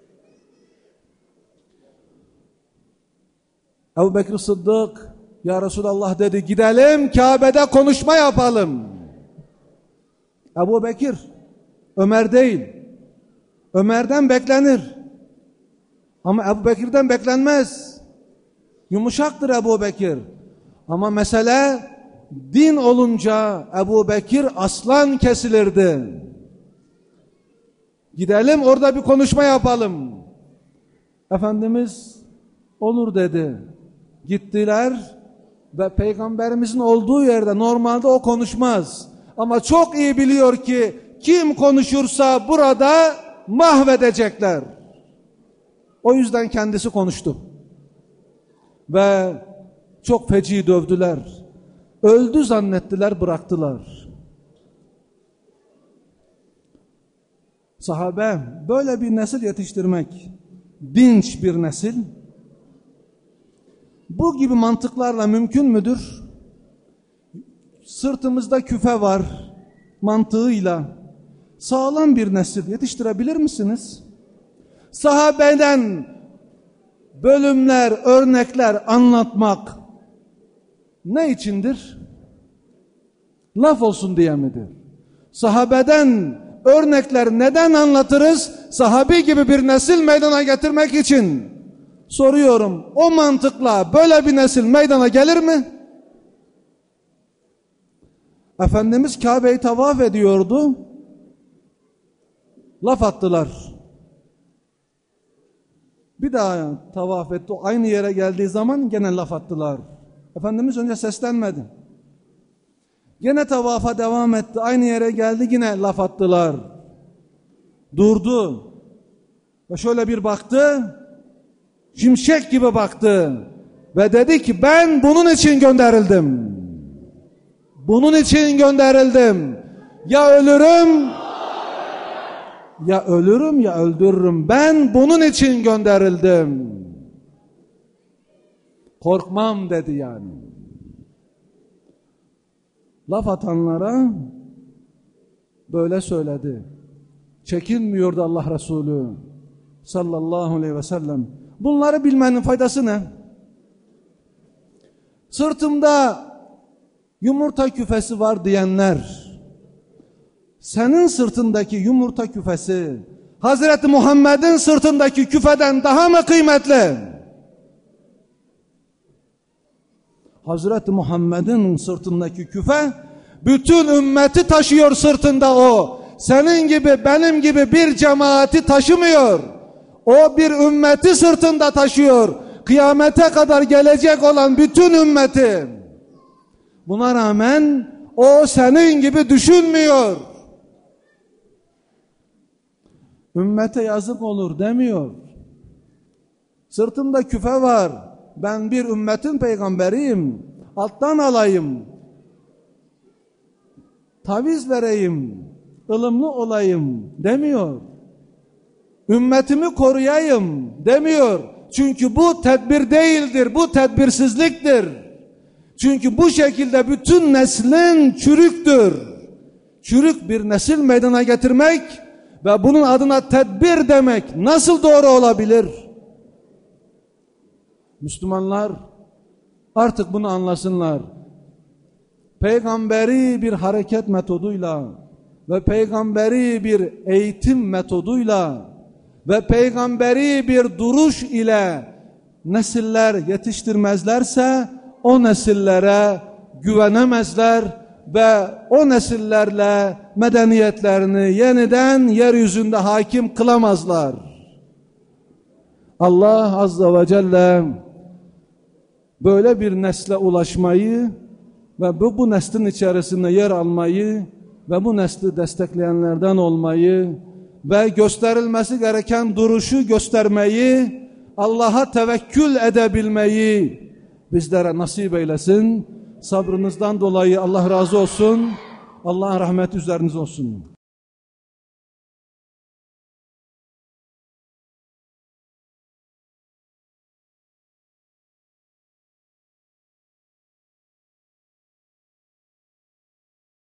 Ebu Bekir Sıddık, ya Resulallah dedi, gidelim Kabe'de konuşma yapalım. Ebu Bekir, Ömer değil. Ömer'den beklenir. Ama Ebu Bekir'den beklenmez. Yumuşaktır Ebu Bekir. Ama mesele din olunca Ebu Bekir aslan kesilirdi. Gidelim orada bir konuşma yapalım. Efendimiz olur dedi. Gittiler ve Peygamberimizin olduğu yerde normalde o konuşmaz. Ama çok iyi biliyor ki kim konuşursa burada mahvedecekler. O yüzden kendisi konuştu. Ve çok feci dövdüler. Öldü zannettiler, bıraktılar. Sahabe böyle bir nesil yetiştirmek, dinç bir nesil, bu gibi mantıklarla mümkün müdür? Sırtımızda küfe var mantığıyla sağlam bir nesil yetiştirebilir misiniz? Sahabeden bölümler, örnekler anlatmak ne içindir? Laf olsun diye midir? Sahabeden örnekler neden anlatırız? Sahabi gibi bir nesil meydana getirmek için. Soruyorum, o mantıkla böyle bir nesil meydana gelir mi? Efendimiz Kabe'yi tavaf ediyordu. Laf attılar. Bir daha tavaf etti. Aynı yere geldiği zaman gene laf attılar. Efendimiz önce seslenmedi. Gene tavafa devam etti. Aynı yere geldi, yine laf attılar. Durdu. Ve şöyle bir baktı. Şimşek gibi baktı. Ve dedi ki ben bunun için gönderildim. Bunun için gönderildim. Ya ölürüm, ya ölürüm ya öldürürüm. Ben bunun için gönderildim. Korkmam dedi yani. Laf atanlara böyle söyledi. Çekinmiyordu Allah Resulü sallallahu aleyhi ve sellem. Bunları bilmenin faydası ne? Sırtımda yumurta küfesi var diyenler, senin sırtındaki yumurta küfesi Hazreti Muhammed'in sırtındaki küfeden daha mı kıymetli? Hazreti Muhammed'in sırtındaki küfe bütün ümmeti taşıyor sırtında o. Senin gibi benim gibi bir cemaati taşımıyor. O bir ümmeti sırtında taşıyor. Kıyamete kadar gelecek olan bütün ümmeti. Buna rağmen o senin gibi düşünmüyor. Ümmete yazık olur demiyor. Sırtımda küfe var. Ben bir ümmetin peygamberiyim. Alttan alayım. Taviz vereyim. ılımlı olayım demiyor. Ümmetimi koruyayım demiyor. Çünkü bu tedbir değildir. Bu tedbirsizliktir. Çünkü bu şekilde bütün neslin çürüktür. Çürük bir nesil meydana getirmek ve bunun adına tedbir demek nasıl doğru olabilir? Müslümanlar artık bunu anlasınlar. Peygamberi bir hareket metoduyla ve peygamberi bir eğitim metoduyla ve peygamberi bir duruş ile nesiller yetiştirmezlerse o nesillere güvenemezler ve o nesillerle medeniyetlerini yeniden yeryüzünde hakim kılamazlar. Allah Azze ve Celle böyle bir nesle ulaşmayı ve bu, bu neslin içerisinde yer almayı ve bu nesli destekleyenlerden olmayı ve gösterilmesi gereken duruşu göstermeyi, Allah'a tevekkül edebilmeyi bizlere nasip eylesin. Sabrınızdan dolayı Allah razı olsun. Allah'ın rahmeti üzerinize olsun.